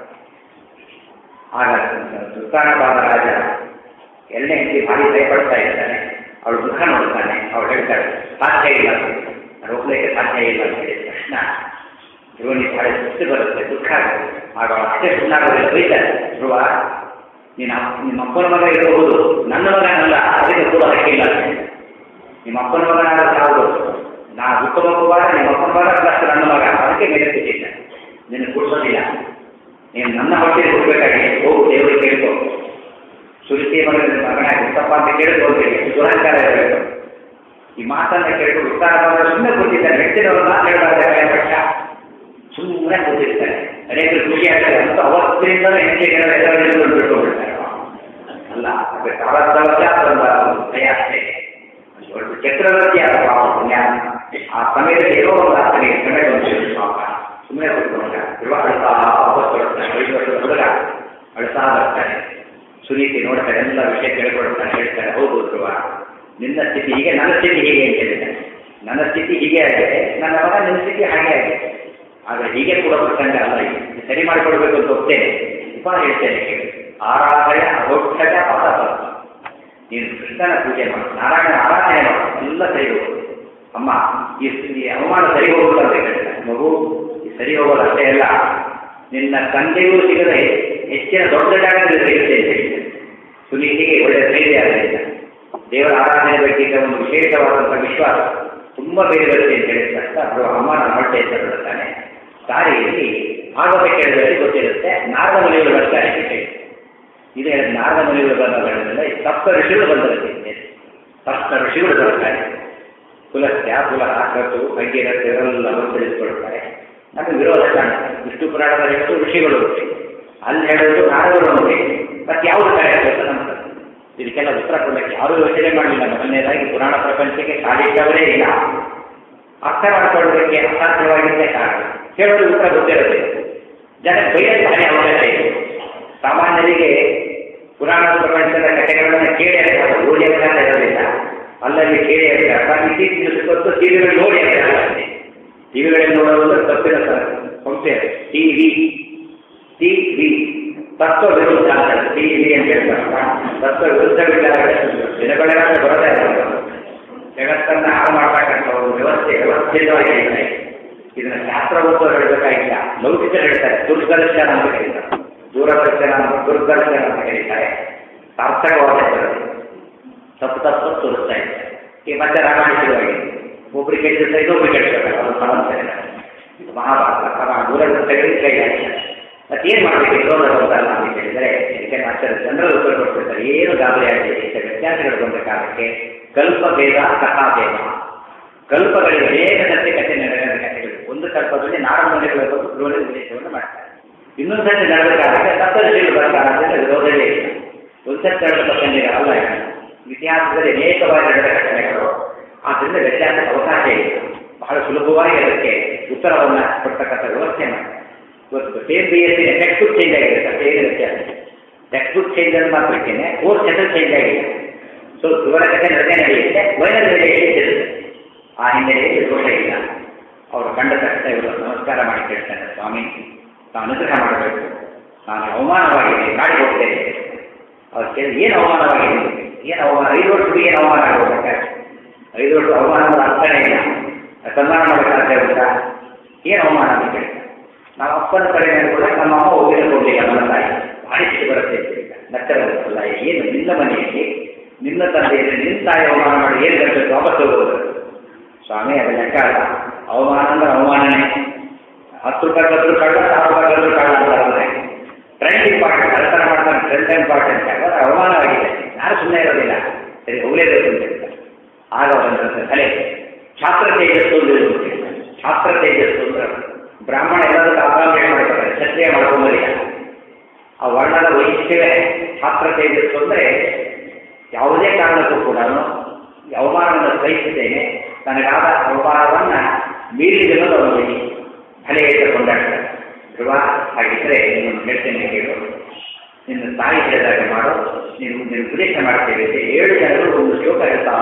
ಆಗ ಉತ್ತಾನಪಾದ ರಾಜ ಎರಡನೇ ಹೆಂಡತಿ ಭಾರಿ ಭಯಪಡ್ತಾ ಇರ್ತಾನೆ. ಅವಳು ದುಃಖ ನೋಡ್ತಾನೆ. ಅವಳು ಹೇಳ್ತಾಳೆ, ಸಾಧ್ಯ ಇಲ್ಲ, ಹೋಗ್ಲಿಕ್ಕೆ ಸಾಧ್ಯ ಇಲ್ಲ ಅಂತ ಹೇಳಿದ ತಕ್ಷಣ ಧ್ರುವನಿಗೆ ಭಾಳ ಸುಸ್ತು ಬರುತ್ತೆ, ದುಃಖ ಆಗುತ್ತೆ. ಆಗ ಅವಳು ಅಷ್ಟೇ ಸುಳ್ಳಾಗೋದಿಲ್ಲ, ಬೈತಾರೆ. ಧ್ರುವ, ನೀನು ನಿಮ್ಮ ಅಪ್ಪನ ಮಗ ಇರಬಹುದು, ನನ್ನ ಮಗನಲ್ಲ, ಅದಕ್ಕೆ ಕೂಡ ಹಕ್ಕಿಲ್ಲ ಅಂತ ಹೇಳಿ. ನಿಮ್ಮ ಅಪ್ಪನ ಮಗನಾದ ಯಾವುದು? ನಾ ಉತ್ತಮ ಮಗುವಾದ ನಿಮ್ಮ ಅಪ್ಪನ ಮಗ ಪ್ಲಸ್ ನನ್ನ ಮಗ, ಅದಕ್ಕೆ ಮೇಲೆ ಕೂತಿದ್ದೆ. ನಿನಗೆ ಕೂಡಿಸೋದಿಲ್ಲ. ನೀನು ನನ್ನ ಹೊಟ್ಟೆಗೆ ಕೊಡಬೇಕಾಗಿದೆ. ಹೋಗು, ದೇವರಿಗೆ ಕೇಳ್ಕೊ. ಸುರಿಸಿ ಮಗನ ಮಗನ ಹುಟ್ಟಪ್ಪ ಅಂತ ಕೇಳಿದ್ರು ಹೋಗ್ತೀವಿ, ದುರಹಂಕಾರ ಇರಬೇಕು. ಈ ಮಾತನ್ನ ಕೇಳಿದ್ರು ಉತ್ತರ ಬಂದರೆ ಸುಮ್ಮನೆ ಕೂತಿದ್ದಾರೆ, ಹೆಚ್ಚಿನವರು ಮಾತು ಹೇಳಬಾರ್ದು ಪಕ್ಷ ಸುಮ್ಮನೆ ಕೂತಿರ್ತಾರೆ. ಅನೇಕರು ಖುಷಿ ಆಗ್ತಾರೆ ಅಂತ ಅವತ್ತಿನಿಂದ ಹೆಂಗೆ ಎಲ್ಲರೂ ಬಿಟ್ಟುಕೊಳ್ತಾರೆ. ಅಲ್ಲ, ಅದು ಕಾಲದವಶ ಭಯ ಅಷ್ಟೇ. ದೊಡ್ಡ ಚಕ್ರವರ್ತಿ ಆದ ಪಾಪ ಪುಣ್ಯ ಆ ಸಮಯದಲ್ಲಿ ಏನೋ ಒಂದು ಆಗ್ತಾನೆ ಕಡೆ ಬಂದಿರೋದು ಪಾಪ ಸುಮ್ಮನೆ ಕೂತ್ಕೊಂಡ ಧ್ರುವ ಅಳ್ತಾ ವಾಪಸ್ ಬರ್ತಾನೆ. ಐದು ವರ್ಷದ ಹುಡುಗ ಅಳ್ತಾ ಬರ್ತಾನೆ. ಸುನೀತಿ ನೋಡ್ತಾರೆ, ಎಲ್ಲ ವಿಷಯ ಕೇಳ್ಕೊಳ್ತಾನೆ. ಹೇಳ್ತಾರೆ, ಹೌದು ಧ್ರುವ, ನಿನ್ನ ಸ್ಥಿತಿ ಹೀಗೆ, ನನ್ನ ಸ್ಥಿತಿ ಹೀಗೆ ಅಂತ ಹೇಳಿದ್ದಾನೆ. ನನ್ನ ಸ್ಥಿತಿ ಹೀಗೆ ಆಗಿದೆ, ನನ್ನ ಮಗ ನಿನ್ನ ಸ್ಥಿತಿ ಹಾಗೆ ಆಗಿದೆ. ಆದರೆ ಹೀಗೆ ಕೂಡ ಪ್ರಸಂಗ ಅಲ್ಲ, ಸರಿ ಮಾಡಿಕೊಡ್ಬೇಕು ಅಂತ ಹೋಗ್ತೇನೆ. ಉಪ ಹೇಳ್ತೇನೆ, ಆರಾಧನೆ ಅರೋಕ್ಷಕ ಪಾದ ನೀನು ಕೃಷ್ಣನ ಪೂಜೆ ಮಾಡು, ನಾರಾಯಣ ಆರಾಧನೆ ಮಾಡು, ಎಲ್ಲ ಸರಿ ಹೋಗೋದು. ಅಮ್ಮ ಈ ಅವಮಾನ ಸರಿ ಹೋಗುದು ಅಂತ ಹೇಳ್ತಾರೆ. ಮಗು ಈ ಸರಿ ಹೋಗೋದು ಅಷ್ಟೇ ಅಲ್ಲ, ನಿನ್ನ ತಂದೆಗೂ ಸಿಗದೆ ಹೆಚ್ಚಿನ ದೊಡ್ಡ ಜಾಗದಲ್ಲಿ ಸಿಗುತ್ತೆ ಅಂತ ಹೇಳ್ತಾರೆ. ಸುನೀತಿಗೆ ಒಳ್ಳೆಯ ಧೈರ್ಯ ಆದ್ದರಿಂದ ದೇವರ ಆರಾಧನೆ ಬಗ್ಗೆ ಒಂದು ವಿಶೇಷವಾದಂಥ ವಿಶ್ವಾಸ ತುಂಬ ಬೇರೆ ಬರುತ್ತೆ ಅಂತ ಹೇಳಿದ ಅವರು ಅಮ್ಮನ ಹೊಟ್ಟೆ ಅಂತ ಬಿಡುತ್ತಾನೆ. ದಾರಿಯಲ್ಲಿ ಭಾಗವತ ಕೇಳಿದಲ್ಲಿ ಗೊತ್ತಿರುತ್ತೆ, ನಾರದ ಮುನಿಗಳು ಬರ್ತಾರೆ ಅಂತ ಹೇಳಿ. ಇದೇ ನಾರದ ಮುನಿಗಳು ಬಂದ ಸಪ್ತ ಋಷಿಗಳು ಬಂದಿರುತ್ತೆ. ಸಪ್ತ ಋಷಿಗಳು ಬರ್ತಾರೆ. ಕುಲಸ್ಯ ಕುಲಹ ಕಸು ಭಗೀರಥ ಇವರೆಲ್ಲವರು ತಿಳಿಸ್ಕೊಳ್ತಾರೆ. ನಮಗೆ ವಿರೋಧ ಕಾಣುತ್ತೆ. ವಿಷ್ಣು ಪುರಾಣದಲ್ಲಿ ಎಷ್ಟು ಋಷಿಗಳು ಉಂಟು, ಅಲ್ಲಿ ಹೇಳೋದು ನಾರದರು ನೋಡಿ ಮತ್ತೆ ಯಾವುದು ಕಾರ್ಯ ನಮ್ಗೆ ಇದಕ್ಕೆಲ್ಲ ಉತ್ತರ ಕೊಡಲಿಕ್ಕೆ ಯಾರೂ ಯೋಚನೆ ಮಾಡಲಿಲ್ಲ. ಮೊದಲನೇದಾಗಿ ಪುರಾಣ ಪ್ರಪಂಚಕ್ಕೆ ಕಾಲಿಟ್ಟವರೇ ಇಲ್ಲ. ಅರ್ಥ ಮಾಡಿಕೊಳ್ಳೋದಕ್ಕೆ ಅಸಾಧ್ಯವಾಗಿದ್ದೇ ಕಾರಣ. ಕೇಳೋದು ಉತ್ತರ ಗೊತ್ತಿರುತ್ತೆ. ಜನ ಬೈಯಲ್ಲಿ ಭಾರಿ ಅವಕಾಶ ಇದೆ. ಸಾಮಾನ್ಯರಿಗೆ ಪುರಾಣ ಪ್ರಪಂಚದ ಕಥೆಗಳನ್ನು ಕೇಳಿ ಆಗ್ತದೆ, ಓದಿ ಅವಕಾಶ ಇರೋದಿಲ್ಲ. ಅಲ್ಲಲ್ಲಿ ಕೇಳಿ ಆಗ್ತದೆ. ಇತ್ತೀಚಿನ ದಿವಸಕ್ಕೂ ಟಿವಿಗಳು ನೋಡಿ ಆಗ್ತದೆ. ಟಿವಿಗಳಲ್ಲಿ ನೋಡೋದು ತಪ್ಪಿನ ಸಂಸ್ಥೆ ಟಿ ವಿ ಟಿ ವಿ ತತ್ವ ವಿರುದ್ಧ ಅಂತ ಟಿ ವಿ ಅಂತ ಹೇಳ್ತಾರೆ. ತತ್ವ ವಿರುದ್ಧ ದಿನಗಳೆಲ್ಲ ಬರೋದೇ ಇಲ್ಲ. ಜಗತ್ತನ್ನು ಹಾಳು ಮಾಡ್ತಕ್ಕಂಥ ಒಂದು ವ್ಯವಸ್ಥೆ ವ್ಯವಸ್ಥಿತವಾಗಿ ಹೇಳ್ತಾರೆ. ಇದನ್ನ ಶಾಸ್ತ್ರ ಓದುವ ಹೇಳಬೇಕಾಗಿಲ್ಲ, ಲೌಕಿಕ ಹೇಳ್ತಾರೆ. ದುರ್ದರ್ಶನ ಅಂತ ಕರೀತಾರೆ, ದೂರದರ್ಶನ ದುರ್ದರ್ಶನ ಅಂತ ಕರೀತಾರೆ. ಸಾರ್ಥಕವಾದ ತಪ್ಪು ತಪ್ಪು ತೋರಿಸ್ತಾ ಇದ್ದಾರೆ. ಈ ಮತ್ತೆ ರಾಮಾಯಣ ಶುರುವಾಗಿದೆ. ಒಬ್ಬರು ಕೆಟ್ಟಿರ್ತಾರೆ, ಇನ್ನೊಬ್ರು ಕೆಟ್ಟಿರ್ತಾರೆ. ಅದು ಸಮಸ್ಯೆ ಇಲ್ಲ. ಮಹಾಭಾರತ ದೂರದರ್ಶನ ಕೈ ಹಾಕಿದ್ದಾರೆ. ಮತ್ತೇನು ಮಾಡಬೇಕು ವಿರೋಧ ಹೋಗಲ್ಲ ಅಂತ ಹೇಳಿದರೆ ಇದಕ್ಕೆ ಆಚಾರ್ಯ ಜನರು ಉತ್ತರ ಕೊಡ್ತಿರ್ತಾರೆ. ಏನು ಗಾಬರಿ ಆಗಿದೆ ಇಂಥ ವ್ಯತ್ಯಾಸಗಳು ಬಂದ ಕಾಲಕ್ಕೆ ಕಲ್ಪಭೇದ ಕಥಾಭೇದ. ಕಲ್ಪಗಳಿಗೆ ಅನೇಕ ಸತ್ಯ ಕಥೆ ನಡೆದ ಕಥೆಗಳು. ಒಂದು ಕಲ್ಪದಲ್ಲಿ ನಾಲ್ಕು ಮನೆಗಳ ಬಗ್ಗೆ ವಿರೋಧ ಉದ್ದೇಶವನ್ನು ಮಾಡ್ತಾರೆ. ಇನ್ನೊಂದು ಸತ್ಯ ನಡೆದ ಕಾಲಕ್ಕೆ ಸಪ್ತಋಷಿಗಳು ಬರ ಕಾಲದಿಂದ ವಿರೋಧವೇ ಇಲ್ಲ. ಒಂದು ಸತ್ಯ ನಡೆದ ಪ್ರಸಂಗ ಅಲ್ಲ. ಇತಿಹಾಸದಲ್ಲಿ ಅನೇಕವಾಗಿ ನಡೆದ ಘಟನೆಗಳು. ಆದ್ದರಿಂದ ವ್ಯತ್ಯಾಸಕ್ಕೆ ಅವಕಾಶ ಇಲ್ಲ. ಬಹಳ ಸುಲಭವಾಗಿ ಅದಕ್ಕೆ ಉತ್ತರವನ್ನು ಕೊಡ್ತಕ್ಕಂಥ ವ್ಯವಸ್ಥೆ ಮಾಡ್ತಾರೆ. ಇವತ್ತು same B S C text book change ಆಗಿದೆ. ಅಷ್ಟೇ ಏನು ವ್ಯತ್ಯಾಸ. ಟೆಕ್ಸ್ಟ್ ಬುಕ್ ಚೇಂಜ್ ಅಂತ ಮಾತ್ರಕ್ಕೇನೆ ಕೋರ್ಸ್ ಹೆಸರು ಚೇಂಜ್ ಆಗಿದೆ. ಸೊ ಇವರ ಕಥೆ ನಡೆದೇ ನಡೆಯುತ್ತೆ, ವೈನಲ್ ನಡೆಯುತ್ತೆ. ಆ ಹಿನ್ನೆಲೆಯಲ್ಲಿ ದೋಷ ಇಲ್ಲ. ಅವರು ಕಂಡ ತಕ್ಷಣ ಇವರು ನಮಸ್ಕಾರ ಮಾಡಿ ಕೇಳ್ತಾರೆ, ಸ್ವಾಮಿ ತಾವು ಅನುಗ್ರಹ ಮಾಡಬೇಕು, ನಾನು ಅವಮಾನವಾಗಿದೆ ಮಾಡಿ ಹೋಗ್ತೇನೆ. ಅವ್ರು ಕೇಳಿ ಏನು ಅವಮಾನವಾಗಿದೆ, ಏನು ಅವಮಾನ, ಐದು ವರ್ಷಕ್ಕೆ ಏನು ಅವಮಾನ ಆಗೋಗ್ಬೇಕಾದ್ರೆ ಐದು ವರ್ಷ ಅವಮಾನದ ಅರ್ಥನೇ ಇಲ್ಲ. ಸನ್ಮಾನ ಮಾಡಬೇಕಾದ್ರೆ ಉಂಟಾ, ಏನು ಅವಮಾನ ಅಂತ ಕೇಳ್ತಾರೆ. ನಾವು ಅಪ್ಪನ ಕಡೆ ಕೂಡ ನಮ್ಮ ಅಮ್ಮ ಹೋಗಿನ ಕೊಡಲಿಲ್ಲ, ನನ್ನ ತಾಯಿ ಭಾರಿ ಸಿಟ್ಟು ಬರುತ್ತೆ ಅಂತ ನಚ್ಚರ ಬರುತ್ತಲ್ಲ. ಏನು ನಿನ್ನ ಮನೆಯಲ್ಲಿ ನಿನ್ನ ತಂದೆಯಲ್ಲಿ ನಿನ್ನ ತಾಯಿ ಅವಮಾನ ಮಾಡಿ ಏನು ಕಟ್ಟಬೇಕು, ವಾಪಸ್ ಹೋಗೋದು. ಸ್ವಾಮಿ ಅದು ಲೆಕ್ಕ ಅಲ್ಲ. ಅವಮಾನ ಅಂದ್ರೆ ಅವಮಾನನೇ. ಹತ್ತು ರೂಪಾಯಿ ಹತ್ತು ರೂಪಾಯಿ ಸಾವಿರ ರೂಪಾಯಿ ಹತ್ತು ರೂಪಾಯಿ ಅಂತಾರೆ. ಟ್ರೆಂಡ್ ಇಂಪಾರ್ಟೆಂಟ್, ಕಳ್ತನ ಮಾಡ್ತಾನೆ ಟ್ರೆಂಡ್ ಇಂಪಾರ್ಟೆಂಟ್ ಆಗ ಅವಮಾನವಾಗಿದೆ. ಯಾರು ಸುಮ್ಮನೆ ಇರೋದಿಲ್ಲ, ಸರಿ ಹೋಗಲೇಬೇಕು ಅಂತ ಹೇಳ್ತಾರೆ. ಆಗ ಅವರ ತಲೆ ಛಾತ್ರ ತೇಜಸ್ಸು ಛಾತ್ರ ತೇಜಸ್ಸು ಅಂದ್ರೆ ಬ್ರಾಹ್ಮಣ ಎಲ್ಲರೂ ಅಕಾಮಿಡೇಟ್ ಮಾಡ್ತಾರೆ, ಕ್ಷತ್ರಿಯ ಮಾಡ್ಕೊಂಬರಿಲ್ಲ. ಆ ವರ್ಣದ ವೈಶಿಷ್ಟ್ಯವೇ ಛಾತ್ರ ತೇಜಸ್ಸು ಅಂದರೆ ಯಾವುದೇ ಕಾರಣಕ್ಕೂ ಕೂಡ ಅವಮಾನವನ್ನು ಸಹಿಸುತ್ತೇನೆ, ತನಗಾದ ಅವಮಾನವನ್ನು ಮೀರಿದನ್ನು ಅವನಿಗೆ ಭಲೆ ಕೊಂಡಾಡ್ತಾರೆ. ಧ್ರುವ ಹಾಗಿದ್ರೆ ನೀನು ಹೇಳ್ತೇನೆ ಕೇಳು, ನಿನ್ನ ತಾಯಿ ಹೇಳಿದಾಗ ಮಾಡು, ನೀನು ನೀನು ಉಪದೇಶ ಮಾಡ್ತೇವೆ. ಏಳು ಜನಗಳು ಒಂದು ಶ್ಲೋಕ ಹೇಳ್ತಾ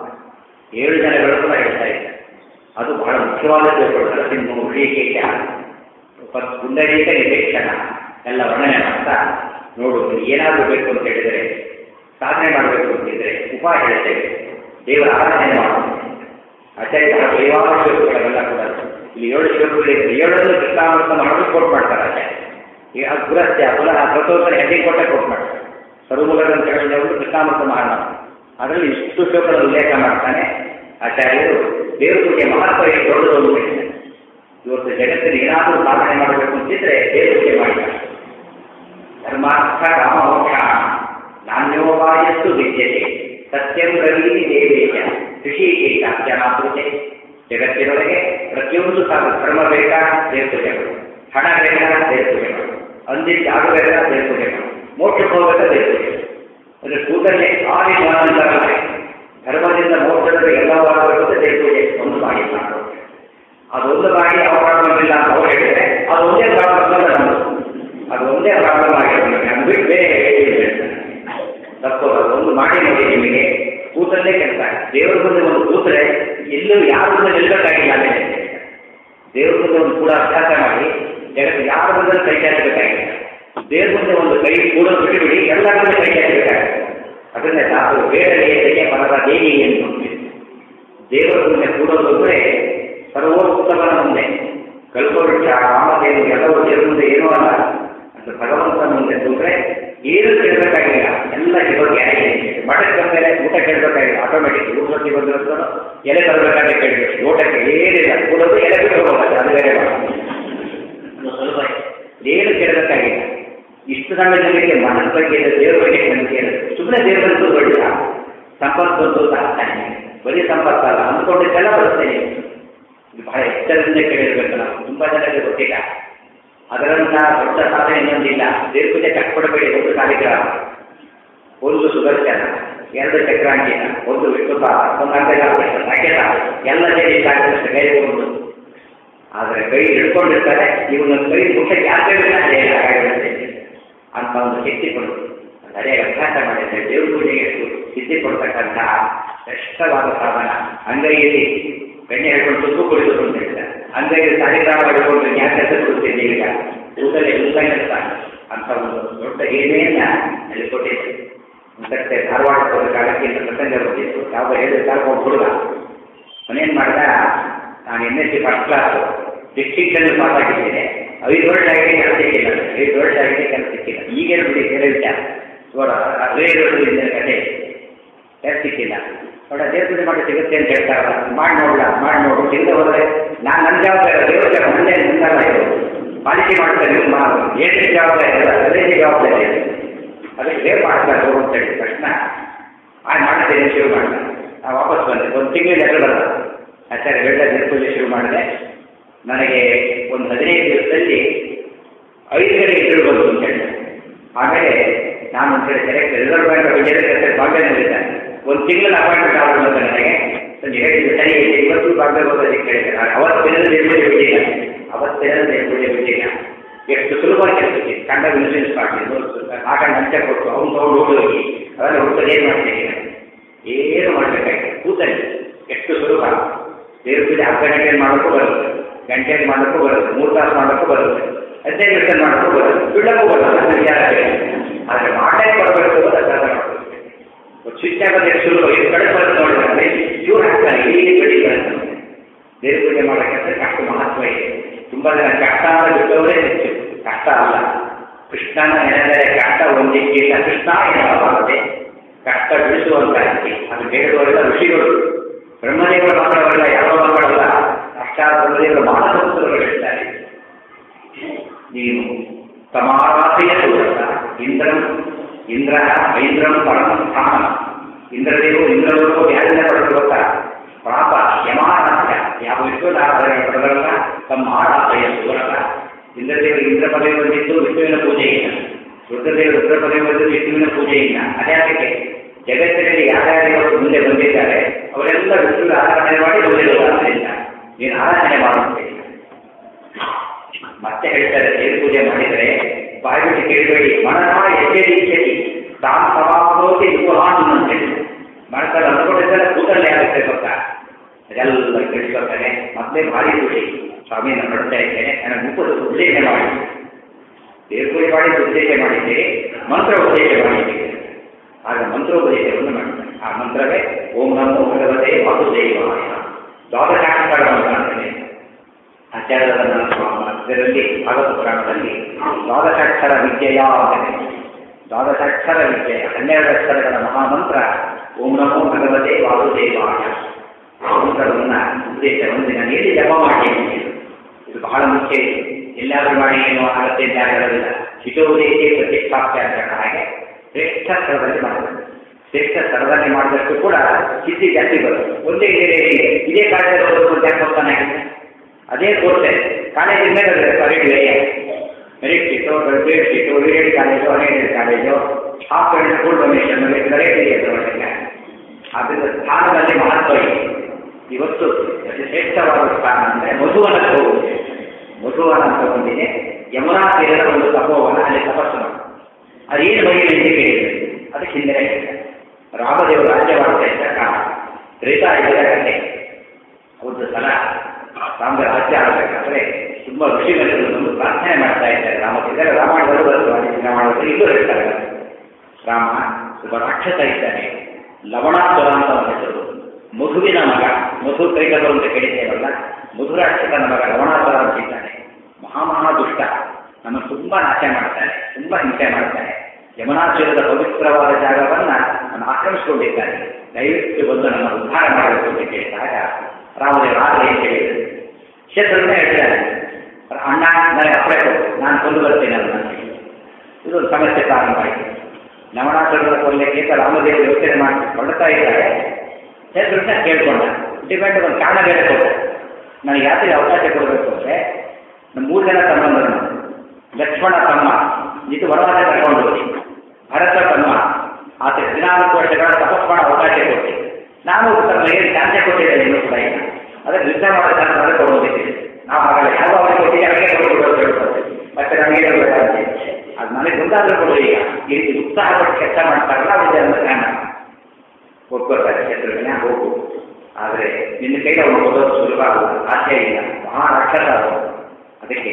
ಏಳು ಜನಗಳು ಕೂಡ ಹೇಳ್ತಾ ಇದ್ದಾರೆ. ಅದು ಬಹಳ ಮುಖ್ಯವಾದ ಶ್ಲೋಕಗಳು. ನಿಮ್ಮ ಉಳಿಯೇಕ ಪುಂಡರೀಕ ನಿರೀಕ್ಷಣ ಎಲ್ಲ ವರ್ಣನೆ ಮಾಡ್ತಾ ನೋಡು, ಏನಾದರೂ ಬೇಕು ಅಂತ ಹೇಳಿದರೆ, ಸಾಧನೆ ಮಾಡಬೇಕು ಅಂತಿದ್ರೆ ಉಪಾಯ ಹೇಳ್ತೇವೆ, ದೇವರ ಆರಾಧನೆ ಮಾಡೋದು. ಆಚಾರ್ಯ ದೈವಾದ ಶ್ಲೋಕಗಳೆಲ್ಲ ಕೂಡ ಇಲ್ಲಿ ಏಳು ಶ್ಲೋಕಗಳಿದೆ. ಏಳನ್ನು ಕೃಷ್ಣಾಮೃತ ಮಾಡೋದು ಕೋಟ್ ಮಾಡ್ತಾರೆ ಆಚಾರ್ಯ. ಈಗ ಪುರಸ್ತ್ಯ ಪುನಃ ಪ್ರತೋತ್ತರ ಹೆಡ್ಡಿ ಕೊಟ್ಟೆ ಕೋಟ್ ಮಾಡ್ತಾರೆ. ಸರ್ವಮೂಲದ ಕೇಳಿದವರು ಕೃಷ್ಣಾಮೃತ ಮಾಡೋಣ. ಅದರಲ್ಲಿ ಇಷ್ಟು ಶ್ಲೋಕಗಳನ್ನು ಉಲ್ಲೇಖ ಮಾಡ್ತಾನೆ ಆಚಾರ್ಯರು. ದೇವ್ರ ಪೂಜೆ ಮಹತ್ವ ಏನು ದೊಡ್ಡದು ಅಂತ ಹೇಳ್ತಾರೆ. ಇವತ್ತು ಜಗತ್ತಲ್ಲಿ ಏನಾದರೂ ಸಾಧನೆ ಮಾಡಬೇಕು ಅಂತಿದ್ರೆ ದೇವ್ರ ಪೂಜೆ ಮಾಡಿದ್ದಾರೆ. ಧರ್ಮಾರ್ಥ ಕಾಮ ಮೋಕ್ಷ ನಾಣ್ಯೋಪಾಯಸ್ಸು ವಿದ್ಯತೆ ಸತ್ಯಂ ಪ್ರವೀಣಿ ದೇವೇಶ ಋಷಿಕೇಶಾಬ್ಜನಾಪೃತೆ. ಜಗತ್ತಿನೊಳಗೆ ಪ್ರತಿಯೊಂದು ಸಾಲು ಧರ್ಮ ಬೇಕಾ ದೇವತೆಗಳು, ಹಣ ಬೇಕಾ ದೇವತೆಗಳು, ಅಂದಿದ್ದು ಯಾರು ಬೇಕಾ ದೇವತೆಗಳು, ಮೋಕ್ಷಕ್ಕೆ ಹೋಗಬೇಕಾ ದೇವತೆಗಳು. ಅಂದರೆ ಕೂಡಲೇ ಆದಿಮಾನಂದರೇ ಧರ್ಮದಿಂದ ಮೋಕ್ಷದ ಎಲ್ಲವಾಗಬೇಕು ದೇವತೆ ಒಂದು ಮಾಡಿ ಮಾಡೋದು. ಅದೊಂದು ಮಾಡಿ ಯಾವ ಪ್ರಾಬ್ಲಮ್ ಇಲ್ಲ ಅಂತ ಅವ್ರು ಹೇಳಿದರೆ ಅದು ಒಂದೇ ಪ್ರಾಬ್ಲಮ್ ಅಲ್ಲ ನಮ್ಮದು, ಅದು ಒಂದೇ ಪ್ರಾಬ್ಲಮ್ ಆಗಿರಬೇಕು. ನಾನು ಬಿಟ್ಟು ಬೇರೆ ಹೇಳ್ತಾರೆ ತಪ್ಪು. ಅದೊಂದು ಮಾಡಿ ನೋಡಿ, ನಿಮಗೆ ಕೂತಲ್ಲೇ ಕೆಲಸ. ದೇವರ ಮುಂದೆ ಒಂದು ಕೂತರೆ ಎಲ್ಲೂ ಯಾರ ಮುಂದೆ ನಿಲ್ಬೇಕಾಗಿಲ್ಲ. ಆಮೇಲೆ ದೇವ್ರ ಮುಂದೆ ಒಂದು ಕೂಡ ಅಭ್ಯಾಸ ಮಾಡಿ ಜಗತ್ತು ಯಾರ ಮುಂದೆ ಕೈ ಚಾಚಬೇಕಾಗಿಲ್ಲ. ದೇವ್ರ ಮುಂದೆ ಒಂದು ಕೈ ಕೂಡ ಬಿಟ್ಟುಬಿಡಿ, ಎಲ್ಲರ ಮುಂದೆ ಕೈ ಚಾಚಬೇಕಾಗುತ್ತೆ. ಅದನ್ನೇ ತಾವು ಬೇಡನೆಯ ಪರದ ದೇವಿ ಎಂದು ದೇವರ ಮುಂದೆ ಕೂಡೋದು ಅಂದರೆ ಸರ್ವೋತ್ತಮನ ಮುಂದೆ ಕಲ್ಪವೃಕ್ಷ ರಾಮದೇವರು ಎಲ್ಲವೂ ದೇವರ ಮುಂದೆ ಏನೂ ಅಲ್ಲ ಅಂತ ಭಗವಂತನ ಮುಂದೆ ಕೂತ್ರೆ ಏನು ಕೇಳಬೇಕಾಗಿಲ್ಲ, ಎಲ್ಲ ಇರೋ ಗ್ಯಾರಂಟಿ. ಮಠಕ್ಕೆ ಬಂದರೆ ಊಟ ಕೇಳಬೇಕಾಗಿಲ್ಲ, ಆಟೋಮೆಟಿಕ್ ಊಟಕ್ಕೆ ಬಂದಿರೋದು ಎಲೆ ತರಬೇಕಾದ್ರೆ ಕೇಳಬೇಕು. ಊಟಕ್ಕೆ ಏನಿಲ್ಲ, ಕೂಡೋದು ಎಲೆ ಬಿಟ್ಟು ಹೋಗುತ್ತೆ, ಅದು ಬೇರೆ ಸುಲಭ. ಏನು ಕೇಳಬೇಕಾಗಿಲ್ಲ. ಇಷ್ಟು ಸಮಯದಲ್ಲಿ ಮನದ ಬಗ್ಗೆ ದೇವರ ಬಗ್ಗೆ ನಂಬಿಕೆ ಇರುತ್ತೆ. ಸುಮ್ಮನೆ ದೇವರಂತೂ ದೊಡ್ಡ ಸಂಪತ್ತು ಆಗ್ತಾನೆ, ಬರೀ ಸಂಪತ್ತಲ್ಲ, ಅಂದ್ಕೊಂಡಿದ್ದೆಲ್ಲ ಬರುತ್ತೇನೆ. ಇದು ಬಹಳ ಎಚ್ಚರದಿಂದ ಕೇಳಿರ್ಬೇಕು. ನಾವು ತುಂಬ ಜನಕ್ಕೆ ಗೊತ್ತಿಲ್ಲ. ಅದರಂಥ ದೊಡ್ಡ ಸಾಧನೆ ಇನ್ನೊಂದಿಲ್ಲ. ದೇವ್ರ ಪೂಜೆ ಕಟ್ಕೊಡಬೇಡಿ. ಒಂದು ಕಾರ್ಯಕ್ರಮ, ಒಂದು ಸುದರ್ಶನ, ಎರಡು ಚಕ್ರಾಂಕಿತ, ಒಂದು ವಿಷ್ಣುಪಾದ, ಒಂದು ಅಂತ್ಯಕಾಲ ಸಾಕೆತ, ಎಲ್ಲ ಸೇರಿ ಸಾಕಷ್ಟು ಕೈ ಒಂದು. ಆದರೆ ಕೈ ಹಿಡ್ಕೊಂಡಿರ್ತಾರೆ, ಇವನ್ನ ಕೈ ಮುಟ್ಟಕ್ಕೆ ಯಾರು ಹೇಳಿರುತ್ತೆ ಅಂತ ಒಂದು ಶಕ್ತಿ ಕೊಡೋದು. ಸರಿಯಾಗಿ ಅಭ್ಯಾಸ ಮಾಡಿದ್ರೆ ದೇವ್ರ ಪೂಜೆಗೆ ಸಿದ್ಧಿ ಕೊಡ್ತಕ್ಕಂತಹ ಶ್ರೇಷ್ಠವಾದ ಸಾಧನ. ಅಂಗೈಯಲ್ಲಿ ಬೆಣ್ಣೆ ಹಿಡ್ಕೊಂಡು ತುಪ್ಪು ಕುಡಿದು ಅಂತ ಹೇಳ್ತಾರೆ. ಅಂಗೈಯಲ್ಲಿ ಸಾಲಿಗ್ರಾಮ ಹಿಡ್ಕೊಂಡು ಯಾಕೆ ಕೊಡುತ್ತೇನೆ ಈಗ ಕೂದಲೇ ಉಲ್ಲಾಗಿರ್ತಾನೆ ಅಂತ ಒಂದು ದೊಡ್ಡ ಏನೇನ ಅಲ್ಲಿ ಕೊಟ್ಟಿದ್ದೆ. ಮತ್ತೆ ಧಾರವಾಡ ಹೋದ ಕಾಲಕ್ಕೆ ಪ್ರಸಂಗ ಬಂದಿತ್ತು. ಯಾವುದೋ ಹೇಳಿದ ಒಬ್ಬ ಹುಡುಗ ಮನೇನು ಮಾಡಿದ, ನಾನು N S C first class distinction pass ಆಗಿದ್ದೇನೆ, ಐದು ವರ್ಷ ಆಗಿದೆ ಕೆಲಸ ಸಿಕ್ಕಿಲ್ಲ, ಐದು ವರ್ಷ ಆಗಿದೆ ಕೆಲಸ ಸಿಕ್ಕಿಲ್ಲ. ಈಗೇನು ಬಿಡಿ ಬೇರೆ ವಿಚಾರ, ಸ್ವರ ಹದಿನೈದು ವರ್ಷದಿಂದ ಕತೆ ಕೆಲಸ ಸಿಕ್ಕಿಲ್ಲ. ನೋಡ ದೇವ್ರ ಪೂಜೆ ಮಾಡಿ ಸಿಗುತ್ತೆ ಅಂತ ಹೇಳ್ತಾರಲ್ಲ, ಮಾಡಿ ನೋಡಲ್ಲ, ಮಾಡಿ ನೋಡು. ಸಿಗದೆ ಹೋದರೆ ನಾನು ನನ್ನ ಜವಾಬ್ದಾರಿ, ದೇವರ ಮುಂದೆ ಮುಂದಲ್ಲ, ಇದು ಪಾಲಿಸಿ ಮಾಡ್ತಾರೆ. ನಿಮ್ಮ ಏನೇ ಜವಾಬ್ದಾರಿ ಇಲ್ಲ, ಅದೇ ಜವಾಬ್ದಾರಿ ಇದೆ. ಅದಕ್ಕೆ ದೇವ್ರು ಮಾಡ್ತಾರೆ ಹೋಗು ಅಂತ ಹೇಳಿದ ತಕ್ಷಣ ಆ ಮಾಡ್ತೇನೆ ಶುರು ಮಾಡ್ತಾರೆ. ನಾವು ವಾಪಸ್ ಬಂದೆ. ಒಂದು ತಿಂಗಳು ಲೆಕ್ಕ ಬರಲ್ಲ. ಆಚಾರ್ಯ ಹೇಳಿದ ದೇವ್ರ ಪೂಜೆ ಶುರು ಮಾಡಿದೆ. ನನಗೆ ಒಂದು ಹದಿನೈದು ದಿವಸದಲ್ಲಿ ಐದು ಗಂಟೆಗೆ ಇಂಟರ್ವ್ಯೂ ಬಂತು ಅಂತ ಹೇಳಿದೆ. ಆಮೇಲೆ ನಾನು ಒಂದು ಕಡೆ select reserve bank of India ಬಾಂಬೆನಲ್ಲಿದ್ದಾನೆ. ಒಂದು ತಿಂಗಳ ಅಪಾಯಿಂಟ್ಮೆಂಟ್ ಆಗೋದು ಅಂತ ನನಗೆ ಹೇಳಿದ್ದು ಸರಿ. ಇವತ್ತು ಬಾಂಬೆ ಹೋಗೋದಕ್ಕೆ ಹೇಳಿದೆ. ನಾನು ಅವತ್ತಿನ ದೇವಪೂಜೆ ಬಿಟ್ಟಿಲ್ಲ, ಅವತ್ತಿನ ದೇವಪೂಜೆ ಬಿಟ್ಟಿಲ್ಲ. ಎಷ್ಟು ಸುಲಭ ಕೆಲಸಕ್ಕೆ ಕಂಡ ಇನ್ಸೂರೆನ್ಸ್ ಮಾಡ್ತೀನಿ, ಹಾಕೊಂಡು ಅಂಚೆ ಕೊಟ್ಟು ಅವ್ನು ತಗೊಂಡು ಹೋಗಿ ಅವೆಲ್ಲ ಹುಡುಕಲು ಏನು ಮಾಡ್ತೀನಿ, ಏನು ಮಾಡಬೇಕಾಗಿದೆ ಕೂತಲ್ಲಿ. ಎಷ್ಟು ಸುಲಭ. ದೇವ್ರ ಪೂಜೆ ಅರ್ಧ ಗಂಟೆಯಲ್ಲಿ ಮಾಡೋಕ್ಕೂ ಬರುತ್ತೆ, ಗಂಟೆಯಲ್ಲಿ ಮಾಡೋಕ್ಕೂ ಬರುತ್ತೆ, ಮೂರು ತಾಸು ಮಾಡೋಕ್ಕೂ ಬರುತ್ತೆ, ಹದಿನೈದು ನಿಮಿಷ ಮಾಡೋಕ್ಕೂ ಬರುತ್ತೆ, ಬಿಡಕ್ಕೂ ಬರುತ್ತೆ. ಅದು ವಿಚಾರ ಆದರೆ ಮಾಡಕ್ಕೆ ಬರಬೇಕು ಅಂತ ಅಭ್ಯಾಸ ಮಾಡಬೇಕು. ಸ್ವಿಚ್ ಆಗೋದು ಎಷ್ಟು ಸುಲಭ. ಇದು ಕಡೆ ಬರುತ್ತೆ ನೋಡಿದ್ರೆ ಇವ್ರು ಹಾಕ್ತಾರೆ, ಇಲ್ಲಿ ಬೆಳೀತಾರೆ. ದೇವ್ರ ಪೂಜೆ ಮಾಡೋಕ್ಕಂದ್ರೆ ಅಷ್ಟು ಮಹತ್ವ ಇದೆ. ತುಂಬ ಜನ ಕಷ್ಟ ಅಂತ ಬಿಟ್ಟವರೇ ಹೆಚ್ಚು. ಕಷ್ಟ ಅಲ್ಲ, ಕೃಷ್ಣನ ನೆನೆದರೆ ಕಷ್ಟ ಒಂದಿಕ್ಕಿಲ್ಲ, ಕೃಷ್ಣ ಏನಾಗುತ್ತೆ ಕಷ್ಟ ಬಿಡಿಸುವಂತ ಅದು ಬೇಡವರೆಲ್ಲ ಋಷಿಗಳು, ಬ್ರಹ್ಮದೇವರ ಮಕ್ಕಳವರೆಲ್ಲ ಯಾವ ಮಕ್ಕಳಲ್ಲ. ಅಷ್ಟಾದ ಬ್ರಹ್ಮದೇವರ ಮಾನಸಂತರು ಹೇಳ್ತಾರೆ, ನೀನು ಸಮಾರಾಧೆಯ ಸೂರತ ಇಂದ್ರಂ ಇಂದ್ರ ಐಂದ್ರಂ ಪರಮ ಸ್ಥಾನ. ಇಂದ್ರದೇವರು ಇಂದ್ರವರು ಯಾರಿಂದ ಪಡೆದುಕೊಳ್ತ ಪ್ರಾಪ ಯಮಾರಾಧ್ಯ ಯಾವ ವಿಶ್ವದಾರಾಧನೆ ಪಡೆದಲ್ಲ ತಮ್ಮ ಆರಾಧೆಯ ಸೂರತ. ಇಂದ್ರದೇವರು ಇಂದ್ರ ಪದವಿ ಬಂದಿದ್ದು ವಿಷ್ಣುವಿನ ಪೂಜೆ ಇಲ್ಲ, ರುದ್ರದೇವರು ರುದ್ರ ಪದವಿ ಬಂದಿದ್ದು ವಿಷ್ಣುವಿನ ಪೂಜೆ ಇಲ್ಲ. ಅದೇ ಅದಕ್ಕೆ ಜಗತ್ತಿನಲ್ಲಿ ಯಾರ್ಯಾರು ಮುಂದೆ ಬಂದಿದ್ದಾರೆ ಅವರೆಲ್ಲ ವಿಷ್ಣುವಿನ ಆರಾಧನೆ ಮಾಡಿ ಬಂದಿರುವುದರಿಂದ ನೀನು ಆರಾಧನೆ ಮಾಡುತ್ತೇನೆ. ಮತ್ತೆ ಹೇಳ್ತಾರೆ, ದೇವ್ರ ಪೂಜೆ ಮಾಡಿದರೆ ಬಾಯ್ಬಿಟ್ಟು ಕೇಳಬೇಡಿ, ಮನನ ಎಚ್ಚರಿಕೆಯಲ್ಲಿ ತಾನು ಸಮಾಪ್ತಿ ವಿವಾಹಾನ್ ಅಂತ ಹೇಳಿ ಮಾಡ್ತಾರೆ. ಅಂದ್ಕೊಂಡಿದ್ದೆಲ್ಲ ಕೂತಲ್ಲೇ ಆಗುತ್ತೆ ಗೊತ್ತಾ, ಅದೆಲ್ಲ ಕೇಳಿಸ್ಕೊಳ್ತಾನೆ. ಮೊದಲೇ ಭಾರಿ ಖುಷಿ, ಸ್ವಾಮಿ ನಾನು ನೋಡ್ತಾ ಇದ್ದೇನೆ, ನನಗೆ ಮುಖದ ಉದ್ದೇಶ ಮಾಡಿ ದೇವ್ರ ಪೂಜೆ ಮಾಡಿ ಉದ್ದೇಶ ಮಾಡಿದ್ದೀರಿ, ಮಂತ್ರ ಉದ್ದೇಶ ಮಾಡಿದ್ದೀರಿ. ಆಗ ಮಂತ್ರೋಪದೇಶವನ್ನು ಮಾಡ್ತಾರೆ. ಆ ಮಂತ್ರವೇ ಓಂ ನಮೋ ಭಗವತೆ ವಾಸುದೇವಾಯ. ದ್ವಾದಶಾಕ್ಷರ ಮಂತ್ರ ಅಂತಾನೆ ಆಚಾರ್ಯರ ಇದರಲ್ಲಿ ಭಾಗವತ ಪುರಾಣದಲ್ಲಿ ದ್ವಾದಶಾಕ್ಷರ ವಿದ್ಯೆಯ ಅಂತಾನೆ. ದ್ವಾದಶಾಕ್ಷರ ವಿದ್ಯೆಯ ಹನ್ನೆರಡು ಅಕ್ಷರಗಳ ಮಹಾಮಂತ್ರ ಓಂ ನಮೋ ಭಗವತೆ ವಾಸುದೇವಾಯ. ಆ ಮಂತ್ರವನ್ನು ಉದ್ದೇಶ ಒಂದಿನ ನೀಡಿ ಜಪ ಮಾಡಿ. ಇದು ಬಹಳ ಮುಖ್ಯ. ಎಲ್ಲಾದ್ರೂ ಮಾಡಿ ಏನೋ ಆಗತ್ತೆ ಅಂತ ಹೇಳೋದಿಲ್ಲ. ಹಿತೋದೇಶಿ ಪ್ರತಿಷ್ಠಾಪ್ಯ ಅಂತ ಹಾಗೆ ಶ್ರೇಷ್ಠ ಸ್ಥಳದಲ್ಲಿ ಮಾಡಬೇಕು. ಶ್ರೇಷ್ಠ ಸ್ಥಳದಲ್ಲಿ ಮಾಡಿದಷ್ಟು ಕೂಡ ಸಿದ್ಧಿ ಜಾಸ್ತಿ ಬರುತ್ತೆ. ಒಂದೇ ಏರಿಯಾ ಇದೇ ಕಾಲೇಜಲ್ಲಿ ಓದೋದು ಯಾಕೆ ಹೋಗ್ತಾನಾಗಿದೆ, ಅದೇ ಕೋರ್ಸೆ ಕಾಲೇಜಿನ ಮೇಲೆ merit merit sheet, grade sheet, aid college, ಅನೇಕ college, half and full donation variety ಇದೆ ಒಳಗೆ. ಆದ್ದರಿಂದ ಸ್ಥಾನದಲ್ಲಿ ಮಹತ್ವ ಇದೆ. ಇವತ್ತು ಅತಿ ಶ್ರೇಷ್ಠವಾದ ಸ್ಥಾನ ಅಂದರೆ ಮಧುವನಕ್ಕೆ ಹೋಗುವುದು. ಮಧುವನ ಅಂತ ಬಂದಿದೆ, ಯಮುನಾ ತೀರದ ಒಂದು ತಪೋವನ, ಅಲ್ಲಿ ತಪಸ್ಸು ಮಾಡಿ ಅದೇನು ಬಗೆಯ ಕೇಳಿದೆ ಅದಕ್ಕೆ ಹಿಂದೆ ರಾಮದೇವರು ರಾಜ್ಯವಾಡ್ತಾ ಇದ್ದ ಕಾಲ ತ್ರೇತಾ ಯುಗದ ಕಥೆ. ಒಂದು ಸಲ ರಾಮದ ರಾಜ್ಯ ಆಗಬೇಕಾದ್ರೆ ತುಂಬ ಋಷಿಗಳು ಒಂದು ಪ್ರಾರ್ಥನೆ ಮಾಡ್ತಾ ಇದ್ದಾರೆ. ರಾಮಚಂದ್ರ ರಾಮಾಯಣಗಳು ರಾಮಾಯಣದಲ್ಲಿ ಇಲ್ಲೂ ಹೇಳ್ತಾರೆ, ರಾಮ ಒಬ್ಬ ರಾಕ್ಷಸ ಇದ್ದಾನೆ, ಲವಣಾಸುರ ಅಂತ ಅವನ ಹೆಸರು, ಮಧುವಿನ ಮಗ, ಮಧು ಕೈಗರು ಅಂತ ಕೇಳಿದ್ದೇವಲ್ಲ, ಮಧುರಾಕ್ಷಸನ ಮಗ ಲವಣಾಸುರ ಅಂತ ಇದ್ದಾನೆ, ಮಹಾಮಹಾ ದುಷ್ಟ, ನಮ್ಮನ್ನು ತುಂಬ ನಾಶ ಮಾಡ್ತಾನೆ, ತುಂಬ ಹಿಂಸೆ ಮಾಡ್ತಾನೆ. ಯಮುನಾತೀರದ ಪವಿತ್ರವಾದ ಜಾಗವನ್ನ ನಾನು ಆಕ್ರಮಿಸಿಕೊಂಡಿದ್ದಾನೆ, ದಯವಿಟ್ಟು ಬಂದು ನಮ್ಮ ಉದ್ಧಾರ ಮಾಡಬೇಕು ಅಂತ ಕೇಳಿದಾಗ ರಾಮದೇವರು ಆಗಲೇ ಅಂತ ಹೇಳಿದರು. ಶತ್ರುನೇ ಹೇಳ್ತಾರೆ, ಅಣ್ಣ ನನಗೆ ಅಪ್ಪಳೆ ಕೊಡು, ನಾನು ಕೊಂದು ಬರ್ತೀನಿ ಅಂತ. ಇದೊಂದು ಸಮಸ್ಯೆ ಪ್ರಾರಂಭ ಆಯಿತು. ಲವಣಾಸುರನ ಕೊಲ್ಲಕ್ಕೆ ಅಂತ ರಾಮದೇವರು ಯೋಚನೆ ಮಾಡಿ ಹೊರಡ್ತಾ ಇದ್ದಾರೆ. ಶತ್ರುನ ಕೇಳ್ಕೊಂಡ, ಡಿಪೆಂಡ್ ಒಂದು ಕಾರಣ ಬೇರೆ ಕೊಟ್ಟ, ನನಗೆ ಯಾತ್ರೆ ಅವಕಾಶ ಕೊಡಬೇಕು ಅಂದರೆ ನಮ್ಮ ಮೂರು ಜನ ತಮ್ಮಂದರು, ಲಕ್ಷ್ಮಣ ತಮ್ಮ ಇದು ವನವಾಸ ಕರ್ಕೊಂಡು ಹೋಗಿ, ಭರತ ತಮ್ಮ ಆತ ಹದಿನಾಲ್ಕು ವರ್ಷಗಳ ತಪಸ್ ಮಾಡೋ ಅವಕಾಶ ಕೊಟ್ಟು, ನಾನು ತಮ್ಮ ಏನು ಚಾನ್ಸೆ ಕೊಟ್ಟಿದ್ದೇನೆ ಇನ್ನೂ ಕೂಡ ಇಲ್ಲ, ಅದಕ್ಕೆ ಯುದ್ಧ ಮಾಡೋ ಚಾನ್ಸ್ ಕೊಡೋದಿದೆ. ನಾವು ಹಾಗಲ್ಲ, ಯಾವ ಅವರಿಗೆ ಕೊಟ್ಟಿದ್ದೆ ಅವರಿಗೆ ಕೊಡೋದು ಹೇಳ್ತಾರೆ, ಮತ್ತೆ ನಮಗೆ ಬೇಕಾಗುತ್ತೆ ಅದು ನನಗೆ ಮುಂದಾದರೂ ಕೊಡು. ಈಗ ಈ ರೀತಿ ಉತ್ಸಾಹಪಟ್ಟು ಕೆಲಸ ಮಾಡ್ತಾರಲ್ಲ ಅವರಿಗೆ ಅದನ್ನು ಜ್ಞಾನ ಒಪ್ಕೋತಾರೆ. ಶತ್ರುಘ್ನ ಹೋಗು, ಆದರೆ ನಿನ್ನ ಕೈಗೆ ಅವನು ಕೊಡೋದು ಸುಲಭ ಆಗುವುದು ಸಾಧ್ಯ ಇಲ್ಲ, ಮಹಾರಾಕ್ಷಸ ಅವರು. ಅದಕ್ಕೆ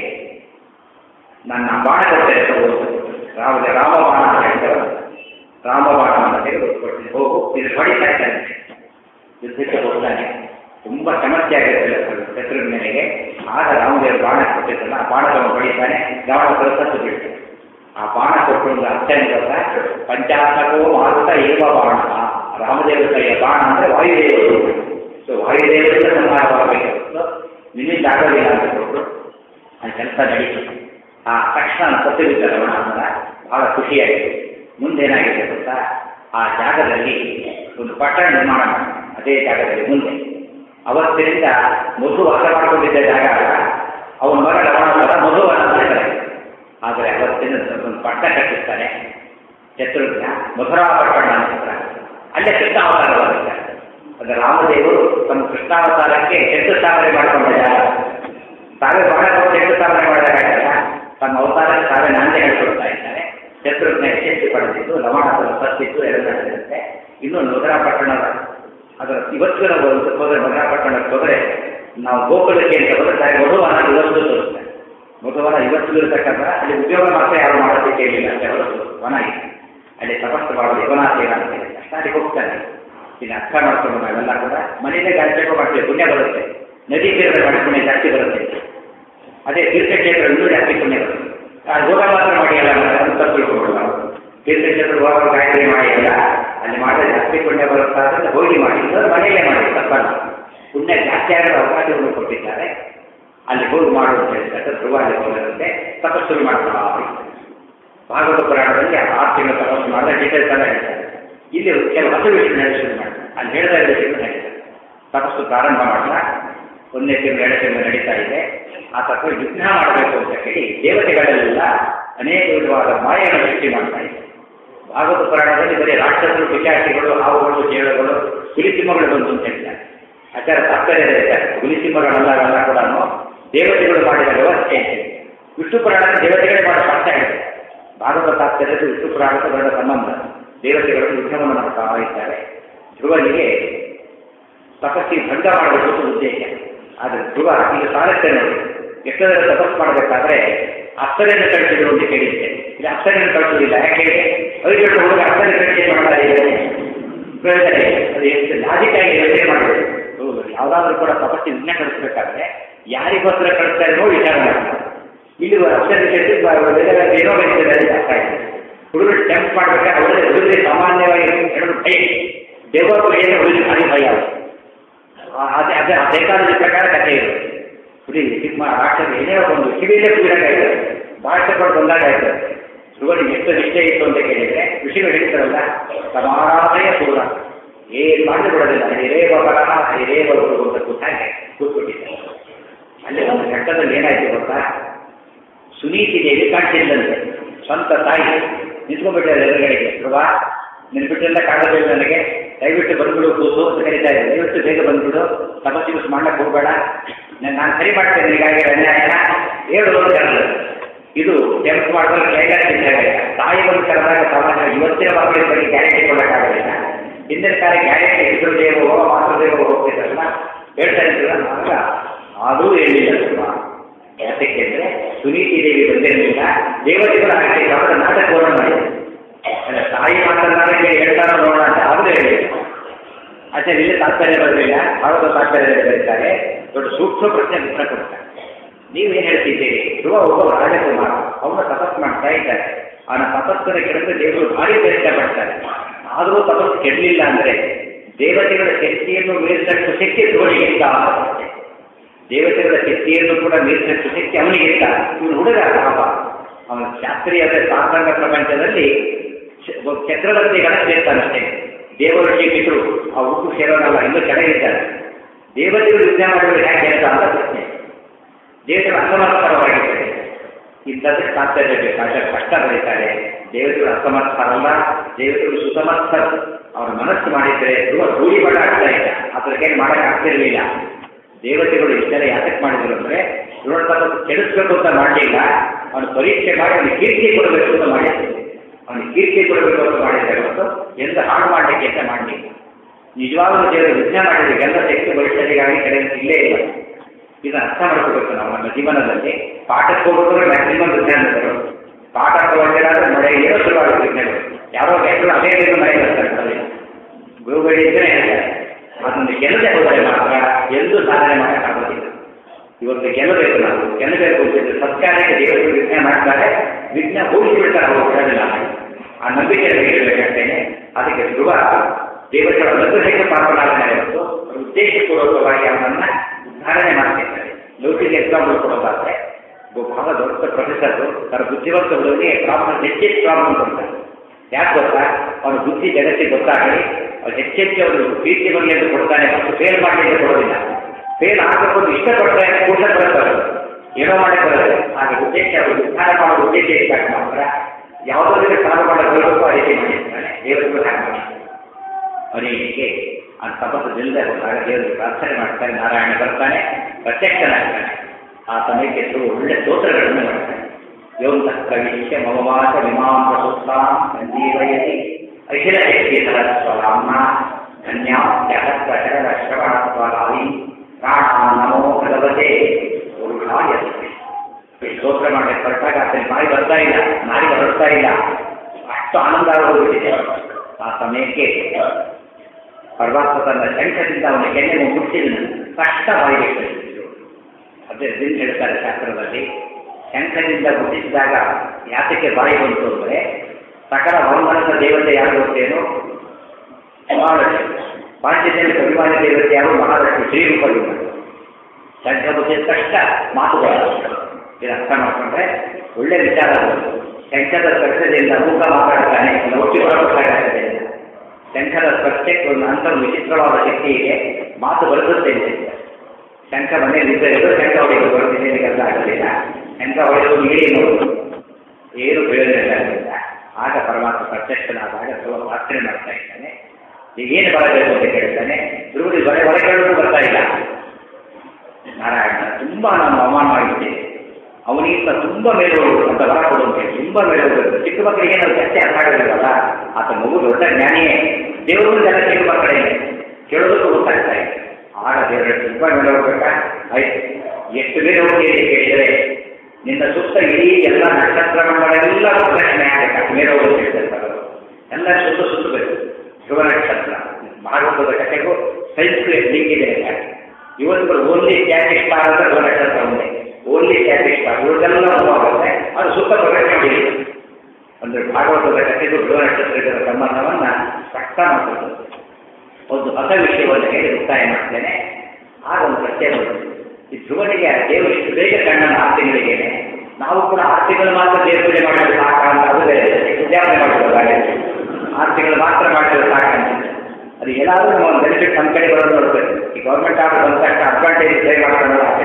ನನ್ನ ಬಾಣ ಕೊಡ್ತೇನೆ ತಗೋದು, ರಾಮ ರಾಮಬಾಣ ಹೇಳ್ತಾರೆ, ರಾಮಬಾಣವನ್ನು ತೆಗೆದು ಕೊಡ್ತೀನಿ, ಹೋಗು ಇದು ಹೊಡಿತಾ ಇದ್ದಾನೆ. ಯುದ್ಧಕ್ಕೆ ಹೋಗ್ತಾನೆ, ತುಂಬ ಸಮಸ್ಯೆ ಆಗಿರ್ತದೆ ಶತ್ರುಘ್ನಿಗೆ. ಆಗ ರಾಮದೇವರು ಬಾಣ ಕೊಟ್ಟಿದ್ದಲ್ಲ, ಆ ಬಾಣವನ್ನು ಹೊಡಿತಾನೆ, ಗಾಣ ಸತ್ತು ಬಿಡ್ತಾನೆ. ಆ ಬಾಣ ಕೊಟ್ಟು ಅರ್ಥನೇ ಗೊತ್ತಾ, ಪಂಚಾಶಕೋ ಮಾರುತ ಏವ ಬಾಣ. ರಾಮದೇವರ ಕೈಯ ಬಾಣ ಅಂದರೆ ವಾಯುದೇವರು. ಸೊ ವಾಯುದೇವರಿಂದ ಸಂಹಾರವಾಗಬೇಕು, ನಿನ್ನಿಂದ ಆಗೋದಿಲ್ಲ ಅಂತ ಕೊಟ್ಟು ಆ ಕೆಲಸ ನಡೀತು. ಆ ತಕ್ಷಣ ಸತ್ತು ಬಿದ್ದ ಲವಣ ಅಂತ ಬಹಳ ಖುಷಿಯಾಯಿತು. ಮುಂದೇನಾಗಿದೆ ಗೊತ್ತಾ, ಆ ಜಾಗದಲ್ಲಿ ಒಂದು ಪಟ್ಟಣ ನಿರ್ಮಾಣ ಮಾಡಿ, ಅದೇ ಜಾಗದಲ್ಲಿ ಮುಂದೆ ಅವತ್ತಿನಿಂದ ಮಧು ವಾಸ ಮಾಡಿಕೊಂಡಿದ್ದ ಜಾಗ ಅಲ್ಲ, ಅವನ ಮಗ ಲವಣ ಮಧುವನ ಮಾಡ್ತಾರೆ. ಆದರೆ ಅವತ್ತಿನ ಒಂದು ಪಟ್ಟ ಕಟ್ಟಿಸ್ತಾನೆ ಶತ್ರುಘ್ನ, ಮಧುರಾ ಪಟ್ಟಣ ಅಂತ. ಅಲ್ಲೇ ಕೃಷ್ಣಾವತಾರವಾಗಿರ್ತಾರೆ. ಅದು ರಾಮದೇವರು ತಮ್ಮ ಕೃಷ್ಣಾವತಾರಕ್ಕೆ ಎಷ್ಟು ಸ್ಥಾಪನೆ ಮಾಡಿಕೊಂಡ ಜಾಗ, ತಾವೇ ಬಹಳ ಕೊಟ್ಟು ಎಷ್ಟು ಸ್ಥಾಪನೆ ಮಾಡಿದಾಗಲ್ಲ, ತಮ್ಮ ಅವತಾರಕ್ಕೆ ತಾವೇ ನಾಂದಿ ಹೇಳ್ಕೊಡ್ತಾ ಇದ್ದಾರೆ. ಶತ್ರುಘ್ನ ಯಶಸ್ವಿ ಪಡೆದಿದ್ದು, ಲವಣಾಸುರ ಸತ್ತಿದ್ದು ಎರಡು ನಡೆದಿರುತ್ತೆ. ಇನ್ನು ಮಧುರಾ ಪಟ್ಟಣದ ಅದರ ಇವತ್ತಿನ ಹೋದರೆ ಮಧುರಾ ಪಟ್ಟಣಕ್ಕೆ ಹೋದರೆ ನಾವು ಗೋಕುಲಕ್ಕೆ ಅಂತ ಹೋದರೆ ಮಧುವನ ಇವತ್ತು ತೋರಿಸ್ತಾರೆ. ಮಧುವನ ಇವತ್ತು ಇರತಕ್ಕಂಥ ಅಲ್ಲಿ ಉದ್ಯೋಗ ಮಾತ್ರ ಯಾರು ಮಾಡೋದಕ್ಕೆ ಇಲ್ಲ ಅಂತ ಹೊರತು ವನ ಇದೆ. ಅಲ್ಲಿ ತಪಸ್ಸು ಮಾಡೋದು ಯವನಾತೀರ ಅಂತ ಹೇಳಿ ಅಷ್ಟ ಅಲ್ಲಿ ಹೋಗ್ತಾನೆ. ಇಲ್ಲಿ ಅರ್ಥ ಮಾಡ್ಕೊಂಡು ನಾವೆಲ್ಲ ಕೂಡ ಮನೆಯಲ್ಲೇ ಗಾಯಬೇಕು ಮಾಡ್ತೀವಿ, ಪುಣ್ಯ ಬರುತ್ತೆ. ನದಿ ತೀರದ ಮಾಡಿ ಪುಣ್ಯ ಜಾಸ್ತಿ ಬರುತ್ತೆ. ಅದೇ ತೀರ್ಥಕ್ಷೇತ್ರ ಇನ್ನೂ ಜಾಸ್ತಿ ಪುಣ್ಯ ಬರುತ್ತೆ. ಯೋಗ ಮಾತ್ರ ಮಾಡಿ ಅಲ್ಲ ಅಂತ ತಿಳ್ಕೊಬಿಡುವ. ತೀರ್ಥಕ್ಷೇತ್ರ ಹೋಗುವ ಗಾಯತ್ರಿ ಮಾಡಿ ಅಲ್ಲ, ಅಲ್ಲಿ ಮಾಡಿದ್ರೆ ಜಾಸ್ತಿ ಪುಣ್ಯ ಬರುತ್ತಾ ಅಂತ ಹೋಗಿ ಮಾಡಿ, ಮನೆಯಲ್ಲೇ ಮಾಡಿ ತಪ್ಪಲ್ಲ. ಪುಣ್ಯ ಜಾಸ್ತಿ ಆಗೋ ಅವಕಾಶವನ್ನು ಕೊಟ್ಟಿದ್ದಾರೆ. ಅಲ್ಲಿ ಹೋಗಿ ಮಾಡುವಂತ ಹೇಳ್ತಾರೆ. ಧ್ರುವಾಗಿ ಹೋಗಿರುತ್ತೆ, ತಪಸ್ಸು ಮಾಡ್ತಾ ಭಾಗವತ ಪುರಾಣದಲ್ಲಿ ಆರು ತಿಂಗಳು ತಪಸ್ಸು ಮಾಡಿದ್ರೆ ಡೀಟೇಲ್ಸ್ ಎಲ್ಲ ಹೇಳ್ತಾರೆ. ಇಲ್ಲಿ ಕೆಲವು ಹೊಸ ವಿಷಯ ಶುರು ಮಾಡ್ತಾರೆ. ಅಲ್ಲಿ ಹೇಳಿದ ವಿಷಯಗಳು ಹೇಳ್ತಾರೆ. ತಪಸ್ಸು ಪ್ರಾರಂಭ ಮಾಡಿದ ಒಂದನೇ ತಿಂಗಳು ಎರಡು ತಿಂಗಳು ನಡೀತಾ ಇದೆ. ಆ ತತ್ವ ಯುದ್ಧ ಮಾಡಬೇಕು ಅಂತ ಹೇಳಿ ದೇವತೆಗಳೆಲ್ಲ ಅನೇಕ ವಿಧವಾದ ಮಾಯೆಯನ್ನು ಸೃಷ್ಟಿ ಮಾಡ್ತಾ ಇದೆ. ಭಾಗವತ ಪುರಾಣದಲ್ಲಿ ಬರೀ ರಾಕ್ಷಸರು, ಪಿಶಾಚಿಗಳು, ಹಾವುಗಳು, ಜೇಳುಗಳು, ಹುಲಿಸಿಂಹಗಳು ಬಂತು ಅಂತ ಹೇಳ್ತಾರೆ. ಆಚಾರ ತಾತ್ಪರ್ಯ ಹೇಳ್ತಾರೆ, ಹುಲಿಸಿಂಹಗಳೆಲ್ಲ ಕೂಡ ದೇವತೆಗಳು ಮಾಡಿದ ವ್ಯವಸ್ಥೆ ಇದೆ. ವಿಷ್ಣು ಪುರಾಣದ ದೇವತೆಗಳೇ ಮಾಡೋ ಶಾಸ್ತ್ರ ಹೇಳ್ತಾರೆ. ಭಾಗವತ ತಾತ್ಪರ್ಯದ ವಿಷ್ಣು ಪುರಾಣದ ಬರೆದ ಸಂಬಂಧ ದೇವತೆಗಳು ಯುದ್ಧವನ್ನು ಮಾಡ್ತಾ ಇದ್ದಾರೆ. ಧ್ರುವನಿಗೆ ತಪಸ್ಸಿಗೆ ಭಂಗ ಮಾಡಬೇಕು ಉದ್ದೇಶ. ಆದರೆ ಧ್ರುವ ಈಗ ಸಾರಥ್ಯ ನೋಡಿ, ಎಷ್ಟರ ತಪಸ್ಸು ಮಾಡಬೇಕಾದ್ರೆ ಅಪ್ಸರೆಯನ್ನು ಕಳಿಸಿದ್ರು ಅಂತ ಕೇಳಿದ್ದೆ. ಇಲ್ಲಿ ಅಪ್ಸರೆಯನ್ನು ಕಳಿಸೋದಿಲ್ಲ. ಯಾಕೆ ಐದು ಹುಡುಗ ಅಪ್ಸರೆ ಕಳಿಸಿ ಮಾಡ್ತಾ ಇದ್ದಾರೆ, ಪ್ರಯೋಜನ ಇದೆ. ಅದು ಎಷ್ಟು ಲಾಜಿಕಾಗಿ ಯೋಚನೆ ಮಾಡಬೇಕು. ಯಾವುದಾದ್ರೂ ಕೂಡ ತಪಸ್ಸಿಗೆ ವಿಘ್ನ ಕಳಿಸ್ಬೇಕಾದ್ರೆ ಯಾರಿಗೋಸ್ಕರ ಕಳಿಸ್ತಾರೆ ನೋಡಿ ವಿಚಾರ ಮಾಡ್ತಾರೆ. ಇಲ್ಲಿ ಅಪ್ಸರೆ ಕಳಿಸಿ ಏನೋ ಬೆಳೆಸಿದ್ದಾರೆ ಆಗ್ತಾ ಇದೆ. ಹುಡುಗರು ಟೆಂಪ್ ಮಾಡ್ಬೇಕಾದ್ರೆ ಅವರೇ ಹುಡುಗರಿಗೆ ಸಾಮಾನ್ಯವಾಗಿ ಎರಡು ಭಯ, ದೇವರು ಏನು ಹುಡುಗಿ ಭಾರಿ ಭಯ. ಅದೇ ಅದೇ ಬೇಕಾದ ಪ್ರಕಾರ ಕಥೆ ಇದೆ. ಹುಡುಗಿ ಚಿಕ್ಕ ರಾಕ್ಷಸ ಏನೇ ಒಂದು ಕಿವಿಯಲ್ಲೇ ಕುಡಿದಾಗ ಇರ್ತದೆ, ಭಾಷೆ ಕೊಟ್ಟು ಬಂದಾಗ ಇರ್ತದೆ. ಧ್ರುವನಿಗೆ ಎಷ್ಟು ನಿಷ್ಠೆ ಇತ್ತು ಅಂತ ಕೇಳಿದರೆ ಋಷಿಗಳು ಹೇಳ್ತಾರಲ್ಲ ಸಮಾರಾಧಯ ಪೂರ್ಣ ಏನು ಮಾಡಿ ಬಿಡೋದಿಲ್ಲ ಹರಿರೇವ ಬರಹ ಹರಿರೇವ ಗುರು ಅಂತ ಕೂತಾಗೆ ಕೂತ್ಬಿಟ್ಟಿದ್ದಾರೆ. ಅಲ್ಲಿ ಒಂದು ಘಟ್ಟದಲ್ಲಿ ಏನಾಯ್ತು ಗೊತ್ತಾ, ಸುನೀತಿ ದೇವಿ ಕಾಣ್ತಿದ್ದಂತೆ ಸ್ವಂತ ತಾಯಿ ನಿಂತ್ಕೊಂಡ್ಬಿಟ್ಟಿದ್ದಾರೆ ಎದುರುಗಡೆಗೆ. ಧ್ರುವ ನಿನ್ನ ಬಿಟ್ಟೆಲ್ಲ ಕಾಣೋದಿಲ್ಲ ನನಗೆ, ದಯವಿಟ್ಟು ಬಂದ್ಬಿಡು ಕೂಸು ಅಂತ ಕರೀತಾ ಇದ್ದಾರೆ. ದಯವಿಟ್ಟು ಬೇಗ ಬಂದ್ಬಿಡು, ತಪಸ್ಸಿ ಮಿಸ್ ಮಾಡಕ್ಕೆ ಹೋಗಬೇಡ, ನಾನು ಸರಿ ಮಾಡ್ತೇನೆ ಹೀಗಾಗಿ ಅನ್ಯಾಯನ ಹೇಳು ಅಂತ ಕರೆದ. ಇದು ಕೆಲಸ ಮಾಡಿದ್ರೆ ಕೈಗಾರಿಕೆ ತಾಯಿ ಬಂದು ಕರೆದಾಗ ಸಮಾಜ ಇವತ್ತಿನ ಮಕ್ಕಳಿಗೆ ಬಗ್ಗೆ ಗ್ಯಾರಂಟಿ ಕೊಡೋಕ್ಕಾಗಲಿಲ್ಲ. ಹಿಂದಿನ ಕಾಲ ಗ್ಯಾರಂಟಿ ಇದ್ರು ದೇವೋ ಮಾತೃದೇವೋ ಹೋಗ್ತಿದ್ರಲ್ಲ ಹೇಳ್ತಾ ಇದ್ರಲ್ಲ, ಆಗ ಅದೂ ಹೇಳಿಲ್ಲ ತುಂಬ. ಯಾತಕ್ಕೆ ಅಂದರೆ ಸುನೀತಿ ದೇವಿ ಬಂದಿರಲಿಲ್ಲ, ದೇವತೆಗಳು ಹಾಕಿ ಅವರ ನಾಟಕವನ್ನು ಮಾಡಿದ್ರು. ತಾಯಿ ಮಾತನಾಡಿಗೆ ಹೇಳ್ತಾರೋ ನೋಡೋಣ ಅಂತ ಅವರು ಹೇಳಿಲ್ಲ. ಆಚೆ ಇಲ್ಲಿ ತಾತ್ಪರ್ಯ ಬರಲಿಲ್ಲ, ಅವರ ತಾತ್ಪರ್ಯ ಬರೀತಾರೆ. ದೊಡ್ಡ ಸೂಕ್ಷ್ಮ ಪ್ರಶ್ನೆ ಉತ್ತರ ಕೊಡ್ತಾರೆ. ನೀವೇನು ಹೇಳ್ತಿದ್ದೀರಿ? ಧ್ರುವ ಒಬ್ಬ ರಾಜಕುಮಾರ, ಅವನ ತಪಸ್ಸು ಮಾಡ್ತಾ ಇದ್ದಾರೆ. ಅವನ ತಪಸ್ಸರ ಕೆಳಗೆ ದೇವರು ಭಾರಿ ಪ್ರಯತ್ನ ಪಡ್ತಾರೆ. ಆದರೂ ತಪಸ್ಸು ಕೆಡಲಿಲ್ಲ ಅಂದರೆ ದೇವತೆಗಳ ಶಕ್ತಿಯನ್ನು ಮೀರಿಸಷ್ಟು ಶಕ್ತಿ ಧ್ರುವನಿಗೆ ಇಲ್ಲ. ದೇವತೆಗಳ ಶಕ್ತಿಯನ್ನು ಕೂಡ ಮೀರಿಸಷ್ಟು ಶಕ್ತಿ ಅವನಿಗೆ ಇಲ್ಲ. ಇವನು ಹುಡುಗ ಪಾಪ, ಅವನ ಶಾಸ್ತ್ರೀಯ ಸಾಂಸಾಂಗ ಪ್ರಪಂಚದಲ್ಲಿ ಚಕ್ರವರ್ತಿಗಳ ಸೇರ್ತಾನಷ್ಟೇ. ದೇವರು ಶ್ರೀಮಿತರು ಆ ಉಪ್ಪು ಸೇರೋನಲ್ಲ, ಇನ್ನೂ ಕೆಳಗಿದ್ದಾರೆ. ದೇವತೆಗಳು ಯುದ್ಧ ಮಾಡಿದ್ರೆ ಯಾಕೆ ಹೇಳ್ತಾ ಅಂತ ಪ್ರಶ್ನೆ. ದೇವತೆಗಳು ಅಸಮರ್ಥರವಾಗಿದ್ದಾರೆ. ಇಂಥದ್ದಕ್ಕೆ ತಾತ್ಪರ್ಯ ಬೇಕಾದ ಕಷ್ಟ ಬರೀತಾರೆ. ದೇವತೆಗಳು ಅಸಮರ್ಥರಲ್ಲ, ದೇವತೆಗಳು ಸುಸಮರ್ಥರು. ಅವರ ಮನಸ್ಸು ಮಾಡಿದರೆ ಧ್ರುವ ರೂಢಿ ಬಡ ಆಗ್ತಾ ಇಲ್ಲ, ಅದ್ರಕ್ಕೇನು ಮಾಡೋಕೆ ಆಗ್ತಿರಲಿಲ್ಲ. ದೇವತೆಗಳು ಇಷ್ಟೆಲ್ಲ ಯಾತಕ್ಕೆ ಮಾಡಿದ್ರು ಅಂದರೆ ಧ್ರುವ ತಪಸ್ಸು ಕೆಡಿಸ್ಬೇಕು ಅಂತ ಮಾಡಲಿಲ್ಲ, ಅವನು ಪರೀಕ್ಷೆ ಮಾಡಿ ಅವನಿಗೆ ಕೀರ್ತಿ ಕೊಡಬೇಕು ಅಂತ ಮಾಡಿದ್ರು. ಅವನಿಗೆ ಕೀರ್ತಿ ಕೊಡಬೇಕು ಅಂತ ಮಾಡಿದ್ದಾರೆ ಮತ್ತು ಎಂತ ಹಾಳು ಮಾಡಲಿಕ್ಕೆ ಅಂತ ಮಾಡಲಿಲ್ಲ. ನಿಜವಾಗಲೂ ದೇವರು ವಿಜ್ಞಾನ ಮಾಡಿದ್ರೆ ಎಲ್ಲ ಶಕ್ತಿ ಭವಿಷ್ಯರಿಗಾಗಿ ಕಡೆ ಇಲ್ಲೇ ಇಲ್ಲ. ಇದನ್ನು ಅರ್ಥ ಮಾಡ್ಕೋಬೇಕು ನಾವು ನಮ್ಮ ಜೀವನದಲ್ಲಿ. ಪಾಠಕ್ಕೆ ಹೋಗೋದ್ರೆ ಮ್ಯಾಕ್ಸಿಮಮ್ ವಿಜ್ಞಾನ ಬರೋದು, ಪಾಠ ತಗೊಂಡಿರಾದ್ರೆ ಮಳೆ ಏನೋ ಶುರುವಾಗುತ್ತೆ ವಿಜ್ಞಾನಗಳು. ಯಾರೋ ರೈತರು ಅದೇ ರೀತಿ ಮಳೆ ಬರ್ತಾರೆ, ಗುರುಬೇಡಿ ಅಂತಲೇ ಹೇಳ್ತಾರೆ. ಅದನ್ನು ಗೆಲ್ಲದೆ ಹೋದರೆ ಮಾತ್ರ ಎಂದೂ ಸಾಧನೆ ಮಾಡೋಕ್ಕಾಗೋದಿಲ್ಲ. ಇವತ್ತು ಗೆಲ್ಲಬೇಕು, ನಾವು ಗೆಲ್ಲಬೇಕು ಅಂತಿದ್ರೆ ಸರ್ಕಾರಕ್ಕೆ ದೇವರಿಗೆ ವಿಜ್ಞಾನ ಮಾಡ್ತಾರೆ, ವಿಜ್ಞಾನ ಹೋಗಿಬಿಡ್ತಾರೆ, ಅವರು ಬಿಡೋದಿಲ್ಲ. ಆ ನಂಬಿಕೆಯನ್ನು ಹೇಳಬೇಕಾಗ್ತೇನೆ. ಅದಕ್ಕೆ ಧ್ರುವ ದೇವತೆಗಳ ಅನುಗ್ರಹಕ್ಕೆ ಪಾತ್ರನಾಗ್ತಾರೆ ಮತ್ತು ಉದ್ದೇಶಪೂರ್ವಕವಾಗಿ ಅವನನ್ನು ಧಾರಣೆ ಮಾಡ್ತಿರ್ತಾರೆ. ಲೌಕಿಕ ಎಕ್ಸಾಂಪಲ್ ಕೊಡೋದಾದ್ರೆ ಬಹಳ ದೊಡ್ಡ ಪ್ರೊಫೆಸರು ತನ್ನ ಬುದ್ಧಿವಂತ ಹುಡುಗನಿಗೆ ಪ್ರಾಬ್ಲಮ್ ಹೆಚ್ಚೆಚ್ಚು ಪ್ರಾಬ್ಲಮ್ ಕೊಡ್ತಾರೆ. ಯಾಕೆ ಗೊತ್ತಾ, ಅವನ ಬುದ್ಧಿ ಜಗತ್ತಿಗೆ ಗೊತ್ತಾಗಲಿ, ಅವ್ರು ಹೆಚ್ಚೆಚ್ಚು ಅವರು ಪ್ರೀತಿ ಬಗ್ಗೆ ಅಂತ ಕೊಡ್ತಾನೆ ಮತ್ತು ಫೇಲ್ ಮಾಡಿ ಅಂತ ಕೊಡೋದಿಲ್ಲ. ಫೇಲ್ ಆಗಬೇಕು ಇಷ್ಟಪಡ್ತಾರೆ, ಕೂಟ ಬರ್ತಾರೆ, ಏನೋ ಮಾಡಕ್ಕೆ ಬರುತ್ತೆ. ಹಾಗೆ ಉದ್ದೇಶ ಅವರು ಉದ್ಧಾರ ಮಾಡೋ ಉದ್ದೇಶ ಇದ್ದಾಗ ಮಾತ್ರ ಯಾವುದಾದ್ರೂ ಸಾಲ ಮಾಡೋ ಬರಬೇಕು ಆ ರೀತಿ ಮಾಡಿರ್ತಾನೆ. ದೇವರುಗಳು ಹಾಗೆ ಮಾಡ್ತಾರೆ. ಅವನಿಗೆ ಆ ತಪಸ್ಸು ಹೋದಾಗ ದೇವರಿಗೆ ಪ್ರಾರ್ಥನೆ ಮಾಡ್ತಾರೆ. ನಾರಾಯಣ ಬರ್ತಾನೆ, ಪ್ರತ್ಯಕ್ಷನಾಗ್ತಾನೆ. ಆ ಸಮಯಕ್ಕೆ ಒಳ್ಳೆ ಸ್ತೋತ್ರಗಳನ್ನು ಮಾಡ್ತಾನೆ. ಯೋಂತಃ ಪ್ರವಿಶ್ಯ ಮಮವಾಸ ವಿಮಾಂಸ ಸೂಕ್ತಾಂ ಸಂಜೀವಯತಿ ಅಖಿಲ ಶಕ್ತಿಧರ ಸ್ವರಾಮ್ನ ಧನ್ಯಾತ್ಯಹಸ್ರ ಶ್ರವಣತ್ವರಾಯಿ ಪ್ರಾಣ ನಮೋ ಭಗವತೆ ಪುರುಷಾಯ. ಸ್ತೋತ್ರ ಮಾಡಿ ಹೊರಟಾಗ ಆತನ ಬಾಯಿ ಬರ್ತಾ ಇಲ್ಲ, ನಾರಿಗೆ ಹೊರಡ್ತಾ ಇಲ್ಲ, ಅಷ್ಟು ಆನಂದ ಹೋಗ್ಬಿಟ್ಟಿದೆ. ಆ ಸಮಯಕ್ಕೆ ಪರಮಾತ್ಮ ತನ್ನ ಶಂಖದಿಂದ ಅವನ ಕೆನ್ನೆ ಮುಟ್ಟಿದ ಕಷ್ಟ ಬಾಯಿಗೆ ಕಳಿಸಿದ್ರು. ಅದೇ ದಿನ ಹೇಳ್ತಾರೆ ಶಾಸ್ತ್ರದಲ್ಲಿ, ಶಂಖದಿಂದ ಮುಟ್ಟಿಸಿದಾಗ ಯಾತಕ್ಕೆ ಬಾಯಿ ಬಂತು ಅಂದರೆ ಸಕಲ ಬಹುಮಾನದ ದೇವತೆ ಯಾರು ಗೊತ್ತೇನು? ಮಹಾಲಕ್ಷ್ಮಿ. ಪಾಂಚಜನ್ಯ ಅಭಿಮಾನಿ ದೇವತೆ ಯಾರು? ಮಹಾಲಕ್ಷ್ಮಿ ಶ್ರೀರೂಪದಿಂದ. ಶಂಖ ಮುಟ್ಟಿದ ಕಷ್ಟ ಮಾತು ಬರಲ್ಲ. ಇದು ಅರ್ಥ ಮಾಡಿಕೊಂಡ್ರೆ ಒಳ್ಳೆ ವಿಚಾರ ಆಗೋದು. ಶಂಖದ ಸ್ಪರ್ಶದಿಂದ ಮುಖ ಮಾತಾಡ್ತಾನೆ, ಒಟ್ಟಿ ಹೊರಗೊತ್ತಾಗ್ತದೆ. ಶಂಖದ ಸ್ಪರ್ಶಕ್ಕೆ ಒಂದು ಅಂತ ವಿಚಿತ್ರವಾದ ಶಕ್ತಿ ಇದೆ, ಮಾತು ಬರುತ್ತದೆ. ಶಂಖ ಮನೆಯಲ್ಲಿ ಇದ್ದರೆ ಶಂಖ ಹೊಡೆದು ಬರುತ್ತಿಲ್ಲ ಆಗಲಿಲ್ಲ. ಶಂಖ ಹೊಡೆದು ನೀಡಿ ನೋಡು, ಏನು ಪ್ರಯೋಜನ ಆಗಲಿಲ್ಲ. ಆಗ ಪರಮಾತ್ಮ ಪ್ರತ್ಯಕ್ಷನಾದಾಗ ಧ್ರುವ ಪ್ರಾರ್ಥನೆ ಮಾಡ್ತಾ ಇದ್ದಾನೆ. ಈಗೇನು ಬರಬೇಕು ಅಂತ ಕೇಳ್ತಾನೆ. ಧ್ರುವನಿಗೆ ಬರೆ ಹೊರ ಕೇಳೋದು ಬರ್ತಾ ಇಲ್ಲ. ನಾರಾಯಣ ತುಂಬ ನಾನು ಅವಮಾನ ಮಾಡಿದ್ದೇನೆ, ಅವನಿಗಿಂತ ತುಂಬ ಮೇಲೆ ಹೋಗುವುದು ಅಂತ ಬರ ಕೊಡುವಂತೆ ತುಂಬ ಮೇಲೆ ಹೋಗಬೇಕು. ಚಿಕ್ಕ ಮಕ್ಕಳಿಗೆ ನಾವು ಜಾಸ್ತಿ ಅರ್ಥ ಆಗೋದಿಲ್ಲಲ್ಲ. ಆತ ಮಗು ದೊಡ್ಡ ಜ್ಞಾನಿಯೇ, ದೇವರು ಜನ ಚಿಕ್ಕ ಮಕ್ಕಳೇ ಕೇಳೋದಕ್ಕೂ ಗೊತ್ತಾಗ್ತಾ ಇದೆ. ಆಗ ದೇವರ ತುಂಬ ಮೇಲೆ ಹೋಗ್ಬೇಕಾ? ಆಯ್ತು, ಎಷ್ಟು ಮೇಲೆ ಹೋಗಿ ಅಂತ ಕೇಳಿದರೆ ನಿನ್ನ ಸುತ್ತ ಇಡೀ ಎಲ್ಲ ನಕ್ಷತ್ರ ಮಂಡಳೆಲ್ಲ ಪ್ರದಕ್ಷಿಣೆ ಆಗಬೇಕು. ಮೇಲೆ ಹೋಗಿ ಹೇಳ್ತಾರೆ, ಎಲ್ಲ ಸುತ್ತ ಸುತ್ತಬೇಕು. ಧ್ರುವ ನಕ್ಷತ್ರ ಭಾಗವತದ ಕಥೆಗೂ ಸೈನ್ಸ್ ಲಿಂಕ್ ಇದೆ. ಇವತ್ತು ಓನ್ಲಿ ಕ್ಯಾಟಿಕ್ ಸ್ಟಾರ್ ಅಂತ ಧ್ರುವ ನಕ್ಷತ್ರ ಒಂದೇ, ಓನ್ಲಿ ಕ್ಯಾಟಿಕ್ ಸ್ಟಾರ್. ಇವ್ರಿಗೆಲ್ಲ ಹೋಗುತ್ತೆ, ಅದು ಸುತ್ತ ಪ್ರದಕ್ಷಿಣೆ ಇದೆ. ಅಂದರೆ ಭಾಗವತದ ಕಥೆಗೂ ಧ್ರುವ ನಕ್ಷತ್ರದ ಸಂಬಂಧವನ್ನು ಸ್ಪಷ್ಟ ಮಾಡ್ತದೆ. ಒಂದು ಹೊಸ ವಿಷಯವನ್ನು ಹೇಳಿ ಮುಕ್ತಾಯ ಮಾಡ್ತೇನೆ. ಆಗ ಒಂದು ಪ್ರಶ್ನೆ ಬರುತ್ತೆ, ಈ ಧ್ರುವನಿಗೆ ದೇವರು ಇಷ್ಟು ಬೇಗ ಕಣ್ಣನ್ನು ಆರು ತಿಂಗಳಿಗೇನೆ ನಾವು ಕೂಡ ಆರು ತಿಂಗಳು ಮಾತ್ರ ದೇವ್ರ ಪೂಜೆ ಮಾಡಿದ್ರೆ ಸಾಕ ಅಂತ ಅದು ಬೇರೆ ಉದ್ಯಾಪನೆ ಮಾಡಿರೋದು ಹಾಗೆ ಆರು ತಿಂಗಳು ಮಾತ್ರ ಮಾಡಿದ್ರೆ ಸಾಕಂತ ಅದು ಏನಾದರೂ ನಮ್ಮ ಒಂದು ಬೆನಿಫಿಟ್ ನಮ್ಮ ಕಡೆ ಬರೋದು ನೋಡ್ಬೇಕು. ಈ ಗೌರ್ಮೆಂಟ್ ಆರ್ಡರ್ ಬಂದ ತಕ್ಷಣ ಅಡ್ವಾಂಟೇಜ್ ಟ್ರೈ ಮಾಡ್ಕೊಂಡು ಆಸೆ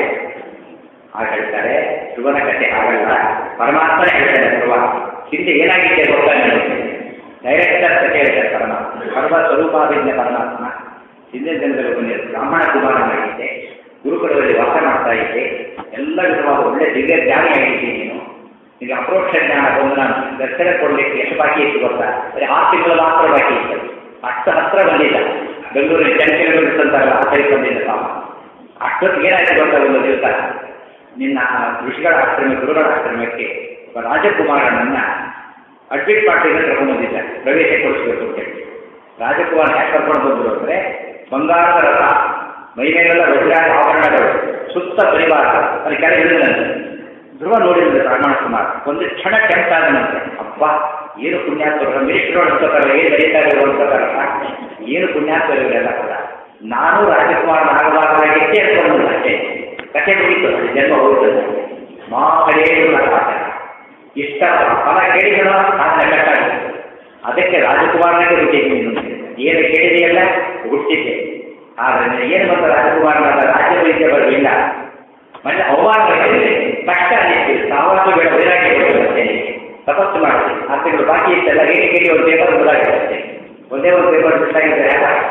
ಆಗ ಹೇಳ್ತಾರೆ ಧ್ರುವನ ಕಥೆ ಆಗಲ್ಲ. ಪರಮಾತ್ಮನೇ ಹೇಳ್ತಾರೆ ಧ್ರುವ ಹಿಂದೆ ಏನಾಗಿದೆ ಗೊತ್ತಾ ಡೈರೆಕ್ಟರ್ ಕಥೆ ಹೇಳ್ತಾರೆ ಪರಮಾತ್ಮ ಸರ್ವ ಸ್ವರೂಪಾಭಿಜ್ಞ ಪರಮಾತ್ಮ ಹಿಂದಿನ ಜನದಲ್ಲಿ ಬಂದಿದೆ ಬ್ರಾಹ್ಮಣ ಕುಮಾರನಾಗಿದ್ದೆ ಗುರುಕುಲದಲ್ಲಿ ವಾಸ ಮಾಡ್ತಾ ಇದ್ದೆ ಎಲ್ಲ ವಿಧವಾದ ಒಳ್ಳೆ ದಿವ್ಯ ಜ್ಞಾನಿಯಾಗಿದ್ದೀನಿ ನೀನು ಈಗ ಅಪ್ರೋಕ್ಷ ಜ್ಞಾನ ಬಂದು ನಾನು ದರ್ಶನ ಕೊಡಲಿಕ್ಕೆ ಎಷ್ಟು ಬಾಕಿ ಇತ್ತು ಗೊತ್ತಾ ಬರೀ ಆರು ತಿಂಗಳು ಮಾತ್ರ ಬಾಕಿ ಇತ್ತು ಅಷ್ಟು ಹತ್ರ ಬಂದಿಲ್ಲ ಬೆಂಗಳೂರಿನ ಟೆನ್ ಕಿಲೋಮೀಟರ್ಸ್ ಅಂತಾರಲ್ಲ ಆ ಸೈಡ್ ಬಂದಿಲ್ಲ ಪಾಪ ಅಷ್ಟೊತ್ತಿಗೆ ಏನಾಯ್ತು ಗೊತ್ತಾ ಒಂದು ದಿವಸ ನಿನ್ನ ಋಷಿಗಳ ಆಶ್ರಮ ಗುರುಗಳ ಆಶ್ರಮಕ್ಕೆ ಒಬ್ಬ ರಾಜಕುಮಾರನನ್ನ ಅಡ್ಮಿಟ್ ಮಾಡ್ತಿದ್ರೆ ಕರ್ಕೊಂಡು ಬಂದಿದ್ದ ಪ್ರವೇಶ ಕೊಡಿಸ್ಬೇಕು ಅಂತ ಹೇಳಿ ರಾಜಕುಮಾರ ಯಾಕೆ ಕರ್ಕೊಂಡು ಬಂದರು ಅಂದರೆ ಬಂಗಾರದ ರಥ ಮೈ ಮೇಲೆಲ್ಲ ವಜ್ರಾದ ಆಭರಣಗಳು ಸುತ್ತ ಪರಿವಾರ ಅಲ್ಲಿ ಕೆಳಗೆ ಇಳಿದಂತೆ ಧ್ರುವ ನೋಡಿದ್ರೆ ಬ್ರಾಹ್ಮಣ ಕುಮಾರ್ ಒಂದು ಕ್ಷಣ ಕೆಂಪಾದನಂತೆ ಅಪ್ಪ ಏನು ಪುಣ್ಯಾತ್ಮರು ಮಿನಿಸ್ಟ್ರು ಅನ್ಕೋತಾರಲ್ಲ ಏನು ಬರೀತಾ ಇರೋ ಅನ್ಕೋತಾರಲ್ಲ ಏನು ಪುಣ್ಯಾತ್ಮರು ಇವರೆಲ್ಲ ಕೂಡ ನಾನು ರಾಜಕುಮಾರನ ಆಗಬಾರದಾಗಿಷ್ಟೇ ಅನ್ಕೊಂಡು ಅಷ್ಟೇ ಕಥೆ ಮುಗಿತು ಅದು ಜನ್ಮ ಹೋಗುತ್ತದೆ ಮಾಹಳೇರು ಇಷ್ಟ ಫಲ ಕೇಳಿದನೋ ಅದನ್ನ ಕಟ್ಟಾಗುತ್ತೆ ಅದಕ್ಕೆ ರಾಜಕುಮಾರನಿಗೆ ಹುಟ್ಟಿದ್ದೀನಿ ಏನು ಕೇಳಿದೆಯಲ್ಲ ಹುಟ್ಟಿದ್ದೆ ಆದರೆ ಏನು ಬಂದ ರಾಜಕುಮಾರನಾದ ರಾಜ್ಯ ವೈದ್ಯ ಬರಲಿಲ್ಲ ಮತ್ತೆ ಅವಮಾನ ಕಷ್ಟ ಅನ್ನಿಸ್ತೀವಿ ಸಾವತ್ತು ಬೇಡ ವೈರಾಗ್ಯ ಬರುತ್ತೆ ತಪಸ್ಸು ಮಾಡಿ ಆ ತಿಂಗಳು ಬಾಕಿ ಇತ್ತಲ್ಲ ಹೇಗೆ ಕೇಳಿ ಒಂದು ಪೇಪರ್ ಬದಲಾಗಿರುತ್ತೆ ಒಂದೇ ಒಂದು ಪೇಪರ್ ಬಿಟ್ಟಾಗಿದ್ದರೆ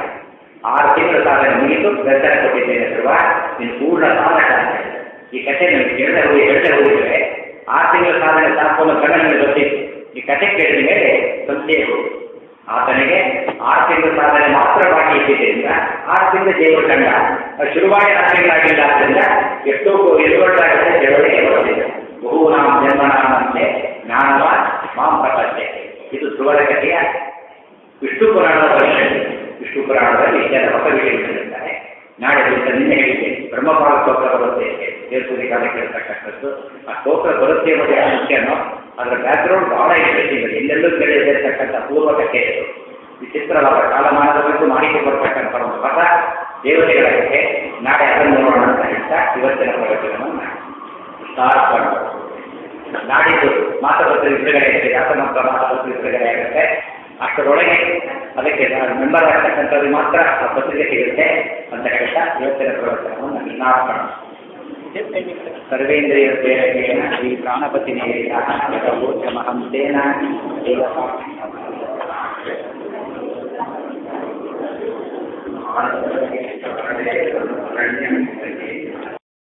ಆರು ತಿಂಗಳು ಸಾಧನೆ ಮುಗಿತು ದರ್ಶನ ಕೊಟ್ಟಿದ್ದೇನೆ ಧ್ರುವ ನೀನು ಪೂರ್ಣ ಸಾಧಕ ಈ ಕಥೆ ನನಗೆ ಕೇಳದೆ ಹೋಗಿ ಹೇಳ್ತಾ ಹೋಗಿದ್ರೆ ಆರು ತಿಂಗಳ ಸಾಧನೆ ಸಾಕೋನ ಕಣ್ಣಲ್ಲಿ ಗೊತ್ತಿತ್ತು ಈ ಕಥೆ ಕೇಳಿದ ಮೇಲೆ ಸಂಶಯ ಆತನಿಗೆ ಆರು ತಿಂಗಳ ಸಾಧನೆ ಮಾತ್ರ ಬಾಕಿ ಇದ್ದಿದ್ದರಿಂದ ಆರು ತಿಂಗಳ ಜೈವ ಕಂಡ ಶುರುವಾಗಿ ಆರು ತಿಂಗಳಾಗಿಲ್ಲ ಆದ್ದರಿಂದ ಎಷ್ಟೋ ಎದುರುಗೊಟ್ಟಾಗುತ್ತೆ ಜಗಳೇ ಬರೋದಿಲ್ಲ ಬಹು ನಾಮ ಜನ್ಮನಾಮಂತೆ ಜ್ಞಾನವ ಮಾಂ ಪ್ರಪಂಚೆ ಇದು ಧ್ರುವದ ಕಥೆಯ ವಿಷ್ಣು ಪುರಾಣದ ಪರಿಷೆ ವಿಷ್ಣು ಪುರಾಣದಲ್ಲಿ ಇದೆಲ್ಲ ಹೊಸ ವಿಷಯಗಳಿರ್ತಾರೆ ನಾಳೆ ದಿವಸ ನಿನ್ನೆ ಹೇಳಿದೆ ಬ್ರಹ್ಮಪಾಲ ಸ್ತೋತ್ರ ಬರುತ್ತೆ ದೇವಸ್ಥಾನ ಕಾಲ ಕೇಳ್ತಕ್ಕಂಥದ್ದು ಆ ಸ್ತೋತ್ರ ಬರುತ್ತೆ ಎಂಬುದೇ ಮುಖ್ಯನೋ ಅದರ ಬ್ಯಾಕ್ಗ್ರೌಂಡ್ ಬಹಳ ಇಂಟ್ರೆಸ್ಟಿಂಗ್ ಇದೆ ಎಲ್ಲೆಲ್ಲೂ ಕೇಳಿರ್ತಕ್ಕಂಥ ಪೂರ್ವ ಕಥೆ ವಿಚಿತ್ರವಾದ ಕಾಲಮಾನದ ಬಗ್ಗೆ ಮಾಹಿತಿ ಬರ್ತಕ್ಕಂಥ ಒಂದು ಹೊಸ ದೇವತೆಗಳ ಕಥೆ ನಾಳೆ ಅದನ್ನು ನೋಡೋಣ ಅಂತ ಹೇಳ್ತಾ ಇವತ್ತಿನ ಪ್ರವಚನವನ್ನು ಸ್ಟಾರ್ಟ್ ಮಾಡಬಹುದು. ನಾಡಿದ್ದು ಮಾತುಕತೆ ಬಿಡುಗಡೆ ಆಗುತ್ತೆ ವ್ಯಾಸಮಂತ್ರ ಮಾತುಕತೆ ಬಿಡುಗಡೆ ಆಗುತ್ತೆ ಅಷ್ಟರೊಳಗೆ ಅದಕ್ಕೆ ಮೆಂಬರ್ ಆಗ್ತಕ್ಕಂಥದ್ದು ಮಾತ್ರ ಆ ಪತ್ರಿಕೆ ಸಿಗುತ್ತೆ ಅಂತ ಹೇಳ್ತಾ ಇವತ್ತಿನ ಪ್ರವಚನವನ್ನು ಸ್ಟಾರ್ಟ್ ಮಾಡೋಣ. ಸರ್ವೇಂದ್ರಿಯ ಪ್ರೇರಕೇಣ ಶ್ರೀ ಪ್ರಾಣಪತಿ ಗೋಚಮಹಂತೇನ ದೇವ